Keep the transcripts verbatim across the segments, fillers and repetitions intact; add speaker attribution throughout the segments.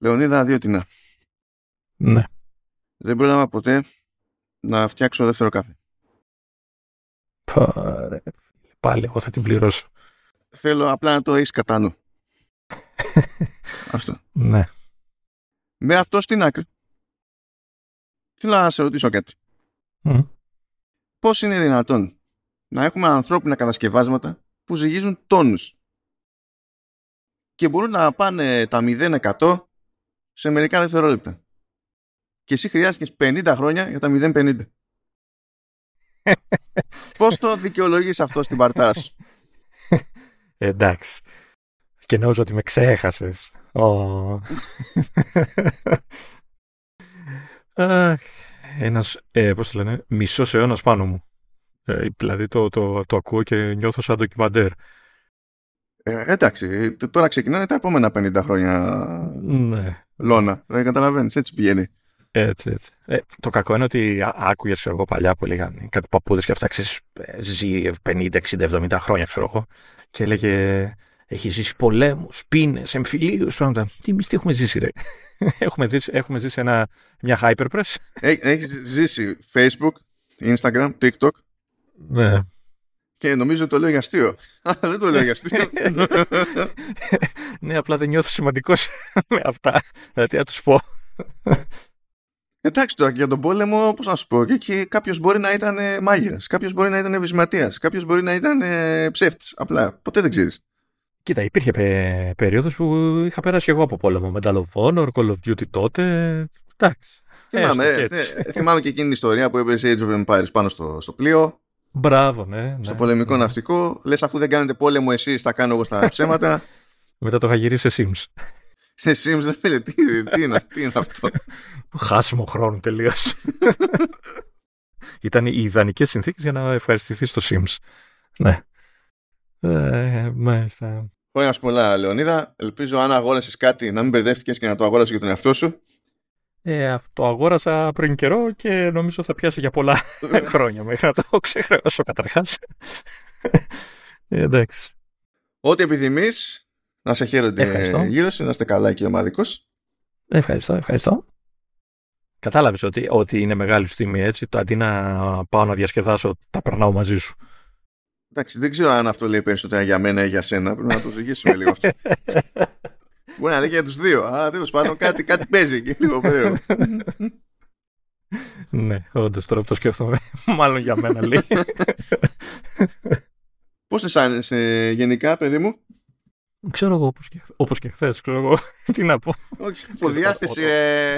Speaker 1: Λεωνίδα, δύο τινά.
Speaker 2: Ναι.
Speaker 1: Δεν πρόλαβα ποτέ να φτιάξω δεύτερο καφέ.
Speaker 2: Πάρε. Πάλι εγώ θα την πληρώσω.
Speaker 1: Θέλω απλά να το έχεις κατά νου. Αυτό.
Speaker 2: Ναι.
Speaker 1: Με αυτό στην άκρη. Θέλω να σε ρωτήσω κάτι.
Speaker 2: Mm.
Speaker 1: Πώς είναι δυνατόν να έχουμε ανθρώπινα κατασκευάσματα που ζυγίζουν τόνους και μπορούν να πάνε τα μηδέν εκατό σε μερικά δευτερόλεπτα. Και εσύ χρειάστηκες πενήντα χρόνια για τα μηδέν πενήντα. Πώς το δικαιολογείς αυτό στην παρτάρα σου?
Speaker 2: Εντάξει. Και νόμιζα ότι με ξέχασες. Oh. Ένας, ε, πώς το λένε, μισός αιώνας πάνω μου. Ε, δηλαδή το, το, το ακούω και νιώθω σαν ντοκιμαντέρ.
Speaker 1: Ε, εντάξει, τώρα ξεκινάνε τα επόμενα πενήντα χρόνια.
Speaker 2: Ναι.
Speaker 1: Λόνα, δεν καταλαβαίνεις, έτσι πηγαίνει.
Speaker 2: Έτσι, έτσι. Ε, το κακό είναι ότι άκουγες, ξέρω εγώ, παλιά που έλεγαν κάτι παππούδες και αυτά, ξέρεις, ζει πενήντα, εξήντα, εβδομήντα χρόνια, ξέρω εγώ, και έλεγε, έχει ζήσει πολέμους, πείνες, εμφυλίους, πράγματα. Τι εμείς τι έχουμε ζήσει, ρε? έχουμε, ζήσει, έχουμε ζήσει ένα, μια hyperpress.
Speaker 1: Έχει ζήσει Facebook, Instagram, TikTok.
Speaker 2: Ναι.
Speaker 1: Και νομίζω το λέω για αστείο. Αλλά δεν το λέω για αστείο.
Speaker 2: Ναι, απλά δεν νιώθω σημαντικός με αυτά. Δηλαδή, να τους πω.
Speaker 1: Εντάξει τώρα, για τον πόλεμο, πώς να σου πω, και, και κάποιος μπορεί να ήταν μάγειρας, κάποιος μπορεί να ήταν ευησματίας, κάποιος μπορεί να ήταν ε, ψεύτης. Απλά, ποτέ δεν ξέρεις.
Speaker 2: Κοίτα, υπήρχε πε, περίοδος που είχα περάσει εγώ από πόλεμο. Medal of Honor, Call of Duty τότε. Εντάξει.
Speaker 1: Θυμάμαι, ε, ε, θυμάμαι και εκείνη την ιστορία που έπαιζε Age of Empires πάνω στο, στο πλοίο.
Speaker 2: Μπράβο, ναι.
Speaker 1: Στο
Speaker 2: ναι,
Speaker 1: πολεμικό
Speaker 2: ναι.
Speaker 1: ναυτικό. Λες, αφού δεν κάνετε πόλεμο εσείς, τα κάνω εγώ στα ψέματα.
Speaker 2: Μετά το είχα γυρίσει σε Sims.
Speaker 1: Σε Sims, δεν φίλε, τι, τι, είναι, τι είναι αυτό?
Speaker 2: Χάσιμο χρόνο τελείως. Ήταν οι ιδανικές συνθήκες για να ευχαριστηθείς στο Sims. Ναι. Ε, μάλιστα.
Speaker 1: Χρόνια σου πολλά, Λεωνίδα. Ελπίζω αν αγόρασες κάτι να μην μπερδεύτηκες και να το αγόρασες για τον εαυτό σου.
Speaker 2: Ε, το αγόρασα πριν καιρό και νομίζω θα πιάσει για πολλά χρόνια μέχρι να το ξεχρεώσω καταρχάς. Ε, εντάξει.
Speaker 1: Ό,τι επιθυμείς, να σε χαίρονται γύρω σου, να είστε καλά και ομαδικός.
Speaker 2: Ευχαριστώ, ευχαριστώ. Κατάλαβες ότι, ότι είναι μεγάλη σου τιμή, έτσι, το αντί να πάω να διασκεδάσω, τα περνάω μαζί σου.
Speaker 1: Εντάξει, δεν ξέρω αν αυτό λέει περισσότερα για μένα ή για σένα. Πρέπει να το ζυγίσουμε λίγο αυτό. Μπορεί να λέει και για τους δύο, αλλά τέλος πάντων κάτι, κάτι παίζει και λίγο περίεργο.
Speaker 2: Ναι, όντως τώρα που το σκέφτομαι, μάλλον για μένα λέει.
Speaker 1: Πώς αισθάνεσαι γενικά, παιδί μου?
Speaker 2: Ξέρω εγώ, όπως και, όπως και χθες, ξέρω εγώ, τι να πω.
Speaker 1: Όχι, υποδιάθεση, ρε.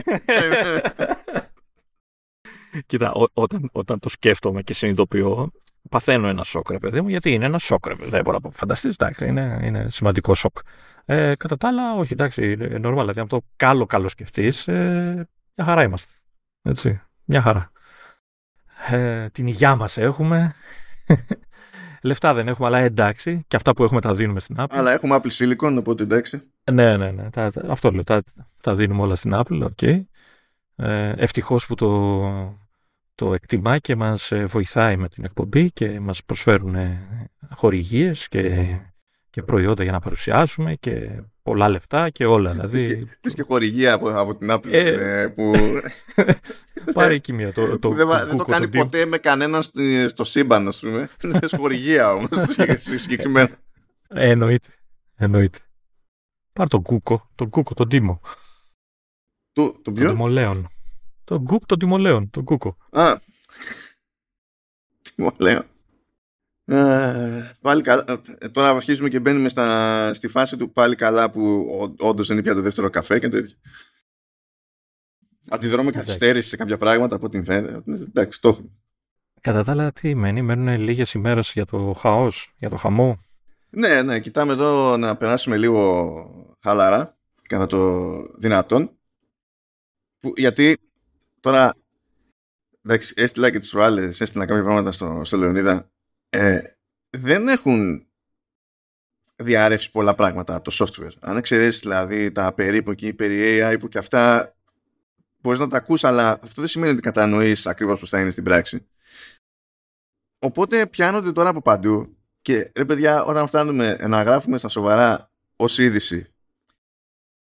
Speaker 2: Κοίτα, ό, όταν, όταν το σκέφτομαι και συνειδητοποιώ, παθαίνω ένα σοκ, ρε παιδί μου, γιατί είναι ένα σοκ, ρε, δεν μπορώ να φανταστείς, εντάξει, είναι, είναι σημαντικό σοκ. Ε, κατά τα άλλα, όχι, εντάξει, είναι normal, δηλαδή αν το κάλο καλό σκεφτείς, ε, μια χαρά είμαστε, έτσι, μια χαρά. Ε, την υγειά μας έχουμε, λεφτά δεν έχουμε, αλλά εντάξει, και αυτά που έχουμε τα δίνουμε στην Apple.
Speaker 1: Αλλά έχουμε Apple Silicon, οπότε εντάξει.
Speaker 2: Ναι, ναι, ναι, τα, τα, αυτό λέω, τα, τα δίνουμε όλα στην Apple, οκ. Okay. Ε, ευτυχώς που το... το εκτιμά και μας βοηθάει με την εκπομπή και μας προσφέρουν χορηγίες και, και προϊόντα για να παρουσιάσουμε και πολλά λεφτά και όλα. Δηλαδή...
Speaker 1: Πες και χορηγία από, από την Apple ε, που...
Speaker 2: Πάρε εκεί μία. Το, το,
Speaker 1: δεν,
Speaker 2: το,
Speaker 1: δεν το κάνει το ποτέ με κανέναν στο, στο σύμπαν, ας πούμε. Θες χορηγία όμως, συγκεκριμένα.
Speaker 2: Ε, εννοείται. Εννοείται. Πάρε τον Κούκο, τον Κούκο, τον Τίμο.
Speaker 1: Το, το ποιο?
Speaker 2: Τον Τιμολέον. Τον Κούκο, τον Τιμολέον, τον Κούκο.
Speaker 1: Α, Τιμολέον. Ε, πάλι καλά. Τώρα αρχίζουμε και μπαίνουμε στα, στη φάση του πάλι καλά που όντως δεν είναι πια το δεύτερο καφέ και τέτοια. Αντιδρώ με καθυστέρηση σε κάποια πράγματα από την φαίνεται. Εντάξει, το έχουμε.
Speaker 2: Κατά τα άλλα, τι μένει, μένουν λίγες ημέρες για το χαός, για το χαμό.
Speaker 1: Ναι, ναι, κοιτάμε εδώ να περάσουμε λίγο χαλαρά, κατά το δυνατόν. Που, γιατί τώρα, εντάξει, έστειλα και τις προάλλες, έστειλα κάποια πράγματα στο, στο Λεωνίδα. Ε, δεν έχουν διαρρεύσει πολλά πράγματα από το software. Αν εξαιρέσεις δηλαδή τα περίπου εκεί, περί έι άι που και αυτά μπορείς να τα ακούς, αλλά αυτό δεν σημαίνει ότι κατανοείς ακριβώς πώς θα είναι στην πράξη. Οπότε πιάνονται τώρα από παντού και ρε παιδιά, όταν φτάνουμε να γράφουμε στα σοβαρά ως είδηση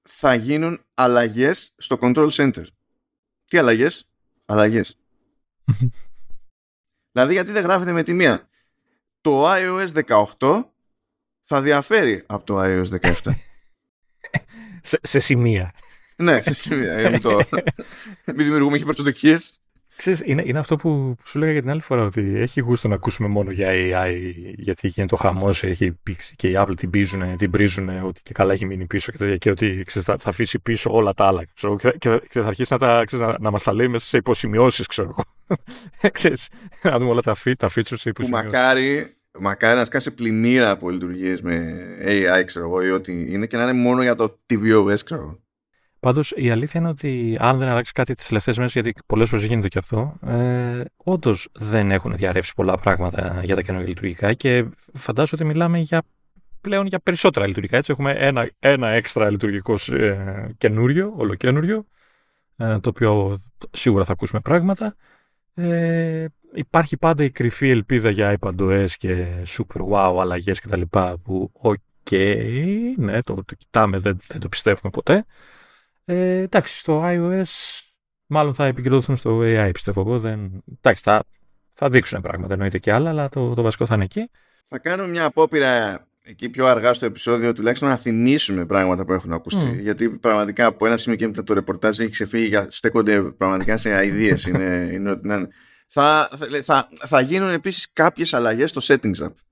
Speaker 1: θα γίνουν αλλαγές στο control center. Τι αλλαγές? Αλλαγές. Δηλαδή γιατί δεν γράφεται με τη μία? Το iOS δεκαοκτώ θα διαφέρει από το iOS δεκαεπτά.
Speaker 2: σε, σε σημεία.
Speaker 1: Ναι, σε σημεία. Μην, το... Μην δημιουργούμε υπερπροσδοκίες.
Speaker 2: Ξέρεις, είναι, είναι αυτό που, που σου λέγα για την άλλη φορά, ότι έχει γούστο να ακούσουμε μόνο για έι άι, γιατί γίνεται ο χαμός, έχει πήξει και η Apple την πίζουν, την πρίζουν, ότι και καλά έχει μείνει πίσω και, τέτοια, και ότι ξέρεις, θα, θα αφήσει πίσω όλα τα άλλα. Ξέρω, και, και, και θα αρχίσει να, τα, ξέρεις, να, να μας τα λέει μέσα σε υποσημειώσεις, ξέρω εγώ. Ξέρεις, να δούμε όλα τα, τα features σε υποσημειώσεις.
Speaker 1: Μακάρι, μακάρι να σκάσει πλημμύρα από λειτουργίες με έι άι, ξέρω εγώ, ή ό,τι είναι, και να είναι μόνο για το tvOS, ξέρω.
Speaker 2: Πάντως η αλήθεια είναι ότι αν δεν αλλάξει κάτι τις τελευταίες μέρες, γιατί πολλές φορές γίνεται και αυτό, ε, όντως δεν έχουν διαρρεύσει πολλά πράγματα για τα καινούργια λειτουργικά και φαντάζομαι ότι μιλάμε για, πλέον για περισσότερα λειτουργικά. Έτσι έχουμε ένα, ένα έξτρα λειτουργικό ε, καινούριο, ολοκένουριο, ε, το οποίο σίγουρα θα ακούσουμε πράγματα. Ε, υπάρχει πάντα η κρυφή ελπίδα για iPadOS και super wow αλλαγές κτλ. Που οκ, okay, ναι, το, το κοιτάμε, δεν, δεν το πιστεύουμε ποτέ. Ε, εντάξει, στο iOS μάλλον θα επικεντρωθούν στο έι άι, πιστεύω εγώ. Δεν... Εντάξει, θα, θα δείξουν πράγματα, εννοείται και άλλα, αλλά το, το βασικό θα είναι εκεί.
Speaker 1: Θα κάνουμε μια απόπειρα εκεί πιο αργά στο επεισόδιο, τουλάχιστον να θυμίσουμε πράγματα που έχουν ακουστεί. Mm. Γιατί πραγματικά από ένα σημείο και μετά το ρεπορτάζ έχει ξεφύγει, για, στέκονται πραγματικά σε αηδίες. είναι, είναι, είναι, θα, θα, θα, θα γίνουν επίσης κάποιες αλλαγές στο Settings App.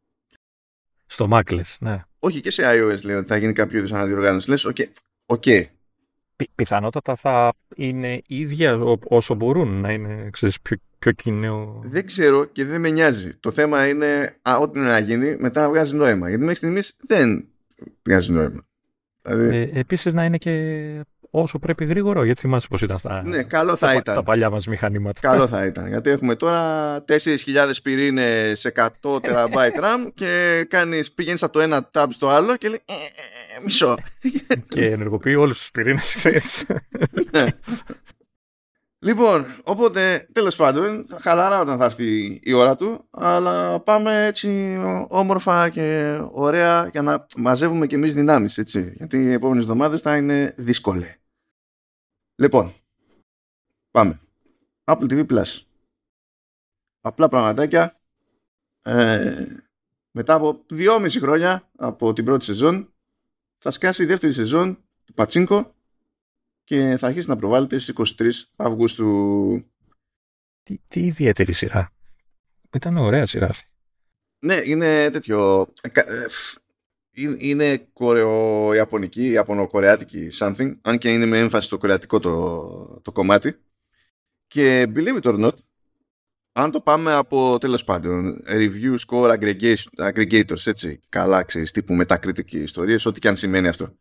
Speaker 2: Στο Mac, λες, ναι.
Speaker 1: Όχι, και σε iOS λέω ότι θα γίνει κάποιο είδους αναδιοργάνωση. Λες, οκ. Okay, okay.
Speaker 2: Πι, πιθανότατα θα είναι ίδια όσο μπορούν να είναι, ξέρεις, πιο, πιο κοινό.
Speaker 1: Δεν ξέρω και δεν με νοιάζει. Το θέμα είναι α, ό,τι να γίνει μετά να βγάζει νόημα. Γιατί μέχρι στιγμής δεν βγάζει νόημα. Δηλαδή...
Speaker 2: Ε, επίσης να είναι και όσο πρέπει γρήγορο, γιατί θυμάσαι πως ήταν στα,
Speaker 1: ναι, καλό θα
Speaker 2: στα,
Speaker 1: ήταν.
Speaker 2: στα παλιά μας μηχανήματα.
Speaker 1: Καλό θα ήταν. Γιατί έχουμε τώρα τέσσερις χιλιάδες πυρήνες, εκατό τεραμπάιτ RAM και κάνεις, πηγαίνεις από το ένα tab στο άλλο και λέει ε, ε, ε, μισό.
Speaker 2: Και ενεργοποιεί όλους τους πυρήνες, ξέρεις.
Speaker 1: Ναι. Λοιπόν, οπότε τέλος πάντων χαλαρά όταν θα έρθει η ώρα του, αλλά πάμε έτσι όμορφα και ωραία για να μαζεύουμε και εμείς δυνάμεις, έτσι, γιατί οι επόμενες εβδομάδες θα είναι δύσκολες. Λοιπόν, πάμε. Apple τι βι Plus. Απλά πραγματάκια. Ε, μετά από δυόμιση χρόνια από την πρώτη σεζόν θα σκάσει η δεύτερη σεζόν του Πατσίνκο και θα αρχίσει να προβάλλεται στις είκοσι τρεις Αυγούστου.
Speaker 2: Τι, τι ιδιαίτερη σειρά. Ήταν ωραία σειρά αυτή.
Speaker 1: Ναι, είναι τέτοιο. Είναι κορεο-ιαπωνική, ιαπωνο-κορεάτικη something, αν και είναι με έμφαση στο κορεατικό το, το κομμάτι. Και believe it or not, αν το πάμε από, τέλος πάντων, review score aggregators, έτσι, καλά, ξέρεις, τύπου Metacritic ιστορίες, ό,τι και αν σημαίνει αυτό.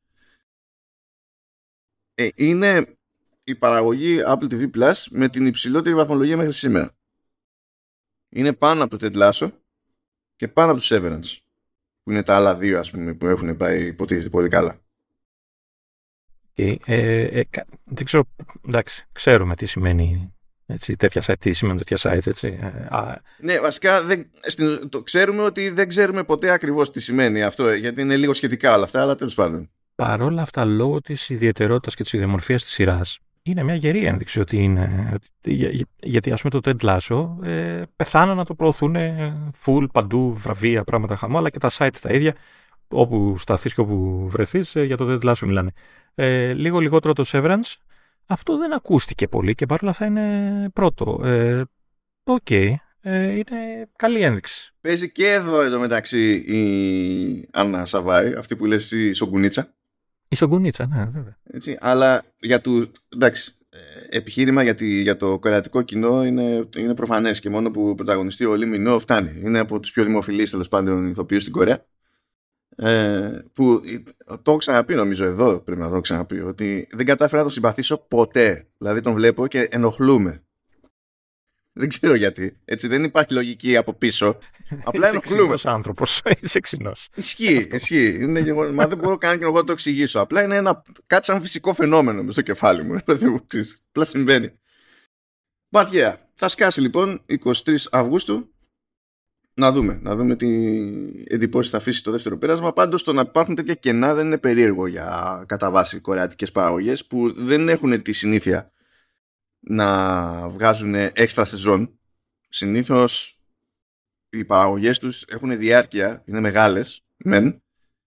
Speaker 1: Ε, είναι η παραγωγή Apple τι βι Plus με την υψηλότερη βαθμολογία μέχρι σήμερα. Είναι πάνω από το Ted Lasso και πάνω από το Severance, που είναι τα άλλα δύο, ας πούμε, που έχουν πάει, υποτίθεται, πολύ καλά.
Speaker 2: Okay. Ε, ε, δεν ξέρω, εντάξει, ξέρουμε τι σημαίνει, έτσι, τέτοια site, τι σημαίνει τέτοια site, έτσι. Ε, α...
Speaker 1: Ναι, βασικά δεν, στην, το ξέρουμε ότι δεν ξέρουμε ποτέ ακριβώς τι σημαίνει αυτό, γιατί είναι λίγο σχετικά όλα αυτά, αλλά τέλος πάντων.
Speaker 2: Παρόλα αυτά, λόγω της ιδιαιτερότητας και της ιδιομορφίας της σειράς, είναι μια γερή ένδειξη ότι είναι. Για, για, γιατί, ας πούμε, το Ted Lasso ε, πεθάναν να το προωθούν full, παντού, βραβεία, πράγματα χαμό, αλλά και τα site τα ίδια, όπου σταθείς και όπου βρεθείς, ε, για το Ted Lasso μιλάνε. Ε, λίγο λιγότερο το Severance. Αυτό δεν ακούστηκε πολύ και παρόλα αυτά είναι πρώτο. Οκ. Ε, okay. ε, είναι καλή ένδειξη.
Speaker 1: Παίζει και εδώ εντωμεταξύ η Άννα Σαβάη, αυτή που λες η Σογκουνίτσα.
Speaker 2: Η Σογκουνίτσα, ναι, βέβαια.
Speaker 1: Έτσι, αλλά για το εντάξει, επιχείρημα για, τη, για το κορεατικό κοινό είναι, είναι προφανές και μόνο που πρωταγωνιστεί ο Λι Μινό φτάνει. Είναι από τους πιο δημοφιλείς, τέλος πάντων, ηθοποιούς στην Κορέα. Ε, που το έχω ξαναπεί, νομίζω εδώ πρέπει να το έχω ξαναπεί, ότι δεν κατάφερα να τον συμπαθήσω ποτέ. Δηλαδή τον βλέπω και ενοχλούμε. Δεν ξέρω γιατί. Έτσι, δεν υπάρχει λογική από πίσω. Απλά ενοχλούμε.
Speaker 2: Είσαι ξινός άνθρωπος. Είσαι ξινός.
Speaker 1: Ισχύει, ισχύει. Είναι, μα δεν μπορώ καν και εγώ να το εξηγήσω. Απλά είναι ένα, κάτι σαν φυσικό φαινόμενο μες στο κεφάλι μου. Απλά συμβαίνει. But yeah. Θα σκάσει λοιπόν εικοστή τρίτη Αυγούστου. να δούμε, να δούμε τι εντυπώσεις θα αφήσει το δεύτερο πέρασμα. Πάντως το να υπάρχουν τέτοια κενά δεν είναι περίεργο για κατά βάση κορεατικές παραγωγές που δεν έχουν τη συνήθεια να βγάζουν έξτρα σεζόν. Συνήθως οι παραγωγές τους έχουν διάρκεια, είναι μεγάλες, μεν,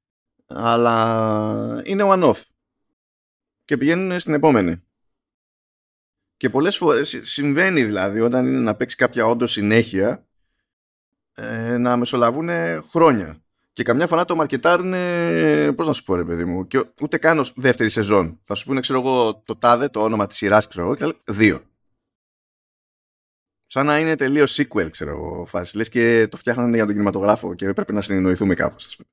Speaker 1: αλλά είναι one-off και πηγαίνουν στην επόμενη. Και πολλές φορές συμβαίνει δηλαδή όταν είναι να παίξει κάποια όντως συνέχεια ε, να μεσολαβούν χρόνια. Και καμιά φορά το μαρκετάρουν, πώς να σου πω ρε παιδί μου, και ούτε καν ως δεύτερη σεζόν. Θα σου πούνε, ξέρω εγώ, το τάδε, το όνομα της σειράς, ξέρω εγώ, και λέει, δύο. Σαν να είναι τελείως sequel, ξέρω εγώ, φάση. Λες και το φτιάχνανε για τον κινηματογράφο και πρέπει να συνεννοηθούμε κάπως, ας πούμε.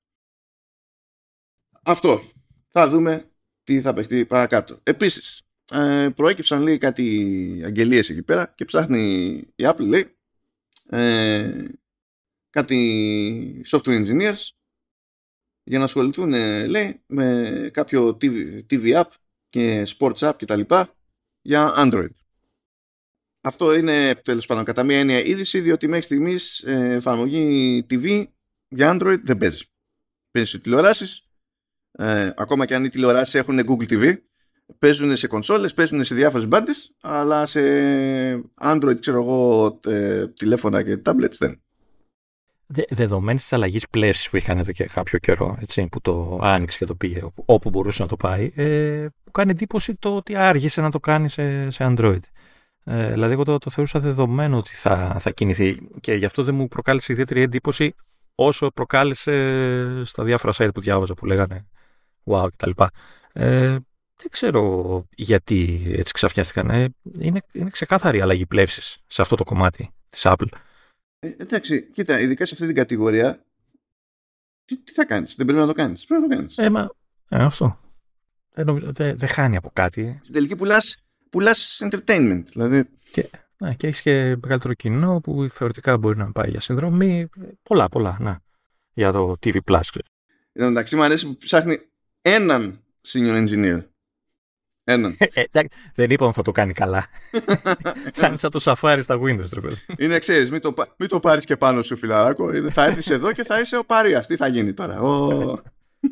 Speaker 1: Αυτό. Θα δούμε τι θα παιχτεί παρακάτω. Επίσης, ε, προέκυψαν λέει κάτι αγγελίες εκεί πέρα και ψάχνει η Apple, λέει, ε, κάτι software engineers για να ασχοληθούν, λέει, με κάποιο τι βι, τι βι app και sports app και τα λοιπά για Android. Αυτό είναι τέλος πάντων κατά μία έννοια είδηση, διότι μέχρι στιγμής ε, εφαρμογή τι βι για Android δεν παίζει. Παίζει σε τηλεοράσεις, ε, ακόμα και αν οι τηλεοράσεις έχουν Google τι βι, παίζουν σε κονσόλες, παίζουν σε διάφορες μπάντες, αλλά σε Android, ξέρω εγώ, ε, τηλέφωνα και tablets δεν.
Speaker 2: Δε, δεδομένης της αλλαγής πλαίσης που είχαν εδώ και κάποιο καιρό, έτσι, που το άνοιξε και το πήγε όπου, όπου μπορούσε να το πάει, ε, μου κάνει εντύπωση το ότι άργησε να το κάνει σε, σε Android. Ε, δηλαδή, εγώ το, το θεωρούσα δεδομένο ότι θα, θα κινηθεί και γι' αυτό δεν μου προκάλεσε ιδιαίτερη εντύπωση όσο προκάλεσε στα διάφορα site που διάβαζα που λέγανε wow κτλ. Ε, δεν ξέρω γιατί έτσι ξαφνιάστηκαν. Ε, είναι, είναι ξεκάθαρη αλλαγή πλεύσης σε αυτό το κομμάτι της Apple.
Speaker 1: Ε, εντάξει, κοίτα, ειδικά σε αυτή την κατηγορία, τι, τι θα κάνεις, δεν πρέπει να το κάνεις. Πρέπει να το κάνεις.
Speaker 2: Ε, μα, ε, αυτό. Δεν δε, δε χάνει από κάτι.
Speaker 1: Στην τελική πουλάς, πουλάς entertainment, δηλαδή.
Speaker 2: Και, ναι, και έχεις και μεγαλύτερο κοινό που θεωρητικά μπορεί να πάει για συνδρομή. Πολλά, πολλά, να. Για το τι βι Plus.
Speaker 1: Εν τω μεταξύ μου αρέσει που ψάχνει έναν senior engineer. Έναν.
Speaker 2: Ε, δεν είπαμε θα το κάνει καλά. Θα είναι σαν το Safari στα Windows, τρεπέλ.
Speaker 1: Είναι, ξέρεις, μην το, μην το πάρεις και πάνω σου, φιλαράκο. Θα έρθεις εδώ και θα είσαι ο παρείας. Τι θα γίνει τώρα. Ο...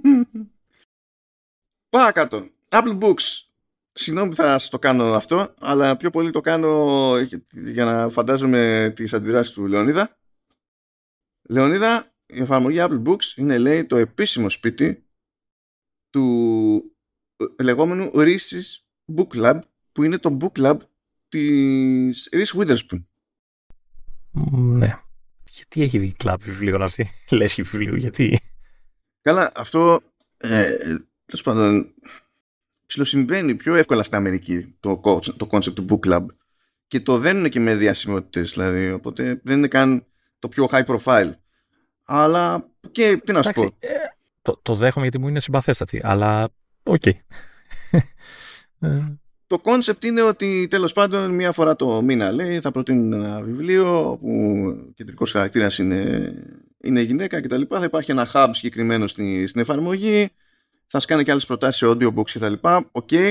Speaker 1: Πάμε κάτω. Apple Books. Συγγνώμη που θα σας το κάνω αυτό, αλλά πιο πολύ το κάνω για να φαντάζομαι τις αντιδράσεις του Λεωνίδα. Λεωνίδα, η εφαρμογή Apple Books είναι, λέει, το επίσημο σπίτι του λεγόμενου Reese's Book Lab, που είναι το Book Lab της Reese Witherspoon.
Speaker 2: Ναι. Γιατί έχει βγει κλαμπ βιβλίο αυτή, λέσχη βιβλίου, γιατί...
Speaker 1: Καλά, αυτό ε, τέλος πάντων ψιλοσυμβαίνει πιο εύκολα στην Αμερική το, το concept του Book Lab και το δένουν και με διασημότητες, δηλαδή, οπότε δεν είναι καν το πιο high profile. Αλλά και τι να σου πω.
Speaker 2: Ε, το, το δέχομαι γιατί μου είναι συμπαθέστατη, αλλά οκ. Okay.
Speaker 1: Το concept είναι ότι τέλος πάντων μία φορά το μήνα, λέει, θα προτείνουν ένα βιβλίο που κεντρικός χαρακτήρας είναι, είναι γυναίκα κτλ. Θα υπάρχει ένα hub συγκεκριμένο στην, στην εφαρμογή, θα σκάνε και άλλες προτάσεις σε audiobooks κτλ. Οκ. Okay.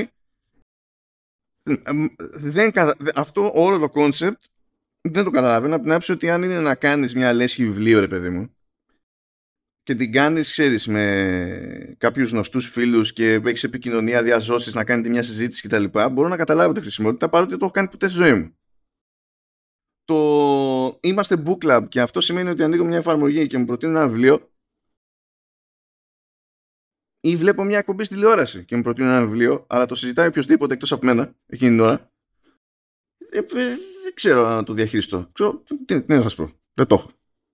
Speaker 1: Δεν, αυτό όλο το concept δεν το καταλαβαίνω από την άποψη ότι αν είναι να κάνεις μια λέσχη βιβλίο, ρε παιδί μου, και την κάνεις, ξέρεις, με κάποιους γνωστούς φίλους και έχεις επικοινωνία, διαζώσεις, να κάνετε μια συζήτηση κτλ. Μπορώ να καταλάβω τη χρησιμότητα, παρότι δεν το έχω κάνει ποτέ στη ζωή μου. Το είμαστε book club και αυτό σημαίνει ότι ανοίγω μια εφαρμογή και μου προτείνω ένα βιβλίο, ή βλέπω μια εκπομπή στη τηλεόραση και μου προτείνω ένα βιβλίο, αλλά το συζητάει οποιοδήποτε εκτός από μένα εκείνη την ώρα. Ε, ε, δεν ξέρω αν το διαχειριστώ. Ξέρω, τι, τι να σας πω. Δεν το έχω.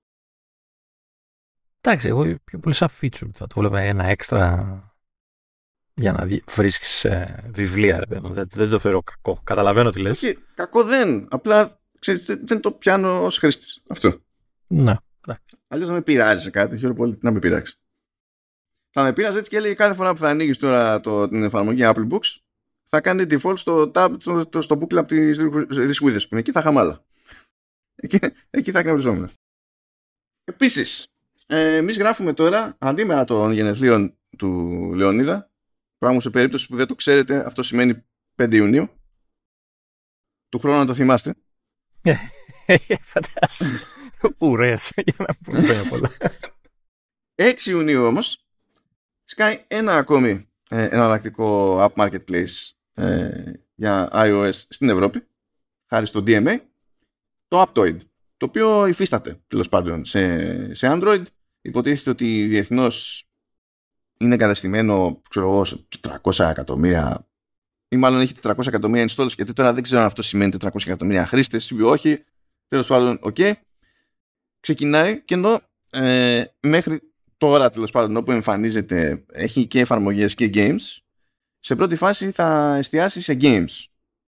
Speaker 2: Εντάξει, εγώ πιο πολύ σαν feature θα το βλέπα ένα έξτρα για να βρίσκεις ε, βιβλία. Ρε, δεν, δεν το θεωρώ κακό. Καταλαβαίνω τι λες.
Speaker 1: Όχι, κακό δεν. Απλά ξέρεις, δεν το πιάνω ως χρήστης. Αυτό.
Speaker 2: Ναι.
Speaker 1: Αλλιώς να με πειράζει σε κάτι. Χαίρομαι πολύ να με πειράξει. Θα με πειράζει έτσι και έλεγε κάθε φορά που θα ανοίγεις τώρα το, την εφαρμογή Apple Books, θα κάνει default στο tab, στο, στο book club της Reese Witherspoon. Εκεί θα χαμάλα. Εκεί, εκεί θα εκνευριζόμουν. Επίσης, ε, εμείς γράφουμε τώρα αντίμερα των γενεθλίων του Λεωνίδα. Πράγμα σε περίπτωση που δεν το ξέρετε, αυτό σημαίνει πέντε Ιουνίου. Του χρόνου να το θυμάστε.
Speaker 2: Φαντάζομαι. Ουρές, για να πούμε χρόνια πολλά.
Speaker 1: έξι Ιουνίου όμως σκάει ένα ακόμη ε, εναλλακτικό app marketplace ε, για iOS στην Ευρώπη, χάρη στο ντι εμ έι, το Aptoid, το οποίο υφίσταται τέλος πάντων σε, σε Android. Υποτίθεται ότι διεθνώς είναι εγκαταστημένο, ξέρω εγώ, σε τετρακόσια εκατομμύρια, ή μάλλον έχει τετρακόσια εκατομμύρια installs, γιατί τώρα δεν ξέρω αν αυτό σημαίνει τετρακόσια εκατομμύρια χρήστες ή όχι. Τέλος πάντων, οκ. Okay. Ξεκινάει και ενώ ε, μέχρι τώρα, τέλος πάντων, όπου εμφανίζεται, έχει και εφαρμογές και games. Σε πρώτη φάση θα εστιάσει σε games.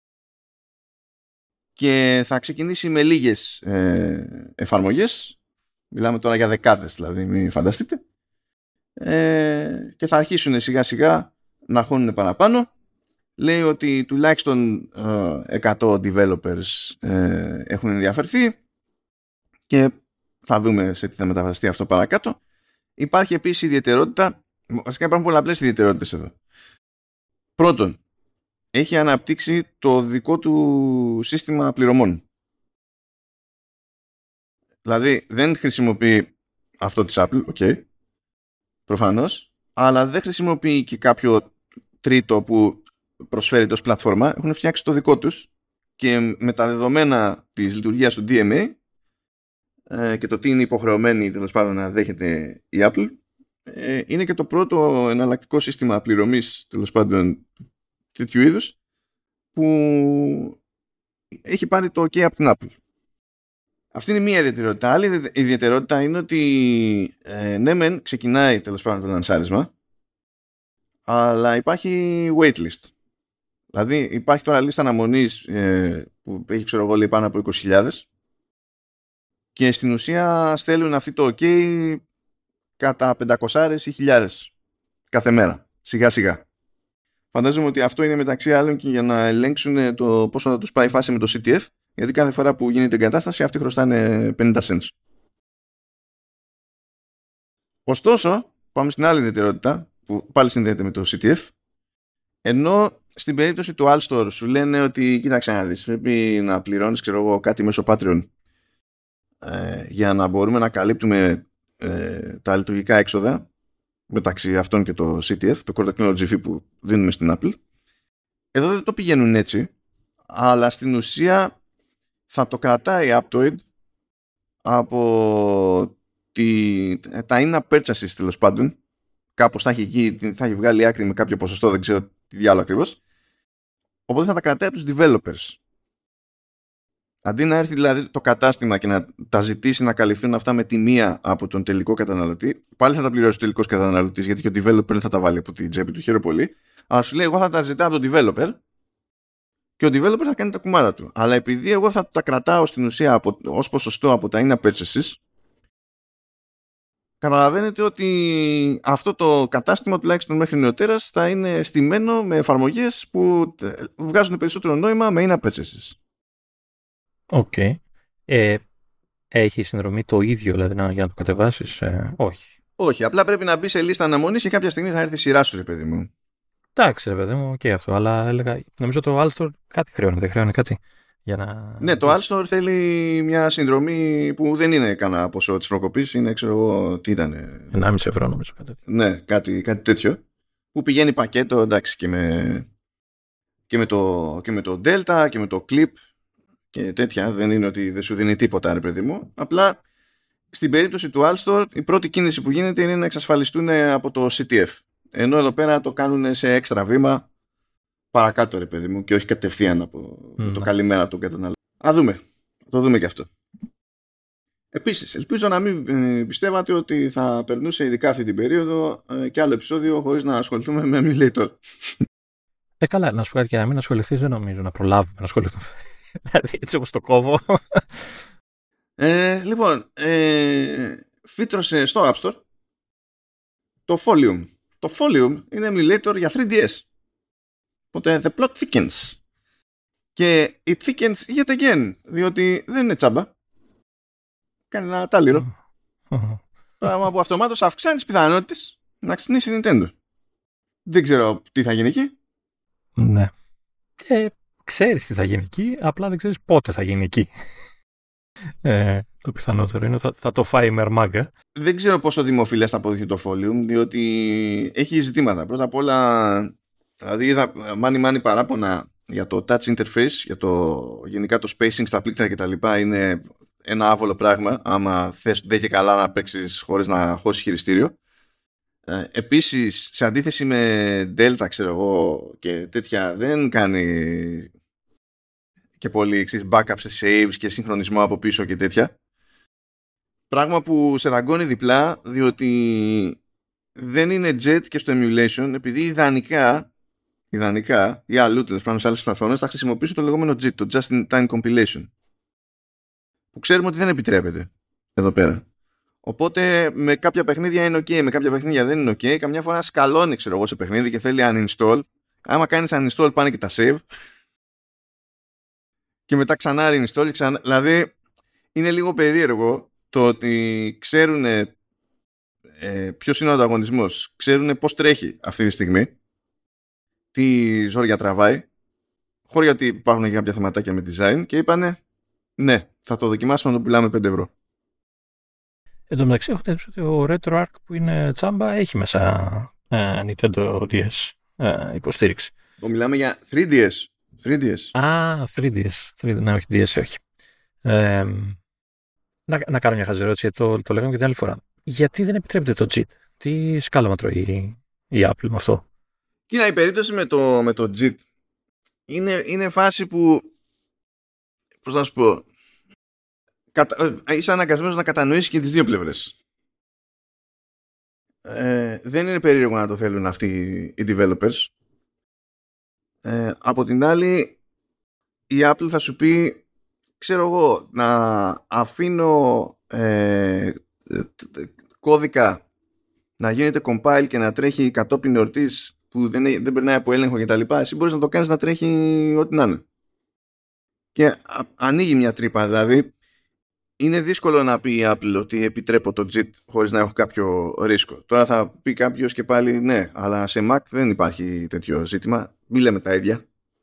Speaker 1: Και θα ξεκινήσει με λίγες ε, εφαρμογές. Μιλάμε τώρα για δεκάδες, δηλαδή, μην φανταστείτε. Ε, και θα αρχίσουν σιγά σιγά να χώνουν παραπάνω. Λέει ότι τουλάχιστον ε, εκατό developers ε, έχουν ενδιαφερθεί και θα δούμε σε τι θα μεταφραστεί αυτό παρακάτω. Υπάρχει επίσης ιδιαιτερότητα, βασικά υπάρχουν πολλαπλές ιδιαιτερότητες εδώ. Πρώτον, έχει αναπτύξει το δικό του σύστημα πληρωμών. Δηλαδή δεν χρησιμοποιεί αυτό της Apple, ok, προφανώς, αλλά δεν χρησιμοποιεί και κάποιο τρίτο που προσφέρει ως πλατφόρμα. Έχουν φτιάξει το δικό τους και με τα δεδομένα της λειτουργίας του ντι εμ έι ε, και το τι είναι υποχρεωμένη τέλος πάντων να δέχεται η Apple, ε, είναι και το πρώτο εναλλακτικό σύστημα πληρωμής τέλος πάντων τέτοιου είδους που έχει πάρει το OK από την Apple. Αυτή είναι μία ιδιαιτερότητα. Άλλη ιδιαιτερότητα είναι ότι ε, ναι μεν ξεκινάει τέλος πάντων το λανσάρισμα, αλλά υπάρχει waitlist. Δηλαδή υπάρχει τώρα λίστα αναμονής ε, που έχει, ξέρω εγώ, λέει, πάνω από είκοσι χιλιάδες και στην ουσία στέλνουν αυτή το OK κατά πεντακόσιες ή χιλιάδες κάθε μέρα, σιγά σιγά. Φαντάζομαι ότι αυτό είναι μεταξύ άλλων και για να ελέγξουν το πόσο θα τους πάει η φάση με το σι τι εφ, γιατί κάθε φορά που γίνεται εγκατάσταση αυτοί χρωστάνε πενήντα cents. Ωστόσο, πάμε στην άλλη ιδιαιτερότητα που πάλι συνδέεται με το σι τι εφ. Ενώ στην περίπτωση του All Store σου λένε ότι κοίταξε να δεις, πρέπει να πληρώνεις, ξέρω εγώ, κάτι μέσω Patreon ε, για να μπορούμε να καλύπτουμε ε, τα λειτουργικά έξοδα μεταξύ αυτών και το σι τι εφ, το Core Technology Fee που δίνουμε στην Apple. Εδώ δεν το πηγαίνουν έτσι, αλλά στην ουσία θα το κρατάει η Aptoid από τη, τα in-app purchases τέλος πάντων. Κάπως θα έχει, θα έχει βγάλει άκρη με κάποιο ποσοστό, δεν ξέρω τι διάλογο ακριβώς. Οπότε θα τα κρατάει από τους developers. Αντί να έρθει δηλαδή το κατάστημα και να τα ζητήσει να καλυφθούν αυτά με τη μία από τον τελικό καταναλωτή, πάλι θα τα πληρώσει ο τελικός καταναλωτής, γιατί και ο developer δεν θα τα βάλει από την τσέπη του, χαίρομαι πολύ. Αλλά σου λέει, εγώ θα τα ζητάω από τον developer και ο developer θα κάνει τα κουμάρα του. Αλλά επειδή εγώ θα τα κρατάω στην ουσία από, ως ποσοστό από τα in-app purchases, καταλαβαίνετε ότι αυτό το κατάστημα τουλάχιστον μέχρι νεοτέρας θα είναι στημένο με εφαρμογές που βγάζουν περισσότερο νόημα με in-app purchases.
Speaker 2: Οκ. Okay. Ε, έχει συνδρομή το ίδιο, δηλαδή να, για να το κατεβάσεις, ε, όχι.
Speaker 1: Όχι, απλά πρέπει να μπει σε λίστα αναμονής και κάποια στιγμή θα έρθει η σειρά σου, ρε παιδί μου.
Speaker 2: Εντάξει, ρε παιδί μου, και αυτό. Αλλά έλεγα, νομίζω το Alstor κάτι χρεώνει, δεν χρεώνει κάτι. Για να...
Speaker 1: Ναι, το Alstor θέλει μια συνδρομή που δεν είναι κανένα ποσό της προκοπής, είναι, ξέρω εγώ, τι ήταν.
Speaker 2: ενάμιση ευρώ νομίζω κάτι τέτοιο.
Speaker 1: Ναι, κάτι, κάτι τέτοιο. Που πηγαίνει πακέτο, εντάξει, και με, και με, το, και με το Delta και με το Clip και τέτοια. Δεν είναι ότι δεν σου δίνει τίποτα, ρε παιδί μου. Απλά στην περίπτωση του Alstor η πρώτη κίνηση που γίνεται είναι να εξασφαλιστούν από το σι τι εφ. Ενώ εδώ πέρα το κάνουν σε έξτρα βήμα παρακάτω, ρε παιδί μου, και όχι κατευθείαν από mm. το καλημέρα του καταναλωτή. Α δούμε. Θα το δούμε και αυτό. Επίσης, ελπίζω να μην ε, πιστεύατε ότι θα περνούσε ειδικά αυτή την περίοδο ε, και άλλο επεισόδιο χωρίς να ασχοληθούμε με emulator.
Speaker 2: Ε, καλά, να σου πω κάτι και να μην ασχοληθείς, δεν νομίζω να προλάβουμε να ασχοληθούμε. Δηλαδή, έτσι όπως το κόβω.
Speaker 1: ε, λοιπόν, ε, φύτρωσε στο App Store το Folium. Το Folium είναι emulator για θρι ντι ες. Οπότε the plot thickens. Και it thickens yet again, διότι δεν είναι τσάμπα. Κάνει ένα τάλιρο. Πράγμα που αυτομάτως αυξάνει τις πιθανότητες να ξυπνήσει η Nintendo. Δεν ξέρω τι θα γίνει εκεί.
Speaker 2: Ναι. Ε, ξέρεις τι θα γίνει εκεί, απλά δεν ξέρεις πότε θα γίνει εκεί. Ε, το πιθανότερο είναι ότι θα, θα το φάει η Μερμάγκα.
Speaker 1: Δεν ξέρω πόσο δημοφιλές θα αποδειχθεί το Folium, διότι έχει ζητήματα. Πρώτα απ' όλα, δηλαδή είδα μάνι μάνι παράπονα για το touch interface, για το γενικά το spacing στα πλήκτρα κτλ. Είναι ένα άβολο πράγμα, άμα θες δεν και καλά να παίξεις χωρίς να χώσεις χειριστήριο. Ε, επίσης, σε αντίθεση με Delta, ξέρω εγώ, και τέτοια, δεν κάνει και πολύ ξέρεις, backup σε saves και συγχρονισμό από πίσω και τέτοια. Πράγμα που σε δαγκώνει διπλά, διότι δεν είναι jet και στο emulation, επειδή ιδανικά, ιδανικά ή αλλού τέλος πάντων σε άλλες πλατφόρμες θα χρησιμοποιήσω το λεγόμενο τζιτ, το Just in Time Compilation, που ξέρουμε ότι δεν επιτρέπεται εδώ πέρα. Οπότε με κάποια παιχνίδια είναι ok, με κάποια παιχνίδια δεν είναι ok. Καμιά φορά σκαλώνει, ξέρω εγώ, σε παιχνίδι και θέλει uninstall. Άμα κάνεις uninstall πάνε και τα save και μετά ξανά reinstall ξανά... Δηλαδή είναι λίγο περίεργο το ότι ξέρουν ε, ποιος είναι ο ανταγωνισμός, ξέρουν πώς τρέχει αυτή τη στιγμή, τι ζόρια τραβάει, χωρίς ότι υπάρχουν και κάποια θεματάκια με design, και είπανε ναι, θα το δοκιμάσουμε να το πουλάμε πέντε ευρώ.
Speaker 2: Εν τω μεταξύ, έχω τελειώσει ότι ο RetroArch που είναι τσάμπα έχει μέσα ε, Nintendo ντι ες ε, υποστήριξη.
Speaker 1: Το μιλάμε για θρι ντι ες. θρι ντι ες.
Speaker 2: Α, θρι ντι ες. Ναι, όχι, ντι ες, όχι. Ε, να, να κάνω μια χαζερώτηση, το, το λέγαμε και την άλλη φορά. Γιατί δεν επιτρέπεται το τζιτ? Τι σκάλαμα τρώει η, η Apple με αυτό?
Speaker 1: Κοίτα, η περίπτωση με το, με το τζιτ είναι, είναι φάση που, πώς να σου πω, κατα, είσαι αναγκασμένος να κατανοήσεις και τις δύο πλευρές. Ε, δεν είναι περίεργο να το θέλουν αυτοί οι developers. Ε, από την άλλη, η Apple θα σου πει, ξέρω εγώ, να αφήνω ε, κώδικα να γίνεται compile και να τρέχει κατόπιν εορτής που δεν, δεν περνάει από έλεγχο και τα λοιπά, εσύ μπορείς να το κάνεις να τρέχει ό,τι να είναι. Και α, ανοίγει μια τρύπα, δηλαδή είναι δύσκολο να πει η Apple ότι επιτρέπω το τζιτ χωρίς να έχω κάποιο ρίσκο. Τώρα θα πει κάποιος και πάλι ναι, αλλά σε Mac δεν υπάρχει τέτοιο ζήτημα, μη λέμε τα ίδια.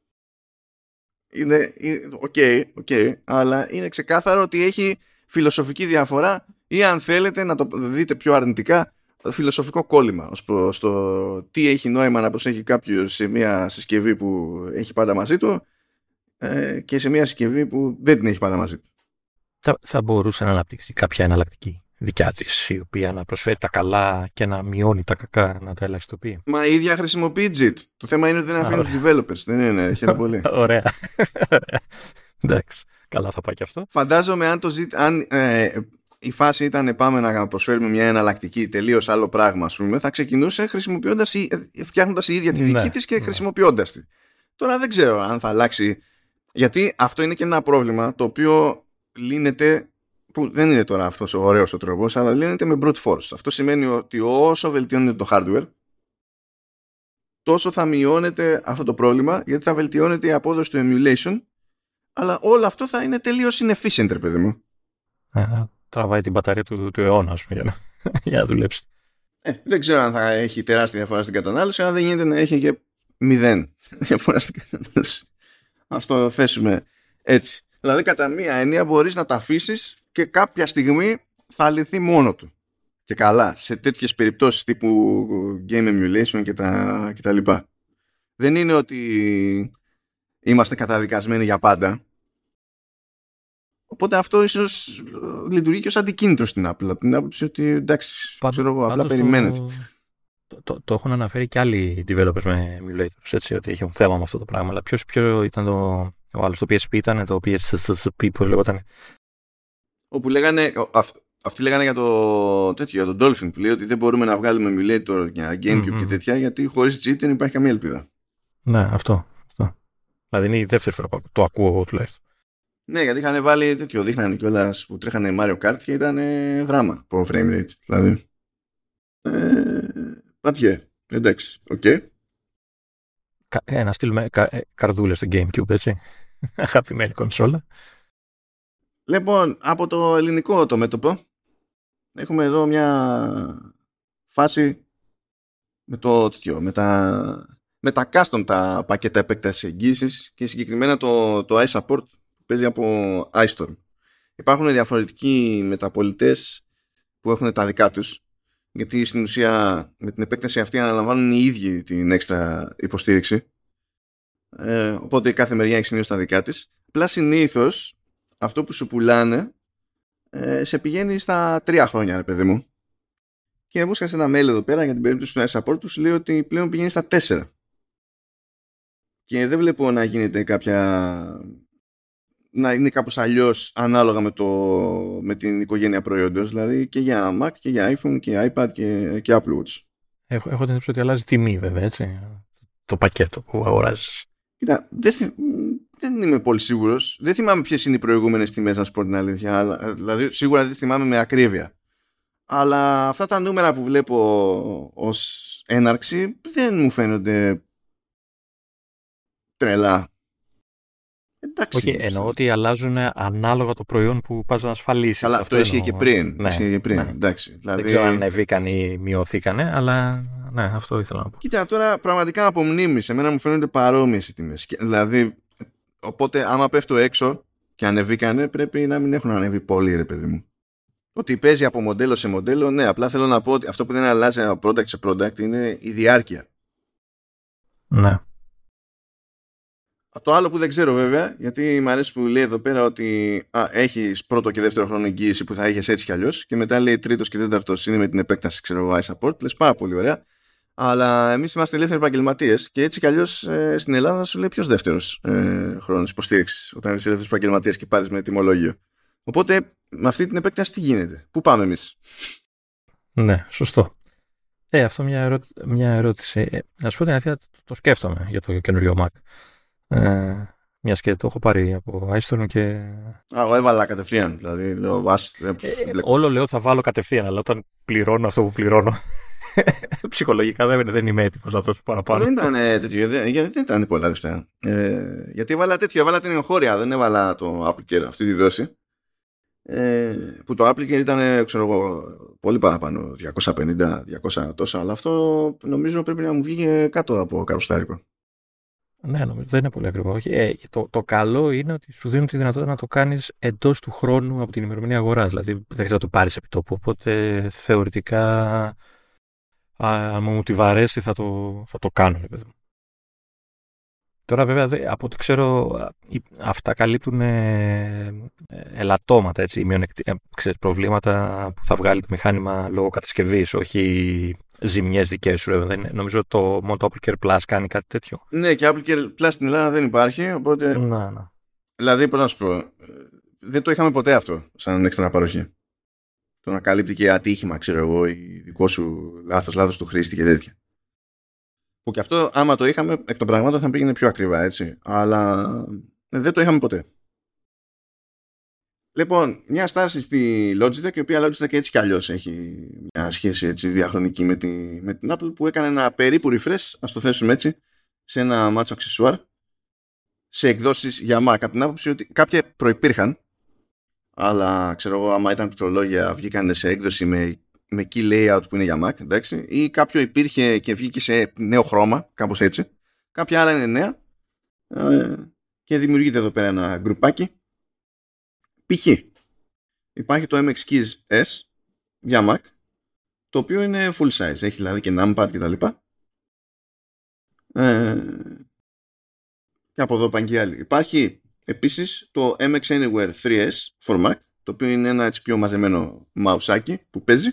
Speaker 1: Είναι οκ, okay, okay, αλλά είναι ξεκάθαρο ότι έχει φιλοσοφική διαφορά, ή αν θέλετε να το δείτε πιο αρνητικά, φιλοσοφικό κόλλημα ως προς το τι έχει νόημα να προσέχει κάποιος σε μια συσκευή που έχει πάντα μαζί του ε, και σε μια συσκευή που δεν την έχει πάντα μαζί του.
Speaker 2: Θα, θα μπορούσε να αναπτύξει κάποια εναλλακτική δικιά της, η οποία να προσφέρει τα καλά και να μειώνει τα κακά, να τα ελαχιστοποιεί.
Speaker 1: Μα η ίδια χρησιμοποιεί τζιτ. Το θέμα είναι ότι δεν αφήνει τους developers. Δεν είναι, χαίρομαι πολύ.
Speaker 2: Ωραία. Εντάξει, καλά θα πάει και αυτό.
Speaker 1: Φαντάζομαι αν, το ζητ, αν ε, η φάση ήταν πάμε να προσφέρουμε μια εναλλακτική τελείως άλλο πράγμα, ας πούμε, θα ξεκινούσε χρησιμοποιώντας ή, φτιάχνοντας η ίδια τη δική ναι, της και ναι. χρησιμοποιώντας τη. Τώρα δεν ξέρω αν θα αλλάξει, γιατί αυτό είναι και ένα πρόβλημα το οποίο λύνεται, που δεν είναι τώρα αυτός ο ωραίος ο τρόπος, αλλά λύνεται με brute force. Αυτό σημαίνει ότι όσο βελτιώνεται το hardware, τόσο θα μειώνεται αυτό το πρόβλημα, γιατί θα βελτιώνεται η απόδοση του emulation, αλλά όλο αυτό θα είναι τελείως inefficient, ρε παιδί μου.
Speaker 2: Ε, τραβάει την μπαταρία του, του αιώνα, ας πούμε, για να, για να δουλέψει.
Speaker 1: Ε, δεν ξέρω αν θα έχει τεράστια διαφορά στην κατανάλωση, αλλά δεν γίνεται να έχει και μηδέν διαφορά στην κατανάλωση. Ας το θέσουμε έτσι. Δηλαδή, κατά μία έννοια μπορείς να τα αφήσεις και κάποια στιγμή θα λυθεί μόνο του. Και καλά, σε τέτοιες περιπτώσεις τύπου game emulation και τα, και τα λοιπά. Δεν είναι ότι είμαστε καταδικασμένοι για πάντα. Οπότε αυτό ίσως λειτουργεί και ως αντικίνητρο στην Apple. Από την άποψη ότι εντάξει, Πάντ, ξέρω εγώ, απλά περιμένετε.
Speaker 2: Το, το, το έχουν αναφέρει και άλλοι developers με emulators, έτσι, ότι έχουν θέμα με αυτό το πράγμα. Αλλά ποιος, ποιο ήταν το, ο άλλος, το πι ες πι ήταν, το πι ες πι, πώς λέγονταν.
Speaker 1: Όπου λέγανε, αυ, αυτοί λέγανε για το τέτοιο, για τον Dolphin, που λέει ότι δεν μπορούμε να βγάλουμε emulator για GameCube mm-hmm. και τέτοια, γιατί χωρίς τζιτ δεν υπάρχει καμία ελπίδα.
Speaker 2: Ναι, αυτό. αυτό. Δηλαδή είναι η δεύτερη φορά που το ακούω εγώ τουλάχιστον.
Speaker 1: Ναι, γιατί είχαν βάλει τέτοιο, δείχνανε κιόλας που τρέχανε Mario Kart και ήταν ε, δράμα από frame rate. Δηλαδή. Ε, Πατιέ, εντάξει, οκ. Okay.
Speaker 2: Ε, να στείλουμε κα, ε, καρδούλες στο GameCube, έτσι. Αγαπημένη κονσόλα.
Speaker 1: Λοιπόν, από το ελληνικό το μέτωπο έχουμε εδώ μια φάση με το τέτοιο, με τα, με τα custom τα πακέτα επέκτασης εγγύησης και συγκεκριμένα το, το iSupport που παίζει από iStorm. υπάρχουν διαφορετικοί μεταπολιτές που έχουν τα δικά τους, γιατί στην ουσία με την επέκταση αυτή αναλαμβάνουν οι ίδιοι την έξτρα υποστήριξη. Ε, οπότε κάθε μεριά έχει συνήθως τα δικά της. Απλά συνήθως αυτό που σου πουλάνε ε, σε πηγαίνει στα τρία χρόνια, ρε παιδί μου. Και έβουσκα σε ένα mail εδώ πέρα για την περίπτωση του support που σου λέει ότι πλέον πηγαίνει στα τέσσερα. Και δεν βλέπω να γίνεται κάποια... να είναι κάπως αλλιώς ανάλογα με, το... με την οικογένεια προϊόντος. Δηλαδή και για Mac και για iPhone και iPad και, και Apple Watch.
Speaker 2: Έχω, έχω την εντύπωση ότι αλλάζει τιμή, βέβαια, έτσι. Το πακέτο που αγοράζεις.
Speaker 1: Κοίτα, δεν, θυ... δεν είμαι πολύ σίγουρος. Δεν θυμάμαι ποιες είναι οι προηγούμενες τιμές, να σου πω την αλήθεια. Αλλά, δηλαδή, σίγουρα δεν θυμάμαι με ακρίβεια. Αλλά αυτά τα νούμερα που βλέπω ως έναρξη δεν μου φαίνονται τρελά. Εντάξει.
Speaker 2: Όχι, εννοώ ότι αλλάζουν ανάλογα το προϊόν που πας να ασφαλίσεις.
Speaker 1: Αλλά αυτό, αυτό ισχύει και πριν.
Speaker 2: Ναι,
Speaker 1: ισχύει και πριν.
Speaker 2: Ναι.
Speaker 1: Εντάξει, δηλαδή...
Speaker 2: Δεν ξέρω αν ανεβήκαν ή μειωθήκανε, αλλά ναι, αυτό ήθελα να πω.
Speaker 1: Κοίτα, τώρα πραγματικά από μνήμη, σε μένα μου φαίνονται παρόμοιες οι τιμές. Δηλαδή, οπότε άμα πέφτω έξω και ανεβήκανε, πρέπει να μην έχουν ανέβει πολύ, ρε παιδί μου. Ότι παίζει από μοντέλο σε μοντέλο, ναι, απλά θέλω να πω ότι αυτό που δεν αλλάζει από product σε product είναι η διάρκεια.
Speaker 2: Ναι.
Speaker 1: Το άλλο που δεν ξέρω βέβαια, γιατί μου αρέσει που λέει εδώ πέρα ότι α, έχεις πρώτο και δεύτερο χρόνο εγγύηση που θα είχες έτσι κι αλλιώς, και μετά λέει τρίτος και τέταρτος είναι με την επέκταση, ξέρω εγώ, iSupport. Λες πάρα πολύ ωραία. Αλλά εμείς είμαστε ελεύθεροι επαγγελματίες και έτσι κι αλλιώς ε, στην Ελλάδα σου λέει ποιος δεύτερος ε, χρόνος υποστήριξης όταν είσαι ελεύθερος επαγγελματίας και πάρεις με τιμολόγιο. Οπότε με αυτή την επέκταση τι γίνεται, πού πάμε εμείς?
Speaker 2: Ναι, σωστό. Ε, αυτό μια, ερώ... μια ερώτηση. Ε, να σου πω την αλήθεια, το, το σκέφτομαι για το καινούριο Mac. Ε, μιας και το έχω πάρει από iStone και...
Speaker 1: Α, εγώ έβαλα κατευθείαν. Δηλαδή, λέω, ας, ε,
Speaker 2: ε, όλο λέω θα βάλω κατευθείαν, αλλά όταν πληρώνω αυτό που πληρώνω, ψυχολογικά δεν, δεν είμαι έτοιμος να δώσω παραπάνω.
Speaker 1: Δεν ήταν ε, τέτοιο, δεν, δεν ήταν πολλά δευτερά. Ε, γιατί έβαλα τέτοιο, έβαλα την εγχώρια, δεν έβαλα το AppleCare αυτή τη δόση. Ε, που το AppleCare ήταν, ξέρω εγώ, πολύ παραπάνω, διακόσια πενήντα διακόσια τόσα, αλλά αυτό νομίζω πρέπει να μου βγήκε κάτω από καροστάρικο.
Speaker 2: Ναι, νομίζω δεν είναι πολύ ακριβό. Ε, το, το καλό είναι ότι σου δίνουν τη δυνατότητα να το κάνεις εντός του χρόνου από την ημερομηνία αγοράς. Δηλαδή δεν χρειάζεται να το πάρεις επί τόπου. Οπότε θεωρητικά, αν μου τη βαρέσει, θα το, θα το κάνω. Ρε παιδί. Τώρα βέβαια, από ό,τι ξέρω, αυτά καλύπτουν ε, ελαττώματα, έτσι, μειονεκτι... ε, ξέρεις, προβλήματα που θα βγάλει το μηχάνημα λόγω κατασκευής, όχι ζημιές δικές σου. Ρε. Δεν, νομίζω ότι το μόνο το AppleCare Plus κάνει κάτι τέτοιο.
Speaker 1: Ναι, και AppleCare Plus στην Ελλάδα δεν υπάρχει, οπότε...
Speaker 2: Να, να.
Speaker 1: Δηλαδή, πώς να σου πω, δεν το είχαμε ποτέ αυτό σαν έξτρα παροχή. Το να καλύπτει και ατύχημα, ξέρω εγώ, ή δικό σου λάθος, λάθος του χρήστη και τέτοια. Που και αυτό, άμα το είχαμε, εκ των πραγμάτων θα πήγαινε πιο ακριβά, έτσι. Αλλά δεν το είχαμε ποτέ. Λοιπόν, μια στάση στη Logitech, η οποία Logitech έτσι κι αλλιώς έχει μια σχέση έτσι, διαχρονική με, τη, με την Apple, που έκανε ένα περίπου refresh, ας το θέσουμε έτσι, σε ένα μάτσο αξεσουάρ, σε εκδόσεις για Mac, από την άποψη ότι κάποια προϋπήρχαν, αλλά ξέρω εγώ, άμα ήταν πληκτρολόγια, βγήκαν σε έκδοση με, με key layout που είναι για Mac, εντάξει, ή κάποιο υπήρχε και βγήκε σε νέο χρώμα, κάπως έτσι. Κάποια άλλα είναι νέα ε, και δημιουργείται εδώ πέρα ένα γκρουπάκι. Π.χ. υπάρχει το εμ εξ Keys S για Mac, το οποίο είναι full size, έχει δηλαδή και numpad και τα λοιπά. Ε, και από εδώ πάνε και άλλοι. Υπάρχει επίσης το εμ εξ Anywhere θρι ες for Mac, το οποίο είναι ένα έτσι πιο μαζεμένο μαουσάκι που παίζει.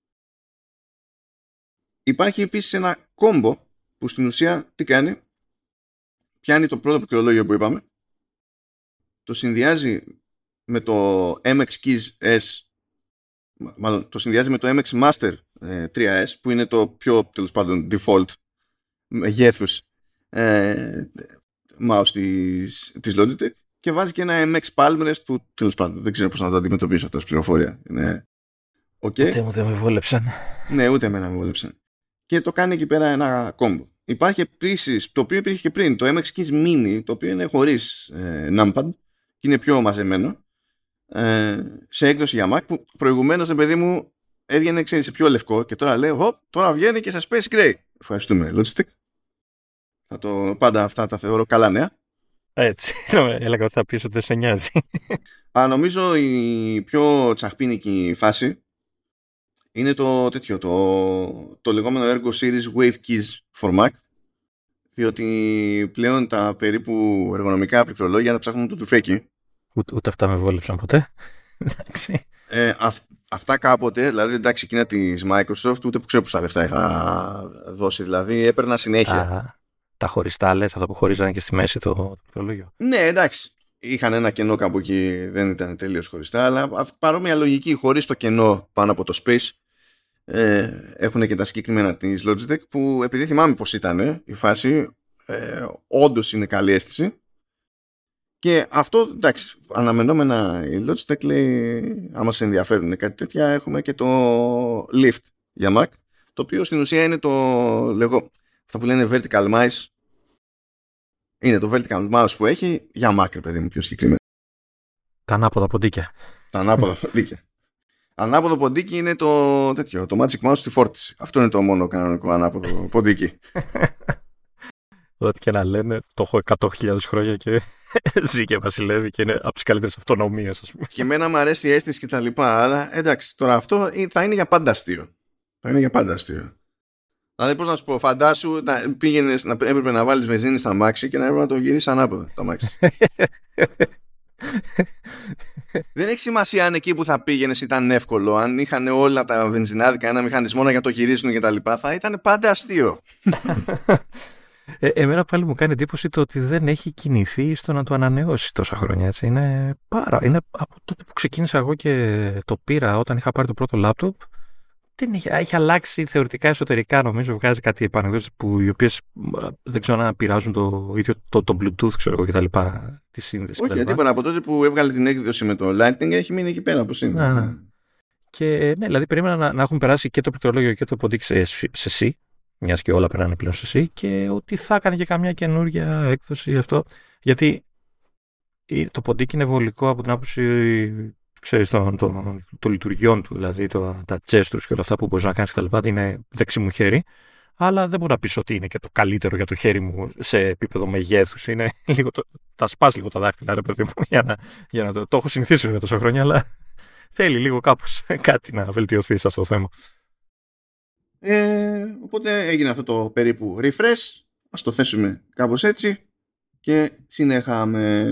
Speaker 1: Υπάρχει επίσης ένα κόμπο που στην ουσία τι κάνει? Πιάνει το πρώτο πληκτρολόγιο που είπαμε, το συνδυάζει με το εμ εξ Keys S, μάλλον το συνδυάζει με το εμ εξ Master ε, θρι ες, που είναι το πιο, τέλος πάντων, default μεγέθους ε, mouse της, της Logitech, και βάζει και ένα εμ εξ Palm Rest που, τέλος πάντων, δεν ξέρω πώς να το αντιμετωπίσω αυτό ως πληροφορία. Είναι okay.
Speaker 2: Ούτε μου δεν με βόλεψαν.
Speaker 1: Ναι, ούτε εμένα με βόλεψαν. Και το κάνει εκεί πέρα ένα κόμπο. Υπάρχει επίσης, το οποίο υπήρχε και πριν, το εμ εξ Keys Mini, το οποίο είναι χωρίς ε, numpad και είναι πιο μαζεμένο, ε, σε έκδοση για Mac, που προηγουμένως, παιδί μου, έβγαινε, ξέρεις, σε πιο λευκό, και τώρα λέω, τώρα βγαίνει και σε Space Gray. Ευχαριστούμε, Logitech. Θα το, πάντα αυτά τα θεωρώ καλά νέα.
Speaker 2: Έτσι. Έλεγα ότι θα πεις ότι δεν σε νοιάζει.
Speaker 1: Α, νομίζω η πιο τσαχπίνικη φάση είναι το τέτοιο, το, το λεγόμενο Ergo Series Wave Keys for Mac, διότι πλέον τα περίπου εργονομικά πληκτρολόγια τα ψάχνουν το τουφέκι.
Speaker 2: Ούτε, ούτε αυτά με βόλεψαν ποτέ. Εντάξει.
Speaker 1: Ε, αυ, αυτά κάποτε, δηλαδή εντάξει, εκείνα της Microsoft, ούτε που ξέρω πόσα λεφτά είχα δώσει, δηλαδή έπαιρνα συνέχεια.
Speaker 2: Τα, τα χωριστά, λες, αυτά που χωρίζανε και στη μέση το, το πληκτρολόγιο.
Speaker 1: Ναι, εντάξει. Είχαν ένα κενό κάπου εκεί, δεν ήταν τελείως χωριστά, αλλά παρόμοια λογική, χωρίς το κενό πάνω από το space, ε, έχουν και τα συγκεκριμένα της Logitech, που επειδή θυμάμαι πως ήταν η φάση, ε, όντως είναι καλή αίσθηση. Και αυτό, εντάξει, αναμενόμενα η Logitech λέει, άμα σε ενδιαφέρουν κάτι τέτοια, έχουμε και το Lift για Mac, το οποίο στην ουσία είναι το λεγό, αυτά που λένε vertical mouse. Είναι το vertical mouse που έχει για Mac, ρε παιδί μου, πιο συγκεκριμένα.
Speaker 2: Τα ανάποδα ποντίκια.
Speaker 1: Τα ανάποδα ποντίκια. Ανάποδο ποντίκι είναι το τέτοιο, το Magic Mouse στη φόρτιση. Αυτό είναι το μόνο κανονικό ανάποδο ποντίκι.
Speaker 2: Ό,τι και να λένε, το έχω εκατό χιλιάδες χρόνια και ζει και βασιλεύει και είναι από τις καλύτερες αυτονομίες, ας πούμε.
Speaker 1: Και εμένα μου αρέσει η αίσθηση και τα λοιπά, αλλά εντάξει, τώρα αυτό θα είναι για πάντα αστείο. Θα είναι για πάντα αστείο. Δηλαδή, πώς να σου πω, φαντάσου να πήγαινες, να έπρεπε να βάλεις βενζίνη στα μάξι και να έπρεπε να το γυρίσεις ανάποδα το μάξι. Δεν έχει σημασία αν εκεί που θα πήγαινες ήταν εύκολο, αν είχαν όλα τα βενζινάδικα ένα μηχανισμό να για το γυρίσουν και τα λοιπά, θα ήταν πάντα αστείο.
Speaker 2: Ε, εμένα πάλι μου κάνει εντύπωση το ότι δεν έχει κινηθεί στο να το ανανεώσει τόσα χρόνια. Έτσι. Είναι πάρα. Είναι από τότε που ξεκίνησα εγώ και το πήρα όταν είχα πάρει το πρώτο λάπτοπ. Δεν έχει, έχει αλλάξει θεωρητικά εσωτερικά, νομίζω. Βγάζει κάτι επανεκδόσεις που οι οποίες δεν ξέρω αν πειράζουν το ίδιο το, το Bluetooth, ξέρω εγώ κτλ. Τη σύνδεση.
Speaker 1: Όχι, τίποτα. Από τότε που έβγαλε την έκδοση με το Lightning έχει μείνει εκεί πέρα όπως είναι.
Speaker 2: Να, ναι. Και ναι, δηλαδή περίμενα να, να έχουν περάσει και το πληκτρολόγιο και το ποντίκι σε, σε C. Μια και όλα περνάνε πλέον σε C, και ότι θα έκανε και καμιά καινούργια έκδοση αυτό. Γιατί το ποντίκι είναι βολικό από την άποψη, ξέρεις, των, των, των λειτουργιών του, δηλαδή το, τα gestures και όλα αυτά που μπορείς να κάνεις κτλ. Είναι δεξί μου χέρι, αλλά δεν μπορώ να πεις ότι είναι και το καλύτερο για το χέρι μου σε επίπεδο μεγέθους. Είναι λίγο το, θα σπάς λίγο τα δάχτυλα, ρε παιδί μου, για να, για να το, το έχω συνηθίσει για τόσα χρόνια, αλλά θέλει λίγο κάπως κάτι να βελτιωθεί σε αυτό το θέμα.
Speaker 1: Ε, οπότε έγινε αυτό το περίπου refresh. Ας το θέσουμε κάπως έτσι και συνέχαμε.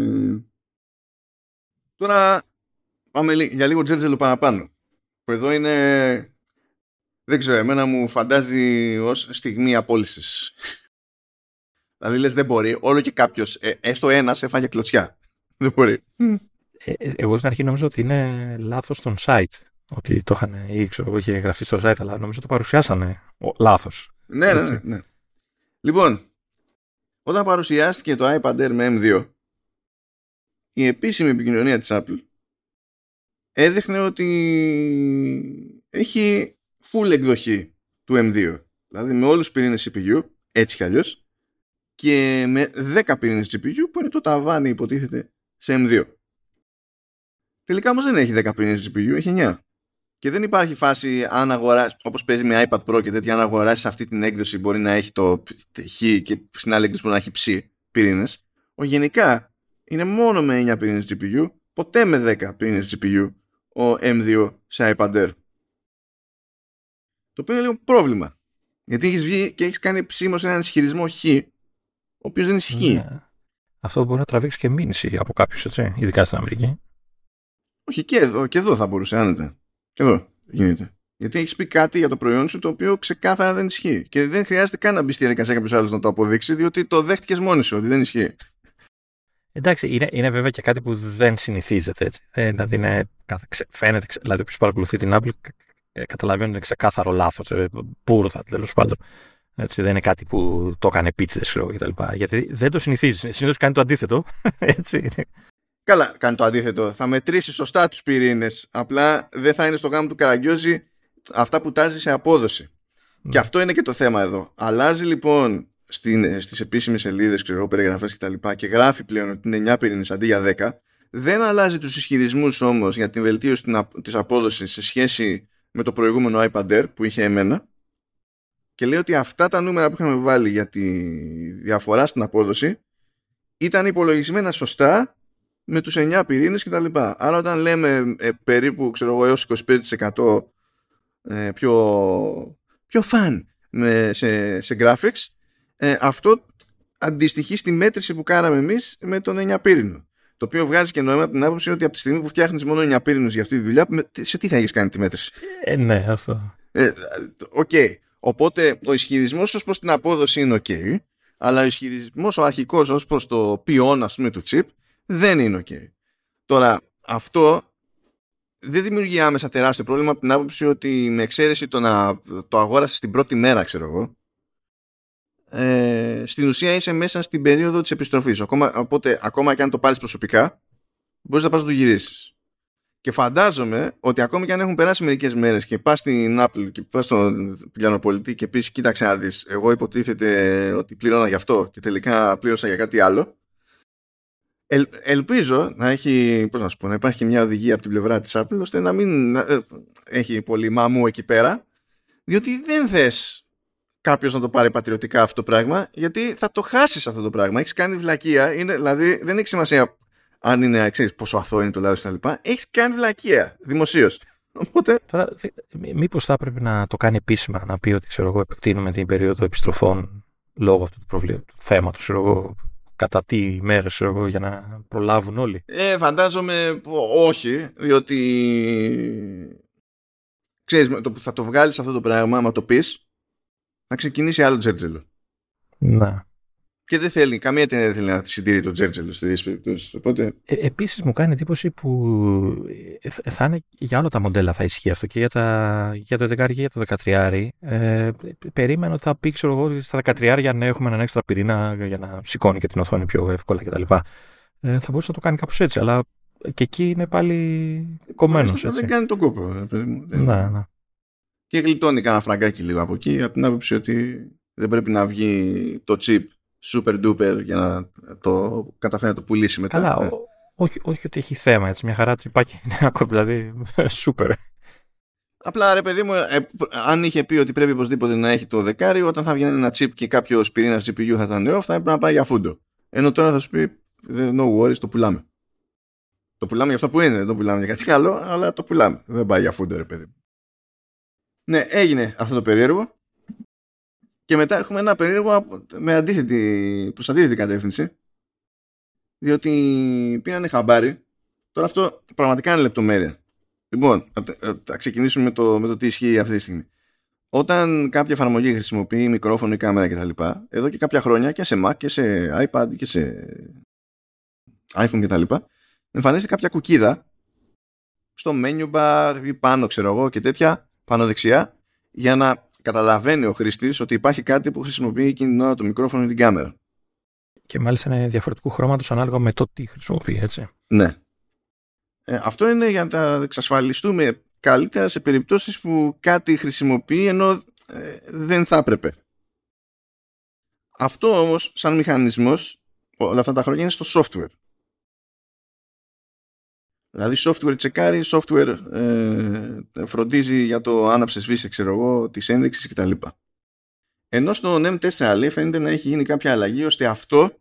Speaker 1: Τώρα πάμε για λίγο τζέρτζελο παραπάνω, που εδώ είναι, δεν ξέρω, εμένα μου φαντάζει ως στιγμή απόλυσης. Δηλαδή λες δεν μπορεί, όλο και κάποιος, ε, έστω ένας έφαγε κλωτσιά. Δεν μπορεί.
Speaker 2: Ε, εγώ στην αρχή νόμιζα ότι είναι λάθος στον site. Ότι το είχαν, ή ξέρω εγώ, είχε γραφτεί στο site, αλλά νομίζω το παρουσιάσανε λάθος.
Speaker 1: Ναι, ναι, ναι, ναι. Λοιπόν, όταν παρουσιάστηκε το iPad Air με εμ δύο, η επίσημη επικοινωνία της Apple έδειχνε ότι έχει full εκδοχή του εμ δύο. Δηλαδή με όλους τους πυρήνες σι πι γιου, έτσι κι αλλιώς, και με δέκα πυρήνες τζι πι γιου που είναι το ταβάνι, υποτίθεται, σε εμ δύο. Τελικά όμως δεν έχει δέκα πυρήνες τζι πι γιου, έχει εννιά. Και δεν υπάρχει φάση, αν αγοράσεις, όπως παίζει με iPad Pro και τέτοια, αν αγοράσεις αυτή την έκδοση μπορεί να έχει το χ και στην άλλη έκδοση μπορεί να έχει ψ πυρήνες. Ο γενικά είναι μόνο με εννιά πυρήνες τζι πι γιου, ποτέ με δέκα πυρήνες τζι πι γιου ο εμ δύο σε iPad Air. Το οποίο είναι λίγο πρόβλημα. Γιατί έχεις βγει και έχεις κάνει ψήμος έναν ισχυρισμό χ, ο οποίος δεν ισχύει.
Speaker 2: Ναι. Αυτό μπορεί να τραβήξει και μήνυση από κάποιους, έτσι, ειδικά στην Αμερική.
Speaker 1: Όχι, και εδώ, και εδώ θα μπορούσε άνετα. Και εδώ γίνεται. Γιατί έχεις πει κάτι για το προϊόν σου το οποίο ξεκάθαρα δεν ισχύει. Και δεν χρειάζεται καν να μπει στη διαδικασία κάποιος άλλος να το αποδείξει, διότι το δέχτηκες μόνοι σου ότι δεν ισχύει.
Speaker 2: Εντάξει, είναι, είναι βέβαια και κάτι που δεν συνηθίζεται έτσι. Ε, δηλαδή είναι, φαίνεται, δηλαδή όποιος παρακολουθεί την Apple καταλαβαίνει ότι είναι ξεκάθαρο λάθος, ε, πούρθα τέλος πάντων. Έτσι, δεν είναι κάτι που το έκανε επίτηδες κτλ. Γιατί δεν το συνηθίζει. Συνήθως κάνει το αντίθετο. Έτσι είναι.
Speaker 1: Καλά, κάνει το αντίθετο. Θα μετρήσει σωστά τους πυρήνες. Απλά δεν θα είναι στο γάμο του Καραγκιόζη αυτά που τάζει σε απόδοση. Mm. Και αυτό είναι και το θέμα εδώ. Αλλάζει λοιπόν στην, στις επίσημες σελίδες, ξέρω, περιγραφές κτλ. Και, και γράφει πλέον ότι είναι εννιά πυρήνες αντί για δέκα. Δεν αλλάζει τους ισχυρισμούς όμως για την βελτίωση της απόδοσης σε σχέση με το προηγούμενο iPad Air που είχε εμένα. Και λέει ότι αυτά τα νούμερα που είχαμε βάλει για τη διαφορά στην απόδοση ήταν υπολογισμένα σωστά με τους εννιά πυρήνες και τα λοιπά. Άρα όταν λέμε ε, περίπου ξέρω εγώ έως είκοσι πέντε τοις εκατό ε, πιο, πιο fun με, σε, σε graphics, ε, αυτό αντιστοιχεί στη μέτρηση που κάναμε εμείς με τον εννιά πύρινο. Το οποίο βγάζει και νόημα από την άποψη ότι από τη στιγμή που φτιάχνεις μόνο εννιά πύρινους για αυτή τη δουλειά, σε τι θα έχεις κάνει τη μέτρηση.
Speaker 2: Ε, ναι, αυτό.
Speaker 1: Ε, okay. Οπότε ο ισχυρισμός ως προς την απόδοση είναι ok, αλλά ο ισχυρισμός ο αρχικός ως προς το ποιόν, ας πούμε, του chip δεν είναι ok. Τώρα αυτό δεν δημιουργεί άμεσα τεράστιο πρόβλημα από την άποψη ότι με εξαίρεση το να το αγόρασες την πρώτη μέρα, ξέρω εγώ, ε, στην ουσία είσαι μέσα στην περίοδο της επιστροφής. Ακόμα, οπότε ακόμα και αν το πάρεις προσωπικά, μπορείς να πας να το γυρίσεις. Και φαντάζομαι ότι ακόμη και αν έχουν περάσει μερικές μέρες και πας στην Apple και πας στον πλιανοπολιτή και πεις κοίταξε να δεις, εγώ υποτίθεται ότι πλήρωνα γι' αυτό και τελικά πλήρωσα για κάτι άλλο, ελ, ελπίζω να έχει, πώς να σου πω, να υπάρχει μια οδηγία από την πλευρά της Apple ώστε να μην να, ε, έχει πολύ μαμού εκεί πέρα, διότι δεν θες κάποιος να το πάρει πατριωτικά αυτό το πράγμα, γιατί θα το χάσεις αυτό το πράγμα. Έχεις κάνει βλακεία, είναι, δηλαδή δεν έχει σημασία αν είναι, ξέρεις πόσο αθώο είναι το λάθος και τα λοιπά, έχεις κάνει βλακεία δημοσίως. Οπότε...
Speaker 2: Τώρα, μήπως θα έπρεπε να το κάνει επίσημα, να πει ότι ξέρω εγώ, επεκτείνουμε την περίοδο επιστροφών λόγω αυτού του, προβλήματος, του θέματος, ξέρω εγώ, κατά τι μέρες, ξέρω εγώ, για να προλάβουν όλοι.
Speaker 1: Ε, φαντάζομαι όχι, διότι ξέρεις, το που θα το βγάλεις αυτό το πράγμα, άμα το πεις, να ξεκινήσει άλλο τζέρτζελο.
Speaker 2: Να.
Speaker 1: Και δεν θέλει, καμία εταιρεία δεν θέλει να συντηρεί το τζέρτζελο σε τέτοιες περιπτώσεις. Οπότε...
Speaker 2: Ε, επίσης μου κάνει εντύπωση που θα είναι για όλα τα μοντέλα θα ισχύει αυτό και για, τα, για το έντεκα και για το δεκατρία. Ε, περίμενα ότι θα πει, ξέρω εγώ, ότι στα δεκατρία για να έχουμε έναν έξτρα πυρήνα για να σηκώνει και την οθόνη πιο εύκολα κτλ. Ε, θα μπορούσε να το κάνει κάπως έτσι, αλλά και εκεί είναι πάλι κομμένος.
Speaker 1: Δεν κάνει τον κόπο.
Speaker 2: Να, να.
Speaker 1: Και γλιτώνει κανένα φραγκάκι λίγο από εκεί, από την άποψη ότι δεν πρέπει να βγει το chip super duper για να το καταφέρει να το πουλήσει μετά.
Speaker 2: Καλά,
Speaker 1: ναι.
Speaker 2: ό, όχι, όχι ότι έχει θέμα, έτσι, μια χαρά τσιπάκι είναι ακόμα, δηλαδή super.
Speaker 1: Απλά ρε παιδί μου, ε, αν είχε πει ότι πρέπει οπωσδήποτε να έχει το δεκάρι, όταν θα βγαίνει ένα chip και κάποιο πυρήνα τζι πι γιου θα ήταν νέο, θα έπρεπε να πάει για φούντο. Ενώ τώρα θα σου πει, no worries, το πουλάμε. Το πουλάμε για αυτό που είναι, δεν το πουλάμε για κάτι άλλο, αλλά το πουλάμε. Δεν πάει για φούντο, ρε παιδί μου. Ναι, έγινε αυτό το περίεργο. Και μετά έχουμε ένα περίεργο με αντίθετη, προς αντίθετη κατεύθυνση. Διότι πήρανε χαμπάρι. Τώρα αυτό πραγματικά είναι λεπτομέρεια. Λοιπόν, θα ξεκινήσουμε με το, με το τι ισχύει αυτή τη στιγμή. Όταν κάποια εφαρμογή χρησιμοποιεί μικρόφωνο ή κάμερα κτλ., εδώ και κάποια χρόνια και σε Mac και σε iPad και σε iPhone κτλ., εμφανίζεται κάποια κουκίδα στο menu bar ή πάνω, ξέρω εγώ, και τέτοια, πάνω δεξιά, για να καταλαβαίνει ο χρήστης ότι υπάρχει κάτι που χρησιμοποιεί εκείνη την ώρα το μικρόφωνο ή την κάμερα.
Speaker 2: Και μάλιστα είναι διαφορετικού χρώματος ανάλογα με το τι χρησιμοποιεί, έτσι.
Speaker 1: Ναι. Ε, αυτό είναι για να εξασφαλιστούμε καλύτερα σε περιπτώσεις που κάτι χρησιμοποιεί ενώ ε, δεν θα έπρεπε. Αυτό όμως σαν μηχανισμός όλα αυτά τα χρόνια είναι στο software. Δηλαδή software τσεκάρει, software ε, φροντίζει για το άναψε σβήσε, ξέρω εγώ, τις ένδειξεις κτλ. Ενώ στον εμ φορ λέει φαίνεται να έχει γίνει κάποια αλλαγή ώστε αυτό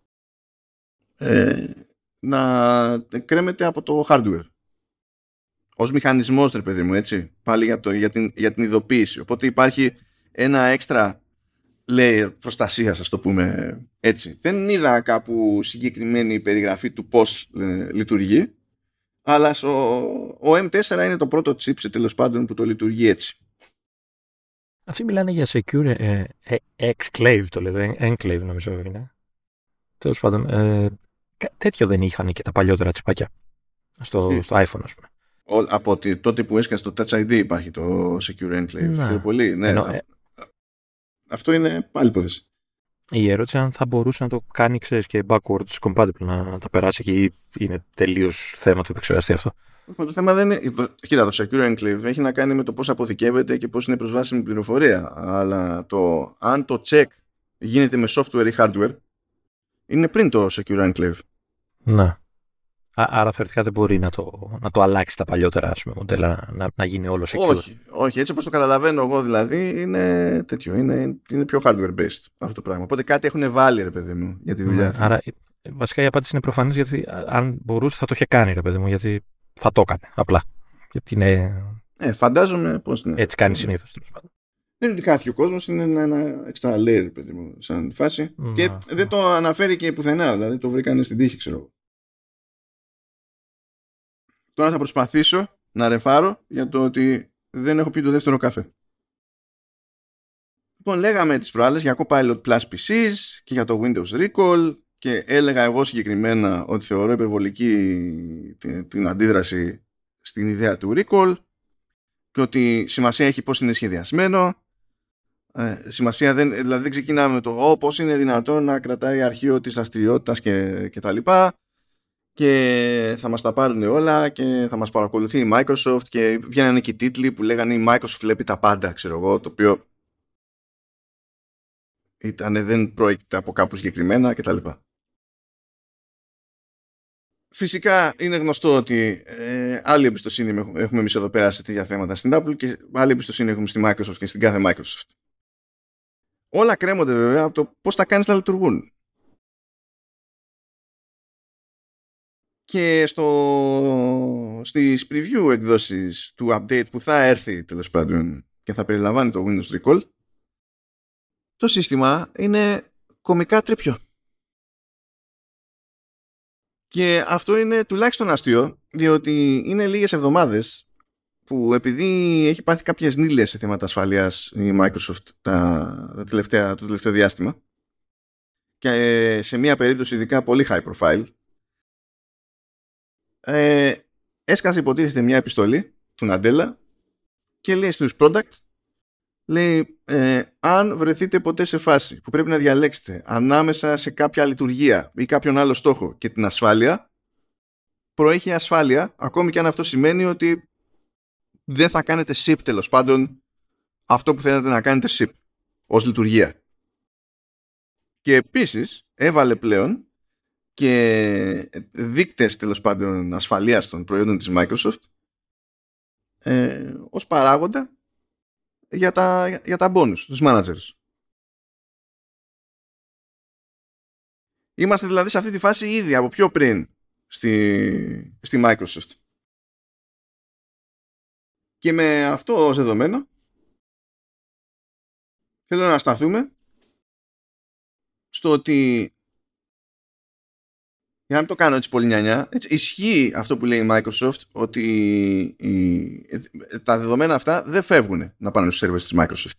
Speaker 1: ε, να κρέμεται από το hardware. Ως μηχανισμός, ρε παιδί μου, έτσι. Πάλι για, το, για, την, για την ειδοποίηση. Οπότε υπάρχει ένα έξτρα layer προστασίας, ας το πούμε έτσι. Δεν είδα κάπου συγκεκριμένη περιγραφή του πώς ε, λειτουργεί. Αλλά στο, ο εμ φορ είναι το πρώτο chip, τέλος πάντων, που το λειτουργεί έτσι.
Speaker 2: Αυτοί μιλάνε για secure ε, ε, exclave, το λέτε, enclave νομίζω είναι. Τέλος πάντων, ε, τέτοιο δεν είχαν και τα παλιότερα τσιπάκια στο, στο iPhone, ας πούμε.
Speaker 1: Ο, από τη, τότε που έσκασε το Touch άι ντι υπάρχει το secure enclave.
Speaker 2: Να.
Speaker 1: Πολύ, ναι.
Speaker 2: Ενώ, ε,
Speaker 1: αυτό είναι πάλι υπόθεση.
Speaker 2: Η ερώτηση αν θα μπορούσε να το κάνει, ξέρεις, και backwards compatible, να, να τα περάσει εκεί, είναι τελείως θέμα του επεξεργαστή αυτό.
Speaker 1: Το θέμα δεν είναι. Κοίτα, το secure enclave έχει να κάνει με το πώς αποθηκεύεται και πώς είναι προσβάσιμη η πληροφορία. Αλλά το αν το check γίνεται με software ή hardware είναι πριν το secure enclave.
Speaker 2: Να. Άρα θεωρητικά δεν μπορεί να το, να το αλλάξει τα παλιότερα, ας πούμε, μοντέλα, να, να γίνει όλο secure.
Speaker 1: Όχι, όχι, έτσι όπως το καταλαβαίνω εγώ δηλαδή είναι τέτοιο, είναι, είναι πιο hardware based αυτό το πράγμα. Οπότε κάτι έχουν βάλει, ρε παιδί μου, για τη δουλειά.
Speaker 2: Ναι, άρα Βασικά η απάντηση είναι προφανής, γιατί αν μπορούσε θα το είχε κάνει, ρε παιδί μου, γιατί θα το έκανε απλά. Γιατί είναι.
Speaker 1: Ε, φαντάζομαι πώς ναι.
Speaker 2: Έτσι κάνει συνήθως, τέλος πάντων.
Speaker 1: Δεν είναι ότι χάθηκε ο κόσμος, είναι ένα, ένα extra layer, παιδί μου, σαν φάση.
Speaker 2: Να,
Speaker 1: και
Speaker 2: να.
Speaker 1: δεν το αναφέρει και πουθενά, δηλαδή το βρήκανε στην τύχη, ξέρω εγώ. Τώρα θα προσπαθήσω να ρεφάρω για το ότι δεν έχω πει το δεύτερο καφέ. Λοιπόν, λέγαμε τις προάλλες για Copilot Plus πι σις και για το Windows Recall και έλεγα εγώ συγκεκριμένα ότι θεωρώ υπερβολική την, την αντίδραση στην ιδέα του Recall και ότι σημασία έχει πώς είναι σχεδιασμένο. Ε, σημασία δεν, δηλαδή δεν ξεκινάμε με το «Ω, πώς είναι δυνατόν να κρατάει αρχείο της δραστηριότητας και, και τα λοιπά και θα μας τα πάρουν όλα και θα μας παρακολουθεί η Microsoft», και βγαίνανε και οι τίτλοι που λέγανε «Η Microsoft βλέπει τα πάντα», ξέρω εγώ, το οποίο ήτανε, δεν προέκυται από κάπου συγκεκριμένα κτλ. Φυσικά είναι γνωστό ότι ε, άλλη εμπιστοσύνη έχουμε εμείς εδώ πέρα σε τέτοια θέματα στην Apple και άλλη εμπιστοσύνη έχουμε στη Microsoft και στην κάθε Microsoft. Όλα κρέμονται βέβαια από το πώς τα κάνεις να λειτουργούν. Και στο, στις preview εκδόσεις του update που θα έρθει τέλος πάντων και θα περιλαμβάνει το Windows Recall, το σύστημα είναι κωμικά τρίπιο. Και αυτό είναι τουλάχιστον αστείο, διότι είναι λίγες εβδομάδες που, επειδή έχει πάθει κάποιες νύλες σε θέματα ασφαλείας η Microsoft τα, τα τελευταία, το τελευταίο διάστημα, και σε μία περίπτωση ειδικά πολύ high profile, ε, έσκασε υποτίθεται μια επιστολή του Ναντέλα και λέει στους product, λέει ε, αν βρεθείτε ποτέ σε φάση που πρέπει να διαλέξετε ανάμεσα σε κάποια λειτουργία ή κάποιον άλλο στόχο και την ασφάλεια, προέχει ασφάλεια, ακόμη και αν αυτό σημαίνει ότι δεν θα κάνετε ship τέλος πάντων αυτό που θέλετε να κάνετε ship ως λειτουργία. Και επίσης έβαλε πλέον και δείκτες τέλος πάντων ασφαλείας των προϊόντων της Microsoft ε, ως παράγοντα για τα, για τα bonus, τους managers. Είμαστε δηλαδή σε αυτή τη φάση ήδη από πιο πριν στη, στη Microsoft. Και με αυτό ως δεδομένο θέλω να σταθούμε στο ότι, για να μην το κάνω έτσι πολύ νιανιά, έτσι, ισχύει αυτό που λέει η Microsoft, ότι η, τα δεδομένα αυτά δεν φεύγουν να πάνε στους servers της Microsoft.